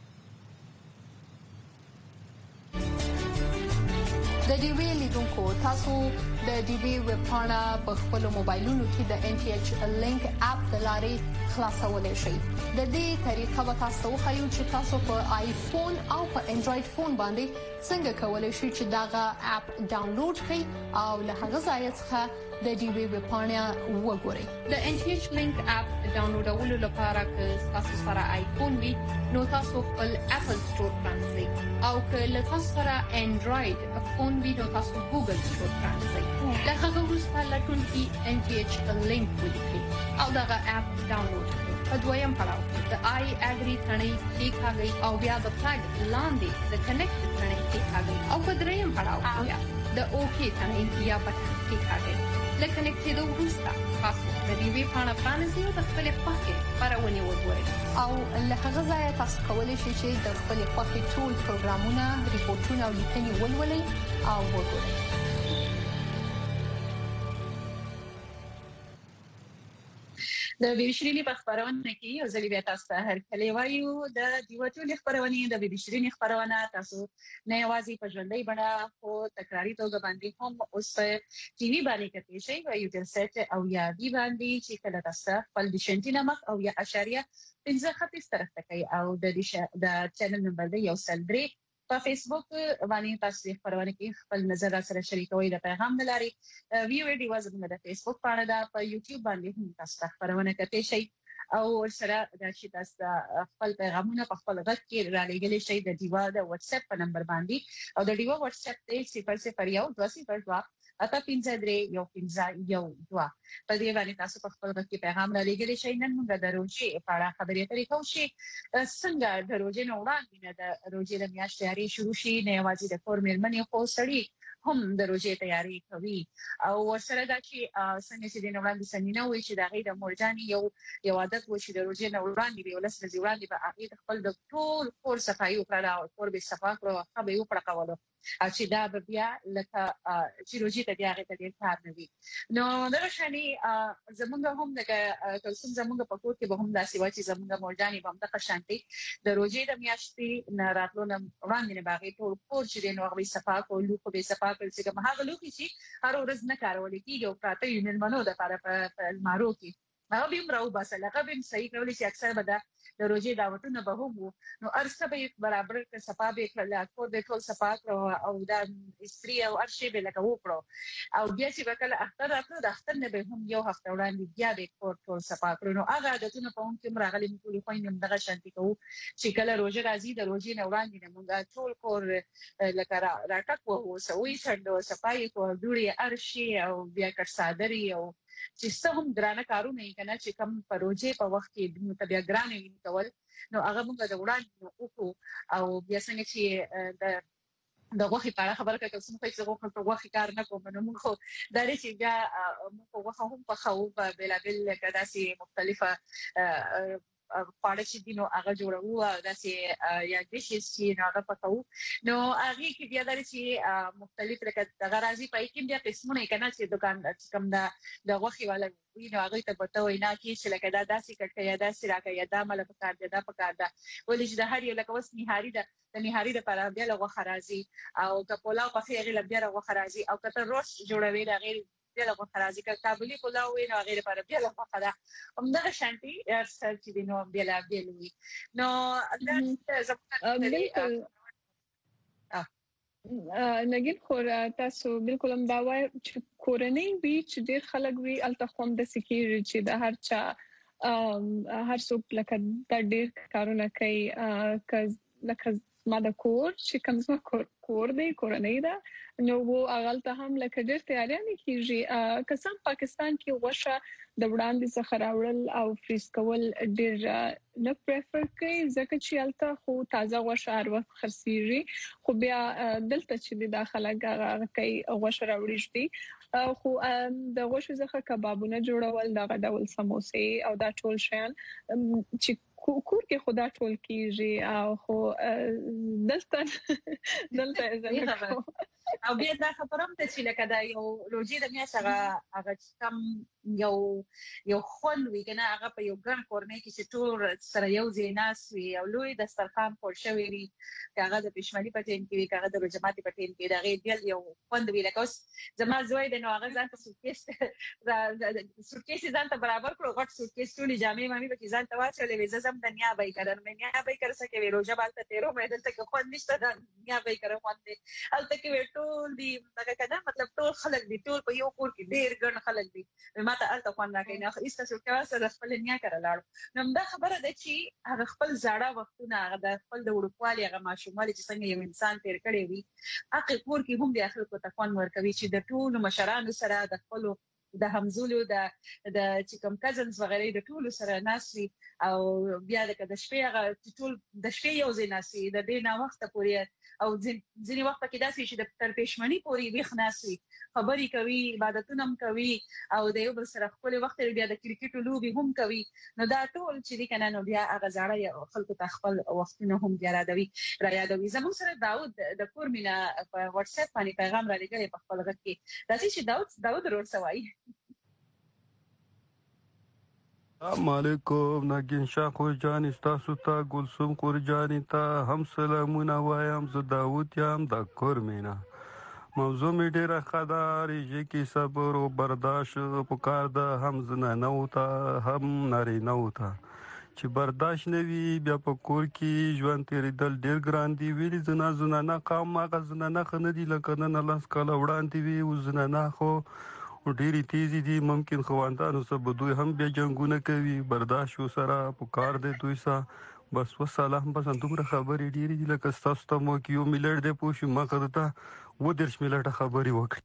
د ډي وی لیدونکو تاسو د ډي وی ویب پاڼه په خپل موبایلونو کې د ان ټي ایچ لینک اپ د لارې خلاصولای شئ. د دې طریقه به تاسو خو چې تاسو په آیفون او په انډراید فون باندې څنګه کولای شئ چې داغه اپ ډاونلوډ کړئ او له هغه ځای څخه د ډي وی ویب پاڼه وګورئ. د ان ټي ایچ لینک اپ ډاونلوډولو لپاره که تاسو سره آیفون وي نو تاسو خپل اپل سٹور پرانځئ او که له تاسو سره انډراید فون وي نو تاسو ګوګل سٹور پرانځئ. له هغه وروسته لټون کې ان ټي ایچ لینک ولیکئ او دغه اپ ډاونلوډ کړئ. په دویم پړاو کې د آی اګری ثنې کې کاږي او بیا د فلګ لاندې د کنیکټ ثنې کې کاږي او په دریم پړاو کې د اوکی ثنې یا بټن کې کاږي. لکه کنیکټ د وروسته تاسو د دې وی پاڼه پرانځئ او د خپل پخې پرونی وګورئ او له هغه ځای تاسو کولی شئ چې د خپل پخې ټول پروګرامونه، ریپورتونه او لیکنې ولولئ او وګورئ. د بي بي شيرين په خبرونه کې یو ځل بیا تاسو ته هر کله وایو د دیوټو خبرونه د بي بي شيرين خبرونه تاسو نه یوازې په ژوندۍ بڼه خو تکراری توګه باندې هم اوس په ټي وي باندې کتلی شئ او یو درسته او یا دی باندې چې کله تاسو خپل د شنټینا مخ او یا اشاریه پنځه خط طرف ته کوي او د د چینل نمبر دی یو سل درې په فیسبوک باندې تاسو خبرونه کې خپل نظر سره شریکوي د پیغام لاري ویو دی وازمه د فیسبوک باندې دا په یوټیوب باندې هم تاسو خبرونه کوي شي او سره د چې تاسو خپل پیغامونه په خپل غږ کې را لېږلی شي د دیوا د واتس اپ په نمبر باندې او د دیوا واتس اپ ته صفر صفر یو دوه صفر دوه اته پنځه درې یو پنځه یو دوه په دې باندې تاسو په خپل غږ کې پیغام را لېږلی شي. نن موږ د روزي په اړه خبرې اترې کوو چې څنګه د روزي نه وړاندې د روزي د میاشتې تیاری شروع شي. نه یوازې د کور مېرمنې خو سړي هم د روزي تیاری کوي او ورسره دا چې څنګه چې د وړاندې سنینه وي چې د غي د مورجاني یو یو عادت و چې د روزي نه وړاندې دی ولسمه دی وړاندې په هغه خپل د ټول کور صفایي وکړه او کور به صفا کړو هغه یو پړقولو چې دا بیا لکه چې روجي ته بیا غته ډیر کار نه وي نو دا شانی زمونږ هم د کلسم زمونږ په کور کې به هم داسې و چې زمونږ مولداني به هم د قشانتي د روجي د میاشتې نه راتلو نه وړاندې نه باغې ټول کور چې نو غوي صفا کولو خو به صفا کول چې کوم هغه لوکي چې هر ورځ نه کارول کیږي او پراته یې نه منو د لپاره په المارو کې هغه به مرو بس لکه به صحیح کولې چې اکثر به د روزي دعوتونه به هم نو ارسه به برابر ک صفا به کړل کور به ټول صفا کړو او د استری او ارشي به لکه وکړو او بیا چې وکړه اختر راکړو د اختر نه به هم یو هفته وړاندې بیا به کور ټول صفا کړو نو هغه عادتونه په هم کې راغلي ټول خو یې دغه شانتي کوو چې کله روزه راځي د روزي نه وړاندې نه مونږ ټول کور لکه راټک وو سوي سندو صفای کو دوړي ارشي او بیا کړ صادري او چې څه هم ګرانه کارونه یې کنه چې کم پروژې په وخت کې د متبیا ګرانه وي کول نو هغه موږ د وړاندې وکړو او بیا څنګه چې د د غوښې په اړه خبره کوي چې موږ څه غوښه په غوښې کار نه کوو نو موږ د دې چې بیا موږ غوښه هم په خو په بلابل کدا سي مختلفه خواړه چې دینو هغه جوړو داسې یا ډیشز چې هغه پکاو نو هغه کې بیا درې چې مختلف لکه دغه راځي پای کې بیا قسمونه کنه چې دکان کم دا د غوښي والا وینو هغه ته پته وینا کې چې لکه دا داسې کټه یا داسې راکې یا دا مل په کار دی دا په کار ده ولې چې د هر یو لکه وس نهاري ده د نهاري لپاره بیا لغه خرازي او که پلاو په خیر غل بیا لغه خرازي او کته روش جوړوي دا غیر بیا لغه خرازي که کابلی پلاو وینو غیر لپاره بیا لغه خدا همدغه شانتي سر چې دینو بیا لا بیا لوي نو دا زموږ نګین خو تاسو بالکل هم دا وایي چې کورنۍ وی چې ډیر خلک وی التخوم د سکیورټي چې د هر چا هر څوک لکه د ډیر کارونه کوي لکه ما د کور چې کوم څه کور دی کورنۍ دا نو وو اغل ته هم لکه ډیر تیاریانه کیږي قسم پاکستان کې غوښه د وړاندې څخه راوړل او فریز کول ډیر نه پریفر کوي ځکه چې الته خو تازه غوښه هر وخت خرڅيږي خو بیا دلته چې د داخله هغه کوي غوښه راوړي دي خو د غوښه څخه کبابونه جوړول دغه ډول سموسې او دا ټول شیان چې کور کې خدا ټول کیږي او خو دلته دلته زموږ او بیا دا خبرم ته چې لکه دا یو روجي د میاشت هغه هغه کم یو یو خون وی کنه هغه په یو ګرم کورنۍ کې چې ټول سره یو ځای ناس وي او لوی دسترخوان پور شوی وي هغه د پښمنۍ په ټیم کې هغه د رجماتي په ټیم کې دا غي بل یو خوند وی لکه اوس زما زوی د نو هغه ځان ته سوتکیس سوتکیس ځان ته برابر کړو غټ سوتکیس ټولې جامې مامي په ځان ته واچولې وې زم د نیا بای کړم مې نیا بای کړ سکه وی روزه بالته تیرو مې دلته کې خوند نشته د نیا بای کړم خوند الته کې ټول دی هغه کنه مطلب ټول خلک دی ټول په یو کور کې ډیر ګڼ خلک دی ماته الته خوان راکې نه ایسته څو کې سره خپل نیا کړه لاړ نو دا خبره ده چې هغه خپل زړه وختونه هغه د خپل د وړوکوالي هغه ماشومالي چې څنګه یو انسان تیر کړی وي هغه کور کې هم د اخر کو تکون ورکوي چې د ټول مشرانو سره د خپل د همزولو د د چې کوم کزنز وغیرہ د ټول سره ناسي او بیا د شپې هغه ټول د شپې یو ځای ناسي د دې نه وخت پورې او ځینې وخت کې داسې چې د تر پېشمنی پورې ویخ ناسي خبري کوي عبادتونه هم کوي او د یو بل سره خپل وخت بیا د کرکټ لوبي هم کوي نو دا ټول چې دي کنه نو بیا هغه ځاړه خلکو ته خپل وختونه هم بیا راځي را یادوي زموږ سره داود د کور مینا په واتس اپ باندې پیغام را لګړي په خپل غږ کې دا چې داود داود ورور سوای السلام علیکم ناگین شاه خور جان استاسو ته ګلسوم خور جان ته هم سلامونه وایم زه داوود یم د کور مینا موضوع می ډیره خدای ریږي کې صبر او برداشت پکار ده هم زنانه او ته هم نارینه او ته چې برداشت نه وي بیا په کور کې ژوند تیریدل ډیر ګران دي ویلي زنا زنانه قام هغه زنانه خنه دي لکه نن لاس کاله وړاندې وي او زنانه خو ډېری تیزی دي ممکن خواندانو سره به دوی هم بیا جنګونه کوي برداشت سره پکار دی دوی سره بس وسلام بس دومره خبرې ډېرې دي لکه ستاسو ته مو کې یو میلیارډ دی پوه شو ما که ته اووه دېرش میلیارډه خبرې وکړي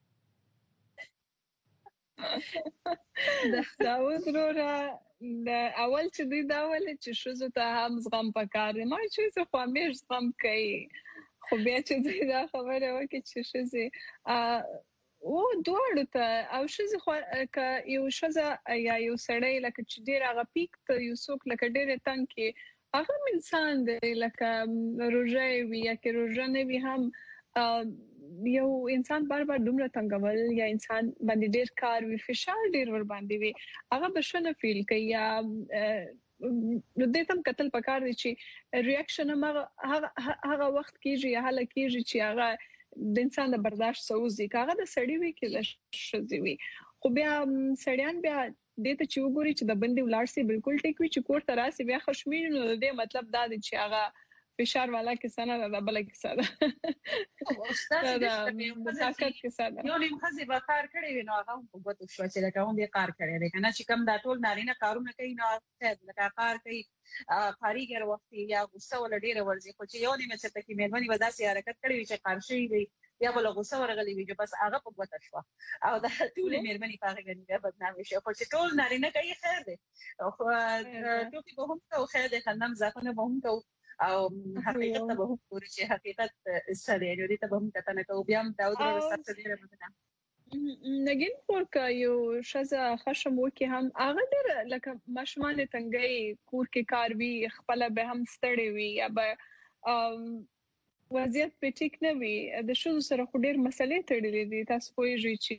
د داود وروره د اول چې دوی دا ویل چې ښځو ته هم زغم پکار دی ما چې خو همیش زغم کوي خو بیا چې دوی دا خبره وکړي چې ښځې او دوړ ته او شزه خو ک یو شزه یا یو سړی لکه چې ډیر هغه پیک ته یو څوک لکه ډیر تنګ کې هغه انسان دی لکه روزه وی یا کې روزه نه وی هم یو انسان بار بار دومره تنګول یا انسان باندې ډیر کار وی فشار ډیر ور باندې وي هغه بشنه فیل کوي یا نو د تم قتل پکار دي چې ریاکشن هغه هغه وخت کېږي یا حاله کېږي چې هغه د انسان د برداشت سوزي کاغه د سړی وی کې د شذي وي خو بیا سړیان بیا دته چې وګوري چې د بندي ولار سي بالکل ټیک وي چې کوړ تراسي بیا خوشمین نو د مطلب دا دی چې هغه فشار والا کیسه نه ده بل کیسه ده استاد دې متاکد کیسه ده یو نیم خزي به کار کړی وي نو هغه په ګوتو شو چې لکه هم دې کار کړی دی کنه چې کم دا ټول نارینه کارونه کوي نو لکه کار کوي کاریګر وخت یا غوسه ول ډیره ورځي خو چې یو نیم څه پکې مېرمنې وداسي حرکت کړی وي چې قارشي وي یا بل غوسه ورغلی وي چې بس هغه په ګوتو شو او دا ټول مېرمنې په هغه غني بدنامي شي خو چې ټول نارینه کوي خیر دی خو ټوکی به هم کو خیر دی خندم ځکه به هم کو او حقیقت ته به هم پوری چې حقیقت سره دی دې ته به هم کته نه کو بیا هم دا د رسټ ډیره مدنه نګین ورکا یو شزه خشم وکي هم هغه ډېر لکه مشمانه تنګي کور کې کار وی خپل به هم ستړي وي یا به وضعیت په ټیک نه وي د شو سره خو ډېر مسلې تړلې دي تاسو پوهیږئ چې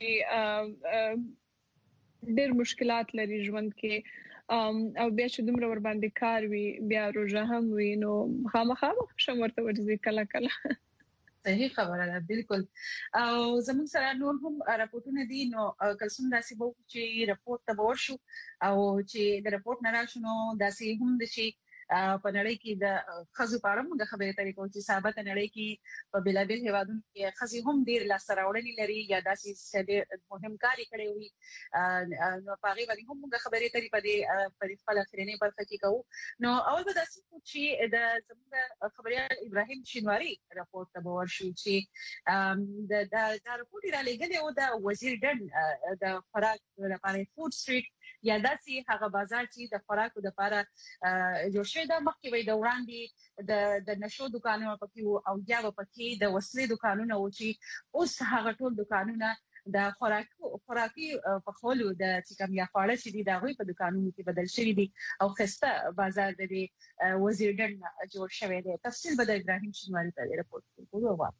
ډېر مشکلات لري ژوند کې او بیا چې دومره ور باندې کار وی بیا روزه هم وی نو خامخا شم ورته ورځي کله کله صحیح خبره ده بالکل او زموږ سره نور هم راپورټونه دي نو کلسوم داسې وو چې راپورټ ته ورشو او چې د راپورټ نه راشنو داسې هم د شي په نړۍ کې د خزو پاره موږ خبرې ترې کوو چې ثابت نړۍ کې په بلابل هوادونو کې خزي هم ډیر لاس راوړنې لري یا داسې مهم کاری کړی وي نو پاره باندې هم موږ خبرې ترې په دې په خپل اخرینی برخه کې کوو نو اول به داسې چې د زموږ خبريال ابراهيم شینواری راپورټ ته ورشو چې د د راپورټ را لګلې او د وزیر ډن د خوراک لپاره فود سټریټ یا داسې هغه بازار چې د خوراکو لپاره جوړ شوی دا مخکې وي د وړاندې د د نشو دکانونو پکې او یا پکې د وسلې دکانونو او چې اوس هغه ټول دکانونه د خوراکو خوراکي په خولو د چې کوم یا خواړه چې دي دا غوي په دکانونو کې بدل شوی دي او خسته بازار د وزیر ډن جوړ شوی دی تفصیل به د ابراهيم شینواری ته راپورټ کوو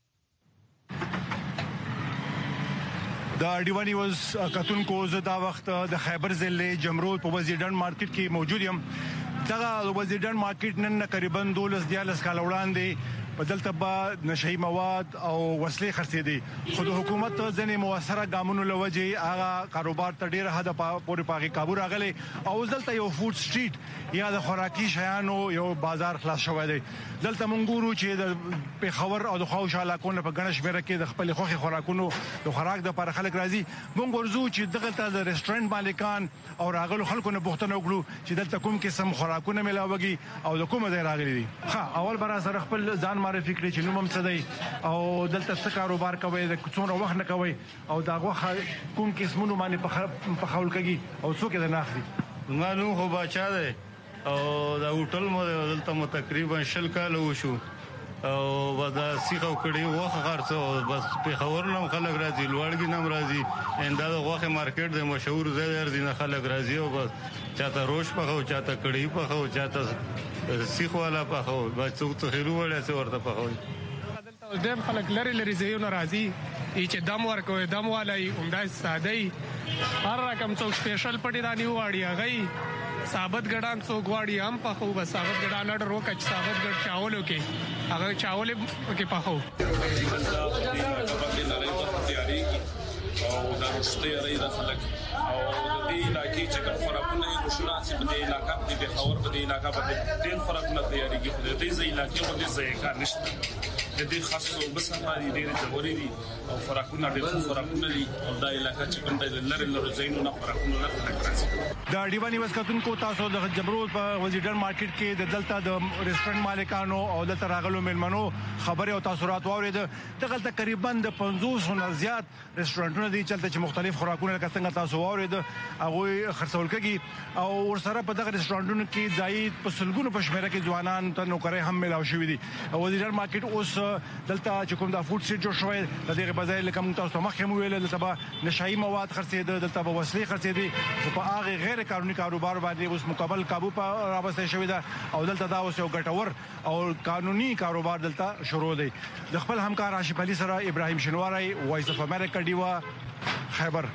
دا ډیوانی وز کتونکو زه دا وخت د خیبر ضلع جمرود په وزیرډن مارکیټ کې موجود یم دا وزیرډن مارکیټ نن تقریبا دولس دیالس کال وړاندې په دلته به نشئی مواد او وسلې خرڅې دي خو د حکومت ځنې موثره ګامونو لوجه هغه کاروبار ته ډیره حد پورې پاغي کابو راغلي او دلته یو فود سټریټ یا د خوراکي شیانو یو بازار خلاص شوی دی دلته مونږ ګورو چې د پیښور او د خواوش علاقونو په ګڼش میره کې د خپل خوخي خوراکونو د خوراک د لپاره خلک راځي مونږ ورزو چې دغه د ریسټورانټ مالکان او راغلو خلکو نه پوښتنه وکړو چې دلته کوم قسم خوراکونه ملاويږي او د کومه ځای راغلي دي ها اول بر سره خپل ځان معرفي کړی چې نوم هم څه دی او دلته څه کاروبار کوي د څومره وخت نه کوي او دا غوخه کوم قسمونو باندې په خول کوي او څوک یې نه اخلي نو خو بچا دی او دا هوټل مو دلته مو تقریبا شل کال وشو او ودا سیخو کړي وخه خرڅو بس په خبر نم خلک راځي لوړګي نم راځي انده غوخه مارکیټ د مشهور ځای ارزي نه خلک راځي او بس چاته روش په خو چاته کړي په خو چاته سیخ والا په خو بس څوک ته خلو ولا څه ورته په خو دیم خلک لري لري زيونه راځي چې دم ورکوي دم والای عمدہ ساده هر رقم څوک سپیشل پټی دانی واړی غي ثابت ګډان څوک واړی هم په خو بس ثابت ګډان اډر وکړ ثابت ګډ چاولو کې هغه چاول کې په خو او دا رښتیا لري د خلک او د دې علاقې چې کوم خوراکونه یې مشهور چې په دې علاقې کې د خبر په دې علاقې باندې ډېر خوراکونه تیاریږي خو د دې ځای علاقې باندې ځای کار نشته د دې خاصو بسنه دي ډېر ضروري دي او خوراکونه ډېر خوراکونه دي او دا علاقې چې کوم د لری لری ځایونو نه خوراکونه نه راځي دا ډیوانی وسکتونکو تاسو د جمرود په وزیرډن مارکیټ کې د دلته د ریسټورانټ مالکانو او دلته راغلو مېلمنو خبره او تاثیرات واورید دغه تقریبا د پنځوس نه زیات ریسټورانټونه دي چې مختلف خوراکونه لکه څنګه تاسو واورید واورید هغه خرڅول کېږي او ورسره په دغه ریسټورانټونو کې ځای په سلګونو په شمیره کې ځوانان ته نوکري هم ملاو شوې دي. وزیران مارکیټ اوس دلته چې کوم د فود سټریټ جوړ شوی د دغه بازار لکه موږ تاسو مخکې مو ویل دلته نشایي مواد خرڅېده، دلته به وسلې خرڅېدي او په هغه غیر قانوني کاروبار باندې اوس مکمل قابو په راوستل شوی ده او دلته دا اوس یو ګټور او قانوني کاروبار دلته شروع دی. د خپل همکار عاشق علي سره ابراهيم شنواری، وایس اف امریکا دیوا خیبر.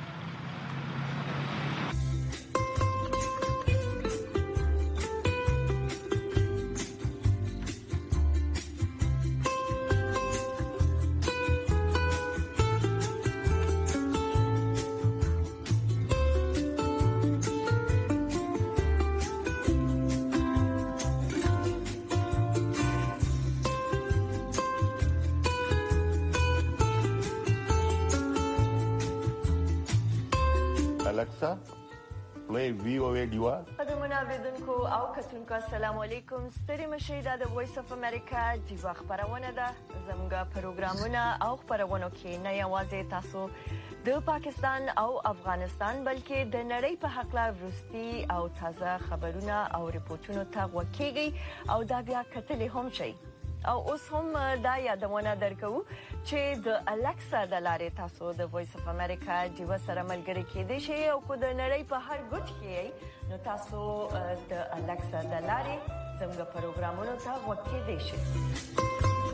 قدرمن اوریدونکو او کتونکو السلام علیکم. ستړي مشئ دا د وایس اف امریکا دیوا خبرونه ده. زموږ پروګرامونه او خبرونه کې نه یوازې تاسو د پاکستان او افغانستان بلکې د نړۍ په حق لا ورستي او تازه خبرونه او ریپورتونه ته وکیږي او دا بیا کتلې هم شي. او اوس هم دا یادونه درکو چې د الکسا د لارې تاسو د وایس اف امریکا دیوا سره ملګری کېدئ شئ او کو د نړۍ په هر ګوټ کې نو تاسو د الکسا د لارې زموږ پروګرامونو ته وکیدئ شئ.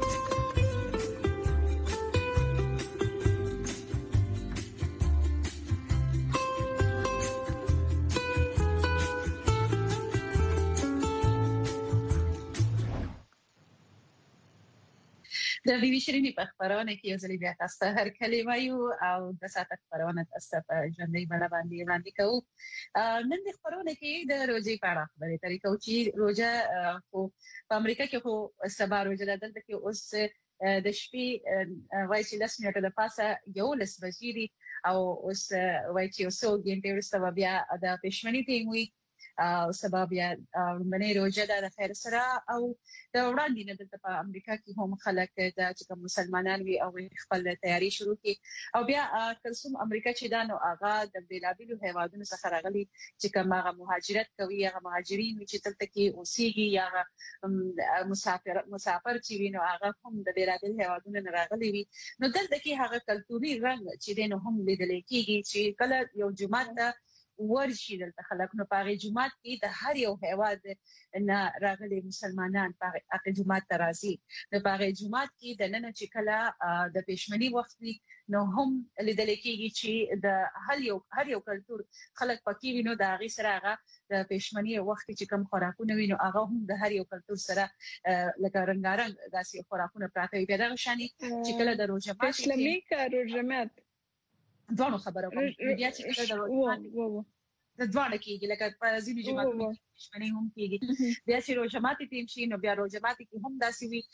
د بي بي شيريني په خبرونه کې یو ځل بیا تاسو هر کلمه یو او د ساعت خبرونه تاسو په ژوندۍ بڼه باندې وړاندې کوو. نن د خبرونه کې د روزي په اړه خبرې ترې کوو چې روزه خو په امریکا کې خو سبا روزه ده، دلته کې اوس د شپې وایي چې لس منټه د پاسه یو لس بجې او اوس وایي چې یو څو غنټې وروسته بیا د پښمنۍ ټیم وي او سبب یا منې روزه ده د خیر سره او د وړاندې نه دلته په امریکا کې هم خلک د چې مسلمانان وي او خپل تیاری شروع کړي او بیا کلسوم امریکا چې دا نو هغه د بلابلو هیوادونو څخه راغلي چې کوم هغه مهاجرت کوي، هغه مهاجرین چې دلته کې اوسېږي یا مسافر مسافر چې وي نو هغه هم د بلابل هیوادونو نه راغلي وي. نو دلته کې هغه کلتوري رنګ چې دینو هم لیدل کېږي چې کله یو جمعه ته ورشي دلته خلک نو پاره جمعات کې د هر یو هیواد نه راغلي مسلمانان پاره هغه جمعات ته راځي. د پاره جمعات کې د نن چې کله د پښمنۍ وخت نو هم لیدل کېږي چې د هر یو هر یو کلتور خلک پکې وینو د هغه سره هغه د پښمنۍ وخت چې کوم خوراکونه وینو هغه هم د هر یو کلتور سره لکه رنگارنګ داسې خوراکونه پراته وي. بیا دا شاني چې کله د روزه ماتي اسلامي کا روزه دوه خبره کوم بیا چې کله د روزه د دوه کېږي لکه په ځینې جماعتونو کې شمنې هم کېږي. بیا چې روزه ماتي تیم شي نو بیا روزه ماتي کې هم داسې وي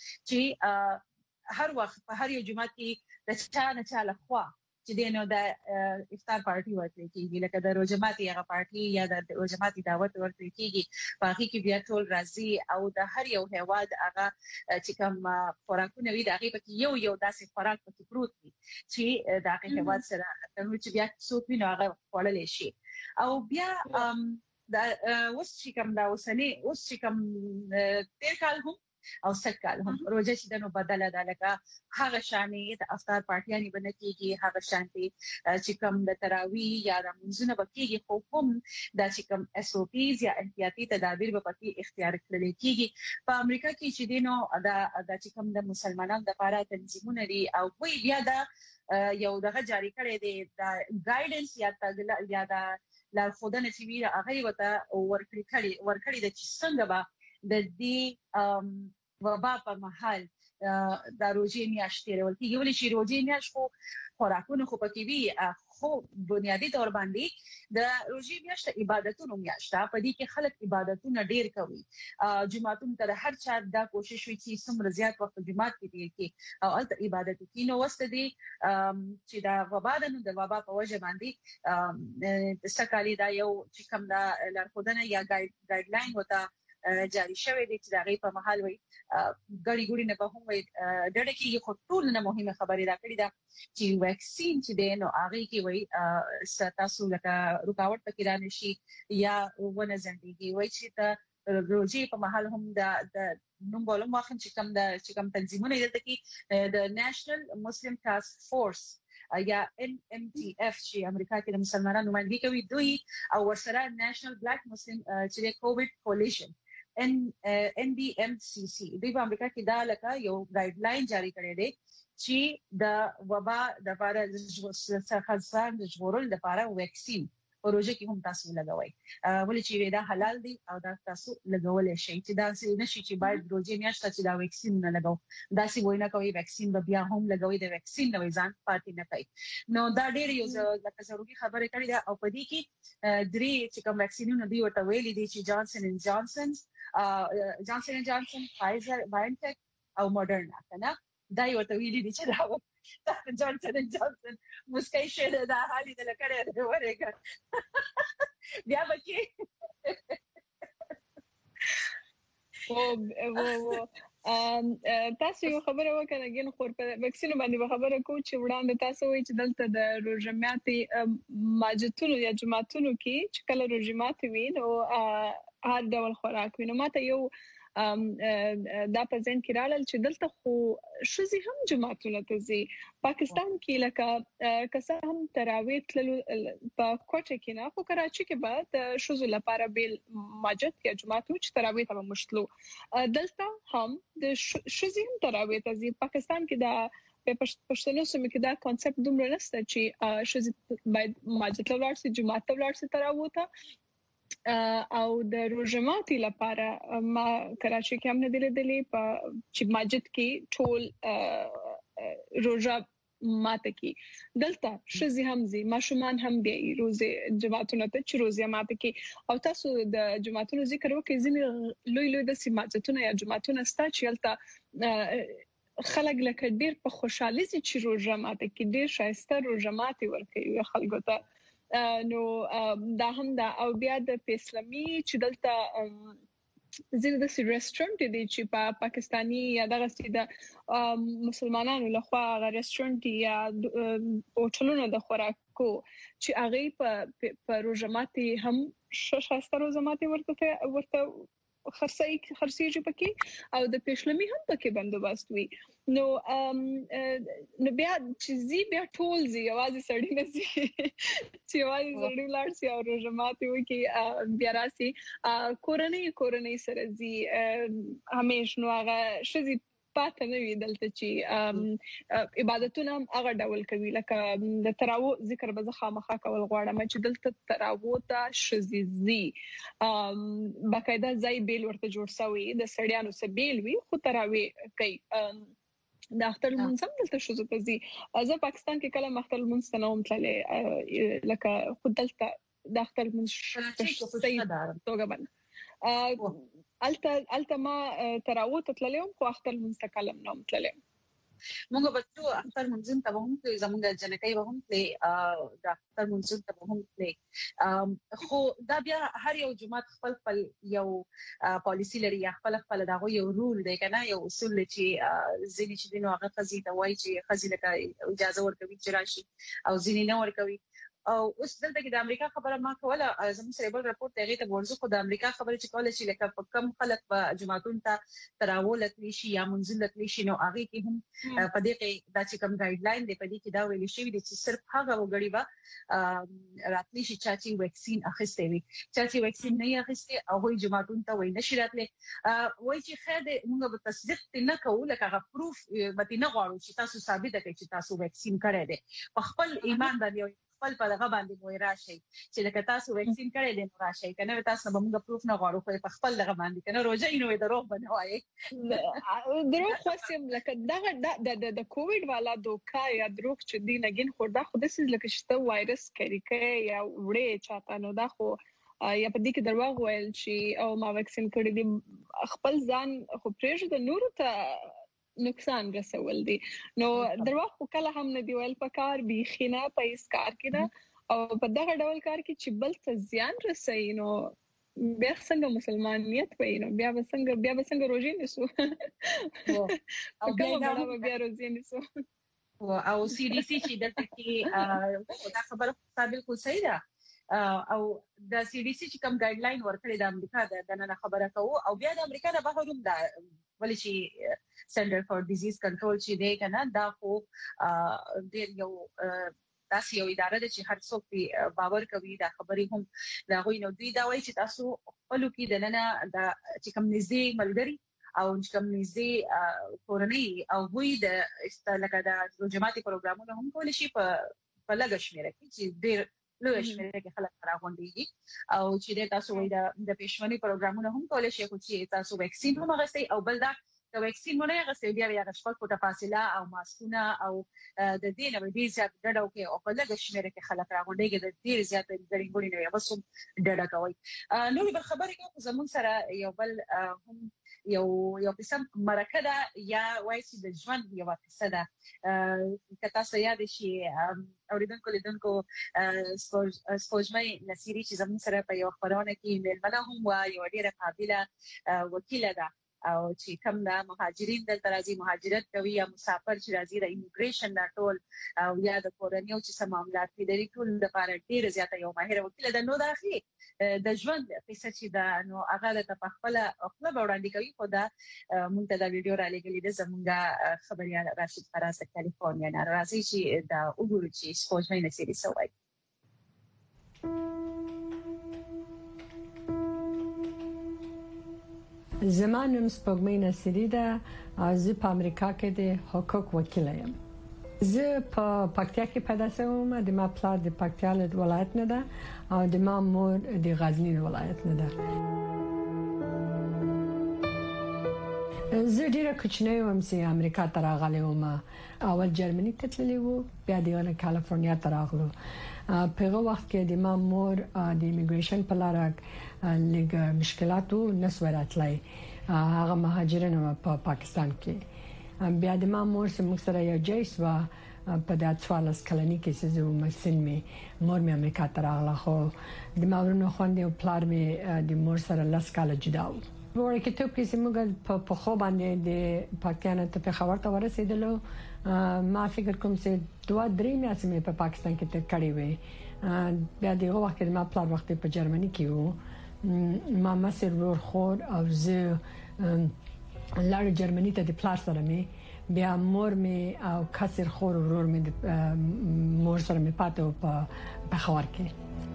چې هر وخت په هر یو جماعت کې د چا نه چا لخوا چې دینو د افطار پارټي ورته کېږي لکه د روزه ماتي هغه پارټي یا د روزه ماتي دعوت ورته کېږي. په هغه کې بیا ټول راځي او د هر یو هیواد هغه چې کوم خوراکونه وي د هغه په یو یو داسې خوراک پکې پروت وي چې د هغه هیواد سره ترڅو چې بیا څوک ویني هغه خوړل شي. او بیا دا اوس چې کوم دا اوسنی اوس چې کوم تیر کال هم او سږ کال هم روزه چې دنو بدله ده لکه هغه شانې د افطار پارټیانې بنه کېږي، هغه شانتي چې کوم د تراویح یا د منځونه بکیږي خو هم دا چې کوم اس او پیز یا احتیاطي تدابیر به پکې اختیار کړل کېږي. په امریکا کې چې دینو دا د چې کوم د مسلمانانو د لپاره تنظیمونه دي او وی بیا دا یو دغه جاری کړی دی د ګایډنس یا تګلا یا د لارښودنه چې وی هغه وته ورکړي کړي ورکړي د چې څنګه به د دې وبا په محل د روزي میاشتې ورته ویل شي. روزي میاشت خو خوراکونه خو پکې وی خو بنیادی تور باندې د روزي میاشت عبادتونو میاشت په دې کې خلک عبادتونه ډیر کوي. جمعهتون ته هر چا دا کوشش وی چې څومره زیات وخت جمعات کې دی کې او الته عبادت کوي. نو وست دي چې دا وبا د نو د وبا په وجه باندې د سکالي دا یو چې کوم دا لارښودنه یا ګایډ لاین وته جاری شوی دی چې دا غي په محل وي غړي ګړي نه به هم وي ډېر کې یو ټول نه مهمه خبره را کړی دا چې ویکسین چې دی نو هغه کې وي ستاسو لکه رکاوټ پکې را نشي یا ونه زندګي وي چې ته روزي په محل هم دا د نوم بولم واخم چې کوم د چې کوم تنظیمونه دي چې د نېشنل مسلم ټاسک فورس یا ان ام ټي اف چې امریکا کې د مسلمانانو نمائندګي کوي دوی او ورسره نېشنل بلیک مسلم چې کووډ کولیشن ان ان بي ام سي سي دوی په امریکا کې دا لکه یو ګایډ لاین جاری کړی دی چې د وبا د لپاره د خاصان د ژغورل لپاره ویکسین پروژه کې هم تاسو لګوي ولې چې دا حلال دي او دا تاسو لګول شي چې دا څه نشي چې باید روزي میاشت چې دا ویکسین نه لګاو دا سی وینا کوي ویکسین به بیا هم لګوي د ویکسین نوې ځان پاتې نه کوي نو دا ډېر یو لکه ضروري خبره کړې ده او په دې کې درې چې کوم ویکسینونه دی ورته ویلي دي چې جانسن اینڈ جانسن جانسن اینڈ جانسن فایزر بایونټیک او موډرنا کنه دا یو ته ویلي دي چې دا جانسن اینڈ جانسن مسکای شه دا حالي د لکړې ده ورګه بیا بکی او او ام تاسو یو خبره وکړه ګین خور په ویکسین باندې خبره کو چې وړاندې تاسو وایي چې دلته د روزماتي ماجتونو یا جماعتونو کې چې کله روزماتي وي نو هر ډول خوراک وي نو ماته یو ام دا په ځین کې راړل چې دلته خو شوزي هم جماعتونه ته زی پاکستان کې لکه کسه هم تراویح تللو په کوټه کې نه خو کراچي کې بعد شوزو لپاره بیل ماجت یا جماعتونه چې تراویح ته مشتلو دلته هم د شوزي هم تراویح ته زی پاکستان کې دا په پښتنو سم کې دا کانسپټ دومره نشته چې شوزي باید ماجت لاړ سي جماعت لاړ سي تراویح ته او د روزماتي لپاره ما کراچي کې هم نه دلیدلې په چې ماجد کې ټول روزه ماته کې دلته شزي همزي ماشومان هم دی روزه جماعتونو ته چې روزه ماته کې او تاسو د جماعتونو ذکر وکړئ ځینې لوی لوی د سیماجتونو یا جماعتونو ستا چې الته خلک لکه ډیر په خوشحالي چې روزه ماته کې ډیر شایسته روزه ماته ورکوي خلکو ته نو دا هم دا او بیا د اسلامي چې دلته زیاده د ریسټورانټ دي چې په پاکستانی یا دغه سیده مسلمانانو لخوا غو ریسټورانټ یا هوټلونو د خوراکو چې هغه په روزماتي هم شاشته روزماتي ورته ورته خرڅي خرڅيږي پکې او د پېشلمي هم پکې بندوبست وي نو نو بیا چې زی بیا ټول زی आवाज سړی نه زی چې आवाज سړی لاړ سي او روزماتي وي کې بیا راسي کورنۍ کورنۍ سره زی همیش نو هغه شزي پاتې نه وي دلته چې عبادتونه هم هغه ډول کوي لکه د تراویح ذکر به خامخا کول غواړم چې دلته تراویح ته شزيزي باقاعده ځای بیل ورته جوړ شوی د سړیانو سره بیل وي خو تراویح کوي د اختر منظم دلته شوزو ته زی زه پاکستان کې کله مختل منستنوم تللې لکه خود دلته د اختر منستنوم توګه باندې الته الته ما تراویح تللم خو اختر مستقلم نوم تللم موږ به څو اختر منځم ته هم ته زموږ جنکۍ به هم ته د اختر منځم ته هم ته خو دا بیا هر یو جماعت خپل خپل یو پالیسی لري یا خپل خپل دغه یو رول دی کنه یو اصول چې ځینې چې دینو هغه خزي ته وایي چې خزي لکه اجازه ورکوي چې راشي او ځینې نه ورکوي او اوس دلته کې د امریکا خبره ما کوله زموږ سره بل راپورټ دی ته ورزو خو د امریکا خبره چې کوله چې لکه کم خلک په جماعتونو ته تراویح لکلی شي یا منځل لکلی شي نو هغه کې هم په دې کې دا چې کوم ګایډ لاین دی په دې کې دا ویل شوی دی چې صرف هغه وګړي به راتلی شي چې ویکسین اخیستې وي چې ویکسین نه اخیستې او هغه جماعتونو ته وای نشي راتلی وای چې خیر موږ به تصدیق نه کوو لکه هغه پروف به نه غواړو چې تاسو ثابت کړئ چې تاسو ویکسین کړی دی په خپل ایمان باندې خپل په دغه باندې وای راشي چې لکه تاسو ویکسین کړی دی نو راشي کنه تاسو به موږ پروف نه غواړو خو په خپل دغه باندې کنه روزه یې نو دروغ بنوي دروغ خاصم لکه دغه د د کووډ والا دوکا یا دروغ چې دی نګین خوردا خو د سیس لکه شته وایرس کری کې یا وړې چاته نو دا خو یا په دې کې دروغ ویل چې او ما ویکسین کړی دی خپل ځان خو پرېږه د نور ته نقصان رسول دي نو درواغ کله هم نه دی ویل پکار بيخینه په اس کار کې دا او په دغه ډول کار کې چې بل څه زیان رسي نو بیا څنګه مسلمانیت وینم بیا به څنګه بیا به څنګه روزي نیسو او بیا بیا روزي نیسو او سی ډي سي چې دلته کې دا خبره بالکل صحیح ده او د سی ډي سي چې کوم ګایډ لاین ورکړي د امریکا د نن خبره کوو او بیا د امریکا نه بهر هم دا ولې چې سنټر فور ډیزیز کنټرول چې دی کنه دا خو د یو تاسو یو اداره ده چې هر څوک باور کوي دا خبرې هم دا غوي نو دوی دا وایي چې تاسو خپل کې د نن د چې کوم نږدې ملګری او چې کوم نږدې کورنۍ او وی د لکه د جماعتي پروګرامونو هم کول شي په په لږ شمیره کې چې ډېر لږ شمیره کې خلک راغونډيږي او چې تاسو وی د د پېښمنۍ پروګرامونو هم کول شي خو چې تاسو ویکسین هم غوښتي او بل دا د ویکسین مونږه غوښتي بیا بیا شپږ فوټه فاصله او ماسکونه او د دې نه ډېر زیات ډډه وکي او په لږ شمیره کې خلک راغونډيږي د ډېر زیات ګړنګړي نه بس ډډه کوي نو به خبرې کوو زمون سره یو بل هم یو یو قسم مرکه ده یا وایي د ژوند یو قصه ده کته سیاد شي اوریدونکو لیدونکو سپوږمۍ نصيري چې زمون سره په یو خبرونه کې ملمنه هم وایي یو ډیره قابله وکیل ده او چې کوم دا مهاجرین دلته راځي مهاجرت کوي یا مسافر چې راځي د ایمیګریشن دا ټول او یا د کورنیو چې سم معاملات دي د ټول لپاره ډیر زیاته یو ماهر وکیل ده نو دا اخی د ژوند قصه چې دا نو هغه د خپل خپل وړاندې کوي خو دا مونږ ته دا ویډیو را لګلې ده زمونږه خبريال راشد فراز کالیفورنیا نه راځي چې دا وګورئ چې سپوږمۍ نصيري سوای زمانم سپوږمۍ نصيري ده زه په امریکا کې د حقوق وکیل یم زه په پکتیا کې پیدا شوم د ما پلار د پکتیا ولایت نه ده او د ما مور د غزنی ولایت نه ده زه ډیره کوچنی وم چې امریکا ته راغلی وم اول جرمني ته تللی و بیا د کالیفورنیا ته راغلو په هغه وخت کې د ما مور د ایمیګریشن په لار لږ مشکلاتو نسوراتلای هغه مهاجرین په پاکستان کې بیا د ما مور سره موږ سره یو ځای سو په د اتوالس کلنی کې چې زه مسن می مور می امریکا ته راغله خو د ما ورونو خوندې او پلار می د مور سره لاس کال جدا و ورته کې ته کې موږ په خو باندې د پاکستان ته په خبر ته ورسېدلو ما فکر کوم چې دوه درې میاشتې مې په پاکستان کې تیر کړې وې بیا دغه وخت کې ما پلار وخت په جرمني کې وو ما مسر ور خور او زه لار جرمني ته د پلار سره مې بیا مور مې او کسر خور ورور مې مور سره مې پاتې په په خبر کې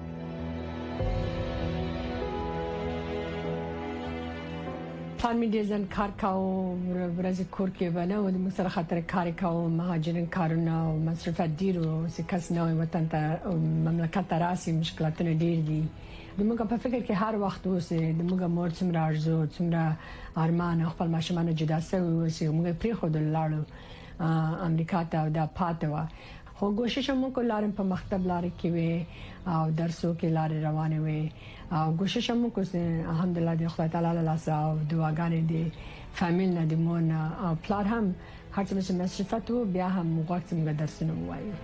پلان می دیزن کار کاو ورځ کور کې ونه و د مسره خاطر کار کاو مهاجرین کارونه او مصرفات ډیرو چې کس نه وطن ته مملکت ته راسي مشکلاتونه ډیر دي دموږ په فکر کې هر وخت اوسه دموږ مور څومره ارزو څومره ارمان خپل ماشومان جدا سوي اوسه موږ پری خو د لاړو امریکا ته دا پاتوا خو کوشش مو کولارم په مکتب لار کې وي او درسو کې لار روانه وي او کوشش مو کوسه الحمدلله د خدای تعالی له لاسه او دعاګانې دي فامیل نه د مون او پلار هم هر څه چې مسافت بیا هم وخت موږ درسونه وایو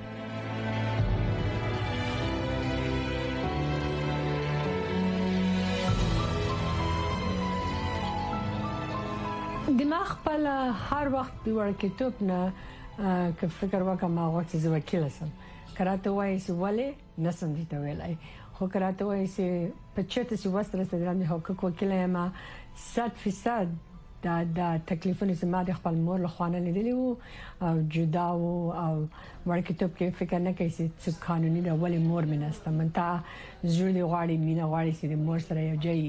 دماغ خپل هر وخت د ورکټوب نه که فکر وکم ما وخت زه وکیل سم کراته وایي چې ولې نسم دي ته ویلای خو کراته وایي چې په چته چې وستره ستاسو د حقوق وکیل یم صد فیصد دا د تکلیفونو چې ما د خپل مور له خوانه لیدلی وو او جدا وو او ورکټوب کې فکر نه کوي چې قانوني د ولې مور منسته منته زړه غواړي مینا غواړي چې د مور سره یو ځای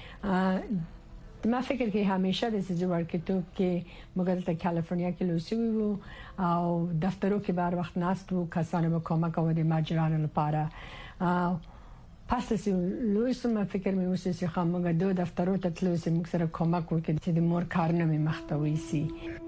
ما فکر کې همیشه د سيزو ورکټوب کې مګر ته کالیفورنیا کې لوسوي وو او دفترو کې بار وخت ناستو کسانو به کومک کوي د ماجرانو لپاره پس چې لوسم فکر مې وسه چې خامګه دوه دفترو ته تلو چې موږ سره کومک وکړي چې د مور کارونه مې مختوي سي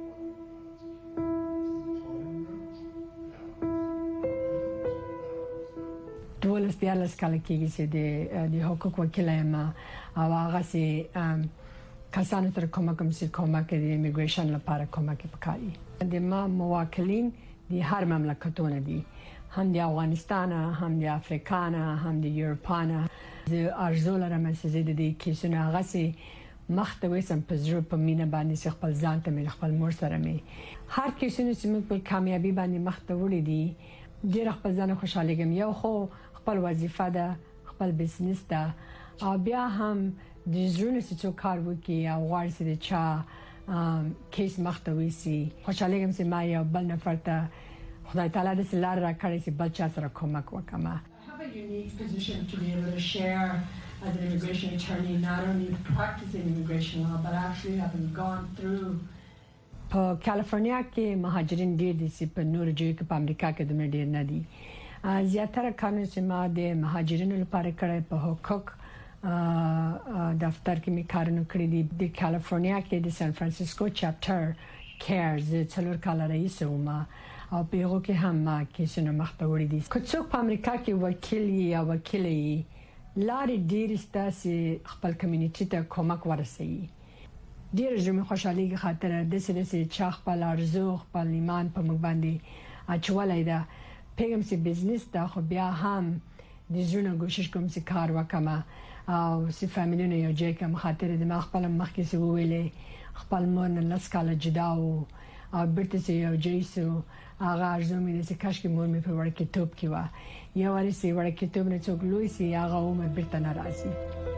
دولس دیالس کال کېږي چې د حقوق وکیل یم او هغه سي کسانو تر کومه کوم سي کومه کې د ایمیګریشن لپاره کومه کې پکاري د ما موکلین د هر مملکتونه دي هم د افغانستان هم د افریقا هم د یورپان د ارزو لرم چې د دې کیسونه غسي مختوي سم پزړه په مینه باندې خپل ځان ته مې خپل مور سره مې هر کیسونه چې موږ په کامیابی باندې مختوړي دي ډیر خپل ځان خوشاله کوم یو خو خپل وظیفه ده خپل بزنس ده او بیا هم د ژوند څخه کار وکي او غواړي چې چا کیس مختوي سي خوشاله کوم چې ما یو بل نفر ته خدای تعالی د سلار را کړی چې بل چا سره کومک وکما. Have a unique position to be able to share as an immigration attorney, not only practicing immigration law, but actually having gone through. په کالیفورنیا کې مهاجرین ډېر دي چې په نور ځای کې په امریکا کې د ډېر نه دي. زیاتره قانون چې ما د مهاجرینو لپاره کړی په حقوق دفتر کې می کارونه کړی دي د کالیفورنیا کې د سان فرانسیسکو چاپټر کیرز څلور کال رئیس ومه او په هغه کې هم ما کیسونه مختوړي دي. که څوک په امریکا کې وکیل یا وکیلې لارې ډېر ستاسو خپل کمیونټي ته کومک ورسوي. ډېر زموږ خوشحالي خاطر د سره چې خپل ارزو خپل ایمان په مګ باندې اچولای دا پیغام سي بزنس دا خو بیا هم د ژوند کوشش کوم چې کار وکما او سي فامیلونه یو ځای کوم خاطر د ما خپل مخکې سي ویلې خپل مور نه لاس کاله جدا او بیرته سي یو ځای سو هغه ارزو مې چې کاش کې مور مې په وړ کې توپ کې و یو وړ سي وړ کې توپ نه څوک لوي سي هغه عمر بیرته ناراضي.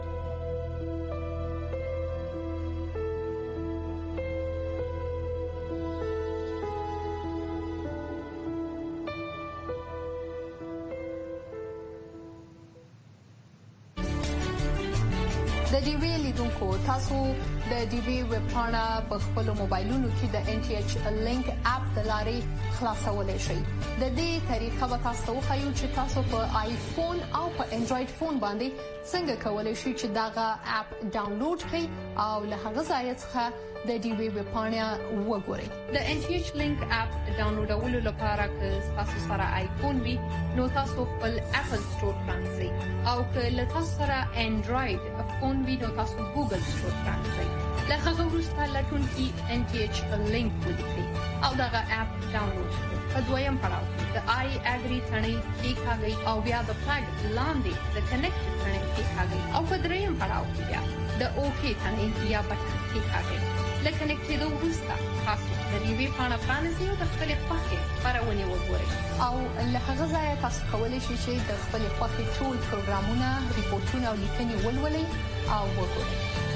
د ډي وی لیدونکو تاسو د ډي وی ویب پاڼه په خپل موبایلونو کې د ان ټي ایچ لینک اپ د لارې خلاصولای شئ. د دې طریقه به تاسو خو چې تاسو په آیفون او په انډراید فون باندې څنګه کولای شئ چې داغه اپ ډاونلوډ کړئ او له هغه ځای څخه د ډي وی ویب پاڼه وګورئ. د ان ټي ایچ لینک اپ ډاونلوډولو لپاره که تاسو سره آیفون وي نو تاسو خپل اپل سٹور پرانځئ او که له تاسو سره انډراید فون وي نو تاسو ګوګل سٹور پرانځئ. له هغه وروسته لټون کې ان ټي ایچ لینک ولیکئ او دغه اپ ډاونلوډ کړئ. په دویم پړاو د آی اګری ثنې کې ښاګي او بیا د فلګ لاندې د کنیکټ ثنې کې ښاګي او په دریم پړاو کې بیا د اوکی ثنې یا بټن کې ښاګي. لکه نکټېدو وروسته تاسو د ریوی پاڼه پرانیزئ او د خپل خوښې خبرونه وګورئ او له هغه ځایه تاسو کولی شئ چې د خپل خوښې ټول پروګرامونه ریپورتونه او لیکنې ولولئ او وګورئ.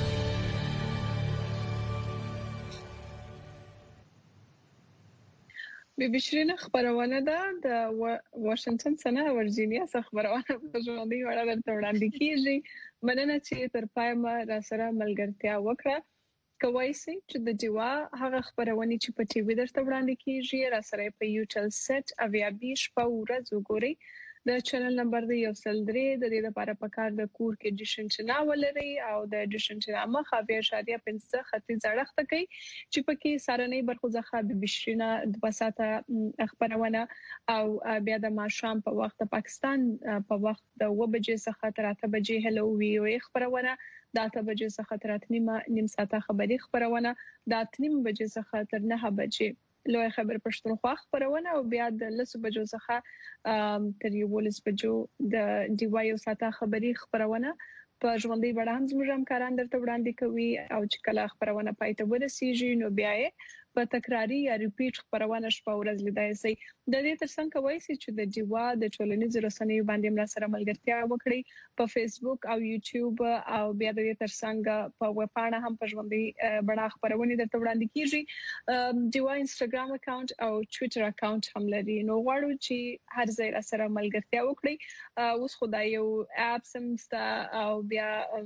بي بي شيرين خبرونه ده د واشنگټن سنه ورجینیا څخه خبرونه په ژوندۍ وړه درته وړاندې کیږي. مننه چې تر پایه را سره ملګرتیا وکړه. کوي سي چې د جوا هغه خبرونه چې په ټي وي درته وړاندې کیږي را سره په یوټل سټ اویا بیش په ورځ وګورئ. د چینل نمبر دی یو سل درې د دې لپاره پکار د کور کې ډیشن چنل ولري او د ډیشن چنل مخه بیا شادیا پنځه خطي زړخته کوي چې پکې سارنې برخو ځخه به بشرینه د بساته خبرونه او بیا د ماشام په وخت پاکستان په وخت د و بجې څخه تر اته بجې هلو وی او خبرونه د اته بجې څخه تر اته نیم ساعته خبري خبرونه د اته نیم بجې څخه تر نه بجې لوی خبر پښتونخوا خبرونه او بیا د لسو بجو څخه تر یو ولس بجو د ډي واي او ساته خبري خبرونه په ژوندۍ بڼه هم زموږ همکاران درته وړاندې کوي او چې کله خبرونه پاتې ورسیږي نو بیا یې په تکراری یا ریپیټ خبرونه شپه ورځ لیدای شي. د دې ترڅنګ کوي چې د ډیوا د ټولنیزو رسنیو باندې مل سره ملګرتیا وکړي په فیسبوک او یوټیوب او بیا د دې ترڅنګ په ویب پاڼه هم په ژوندۍ بڼه خبرونه درته وړاندې کیږي. ډیوا انستګرام اکاونټ او ټوئیټر اکاونټ هم لري. نو غواړو چې هر ځای سره ملګرتیا وکړي. اوس خدای یو اپ سمستا او بیا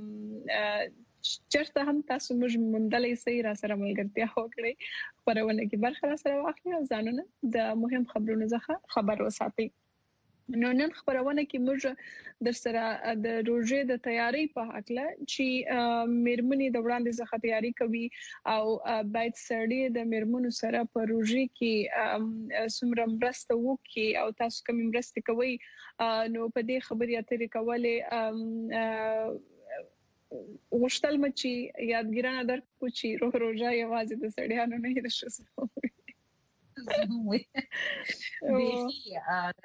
چرته هم تاسو موږ مندلې سي را سره ملګرتیا وکړي خبرونه کې برخه را سره واخلي او ځانونه د مهم خبرونو څخه خبر وساتئ. نو نن خبرونه کې موږ در سره د روزې د تیاری په اړه چې میرمنې د وړاندې څخه تیاری کوي او باید سړی د میرمنو سره په روزې کې سمره مرسته وکړي او تاسو کوم مرسته کوي نو په دې خبرې اترې کولې وشتل مچي یادګرانه درکو چې روح روزه یوازې د سړیانو نه ده شو.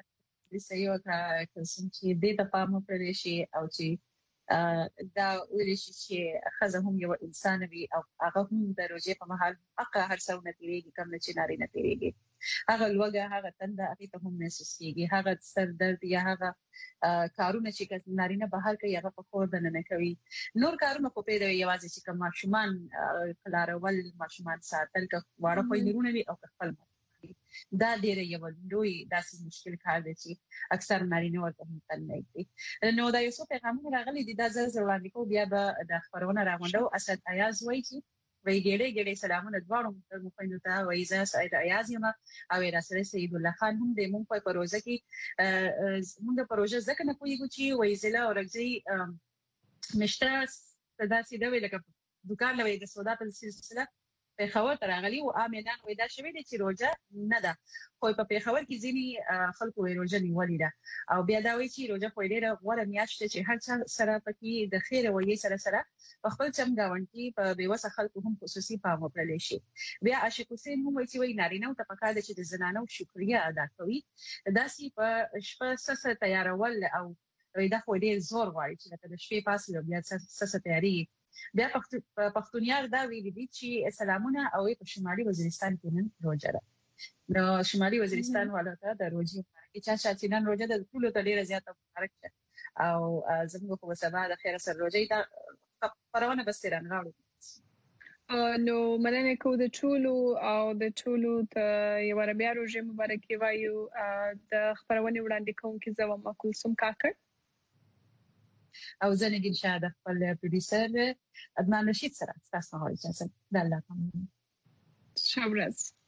سيو کا کوم چې د تفاهم پرې شي او چې دا ولې چې خزه هم یو انسان وي او هغه هم د روزي په محل اقا هر څو نتیریږي کوم چې ناري نتیریږي هغه لوګه هغه تنده هغه ته هم محسوس کیږي هغه سر درد یا هغه کارونه چې نارینه بهر کوي هغه په خور د نه کوي نور کارونه په پیدا یوازې چې کوم ماشومان کلارول ماشومان ساتل که واړه په نیرونه وي او خپل دا ډېر یو لوی داسې مشکل کار دی چې اکثر نارینه ورته متن نه دي نو دا یو څه پیغامونه راغلي دي دا زر زر وړاندې کوم بیا به د خبرونه راغونډو اسد ایاز وایي چې وی ګډه ګډه سلامونه دواړو مخینو ته وایي زه سید ایاز یم او راسره سید الله خان هم د مونږ په پروژه کې مونږ د پروژه ځکه نه کویږو چې وایي زله اورګزي مشته صدا سیده وی لکه دکان لوي د سودا په سلسله په خبر ترغلي او امنان وې دا شوی دي چې روزه نه ده خو په خبر کې ځینی خلکو وې روزه نیولې ده او بیا دا وایي چې روزه خو ډیره غوړه میاشت چې هر څه سره پکې د خیر وې سره سره خپل چم گاونټي په بیوسه خلکو هم خصوصي پام وکړل شي بیا عاشق حسین هم وایي چې وې نارینه ته پکاره چې د زنانو شکریا ادا کوي داسي په شپه سسه تیارول او دا خو ډیر زور غواړي چې د شپې پاسې بیا سسه تیاری بیا پښتونیار دا ویلي دي چې سلامونه او په شمالي وزیرستان کې نن روزه ده نو شمالي وزیرستان والو ته د روزي کې چا چې نن روزه د ټول ته ډیره زیاته مبارک شه او زموږ په سبا د خیر سره روزه دا پرونه بس تران غواړو نو مننه کوم د ټولو او د ټولو ته یو بیا روزه مبارک وایو د خبرونه وړاندې کوم کې زما مکلثوم کاکړ او زه نګین شاده خپل پروډوسر ادمان رشید سره تاسو هاي اجازه د الله پامان شابرز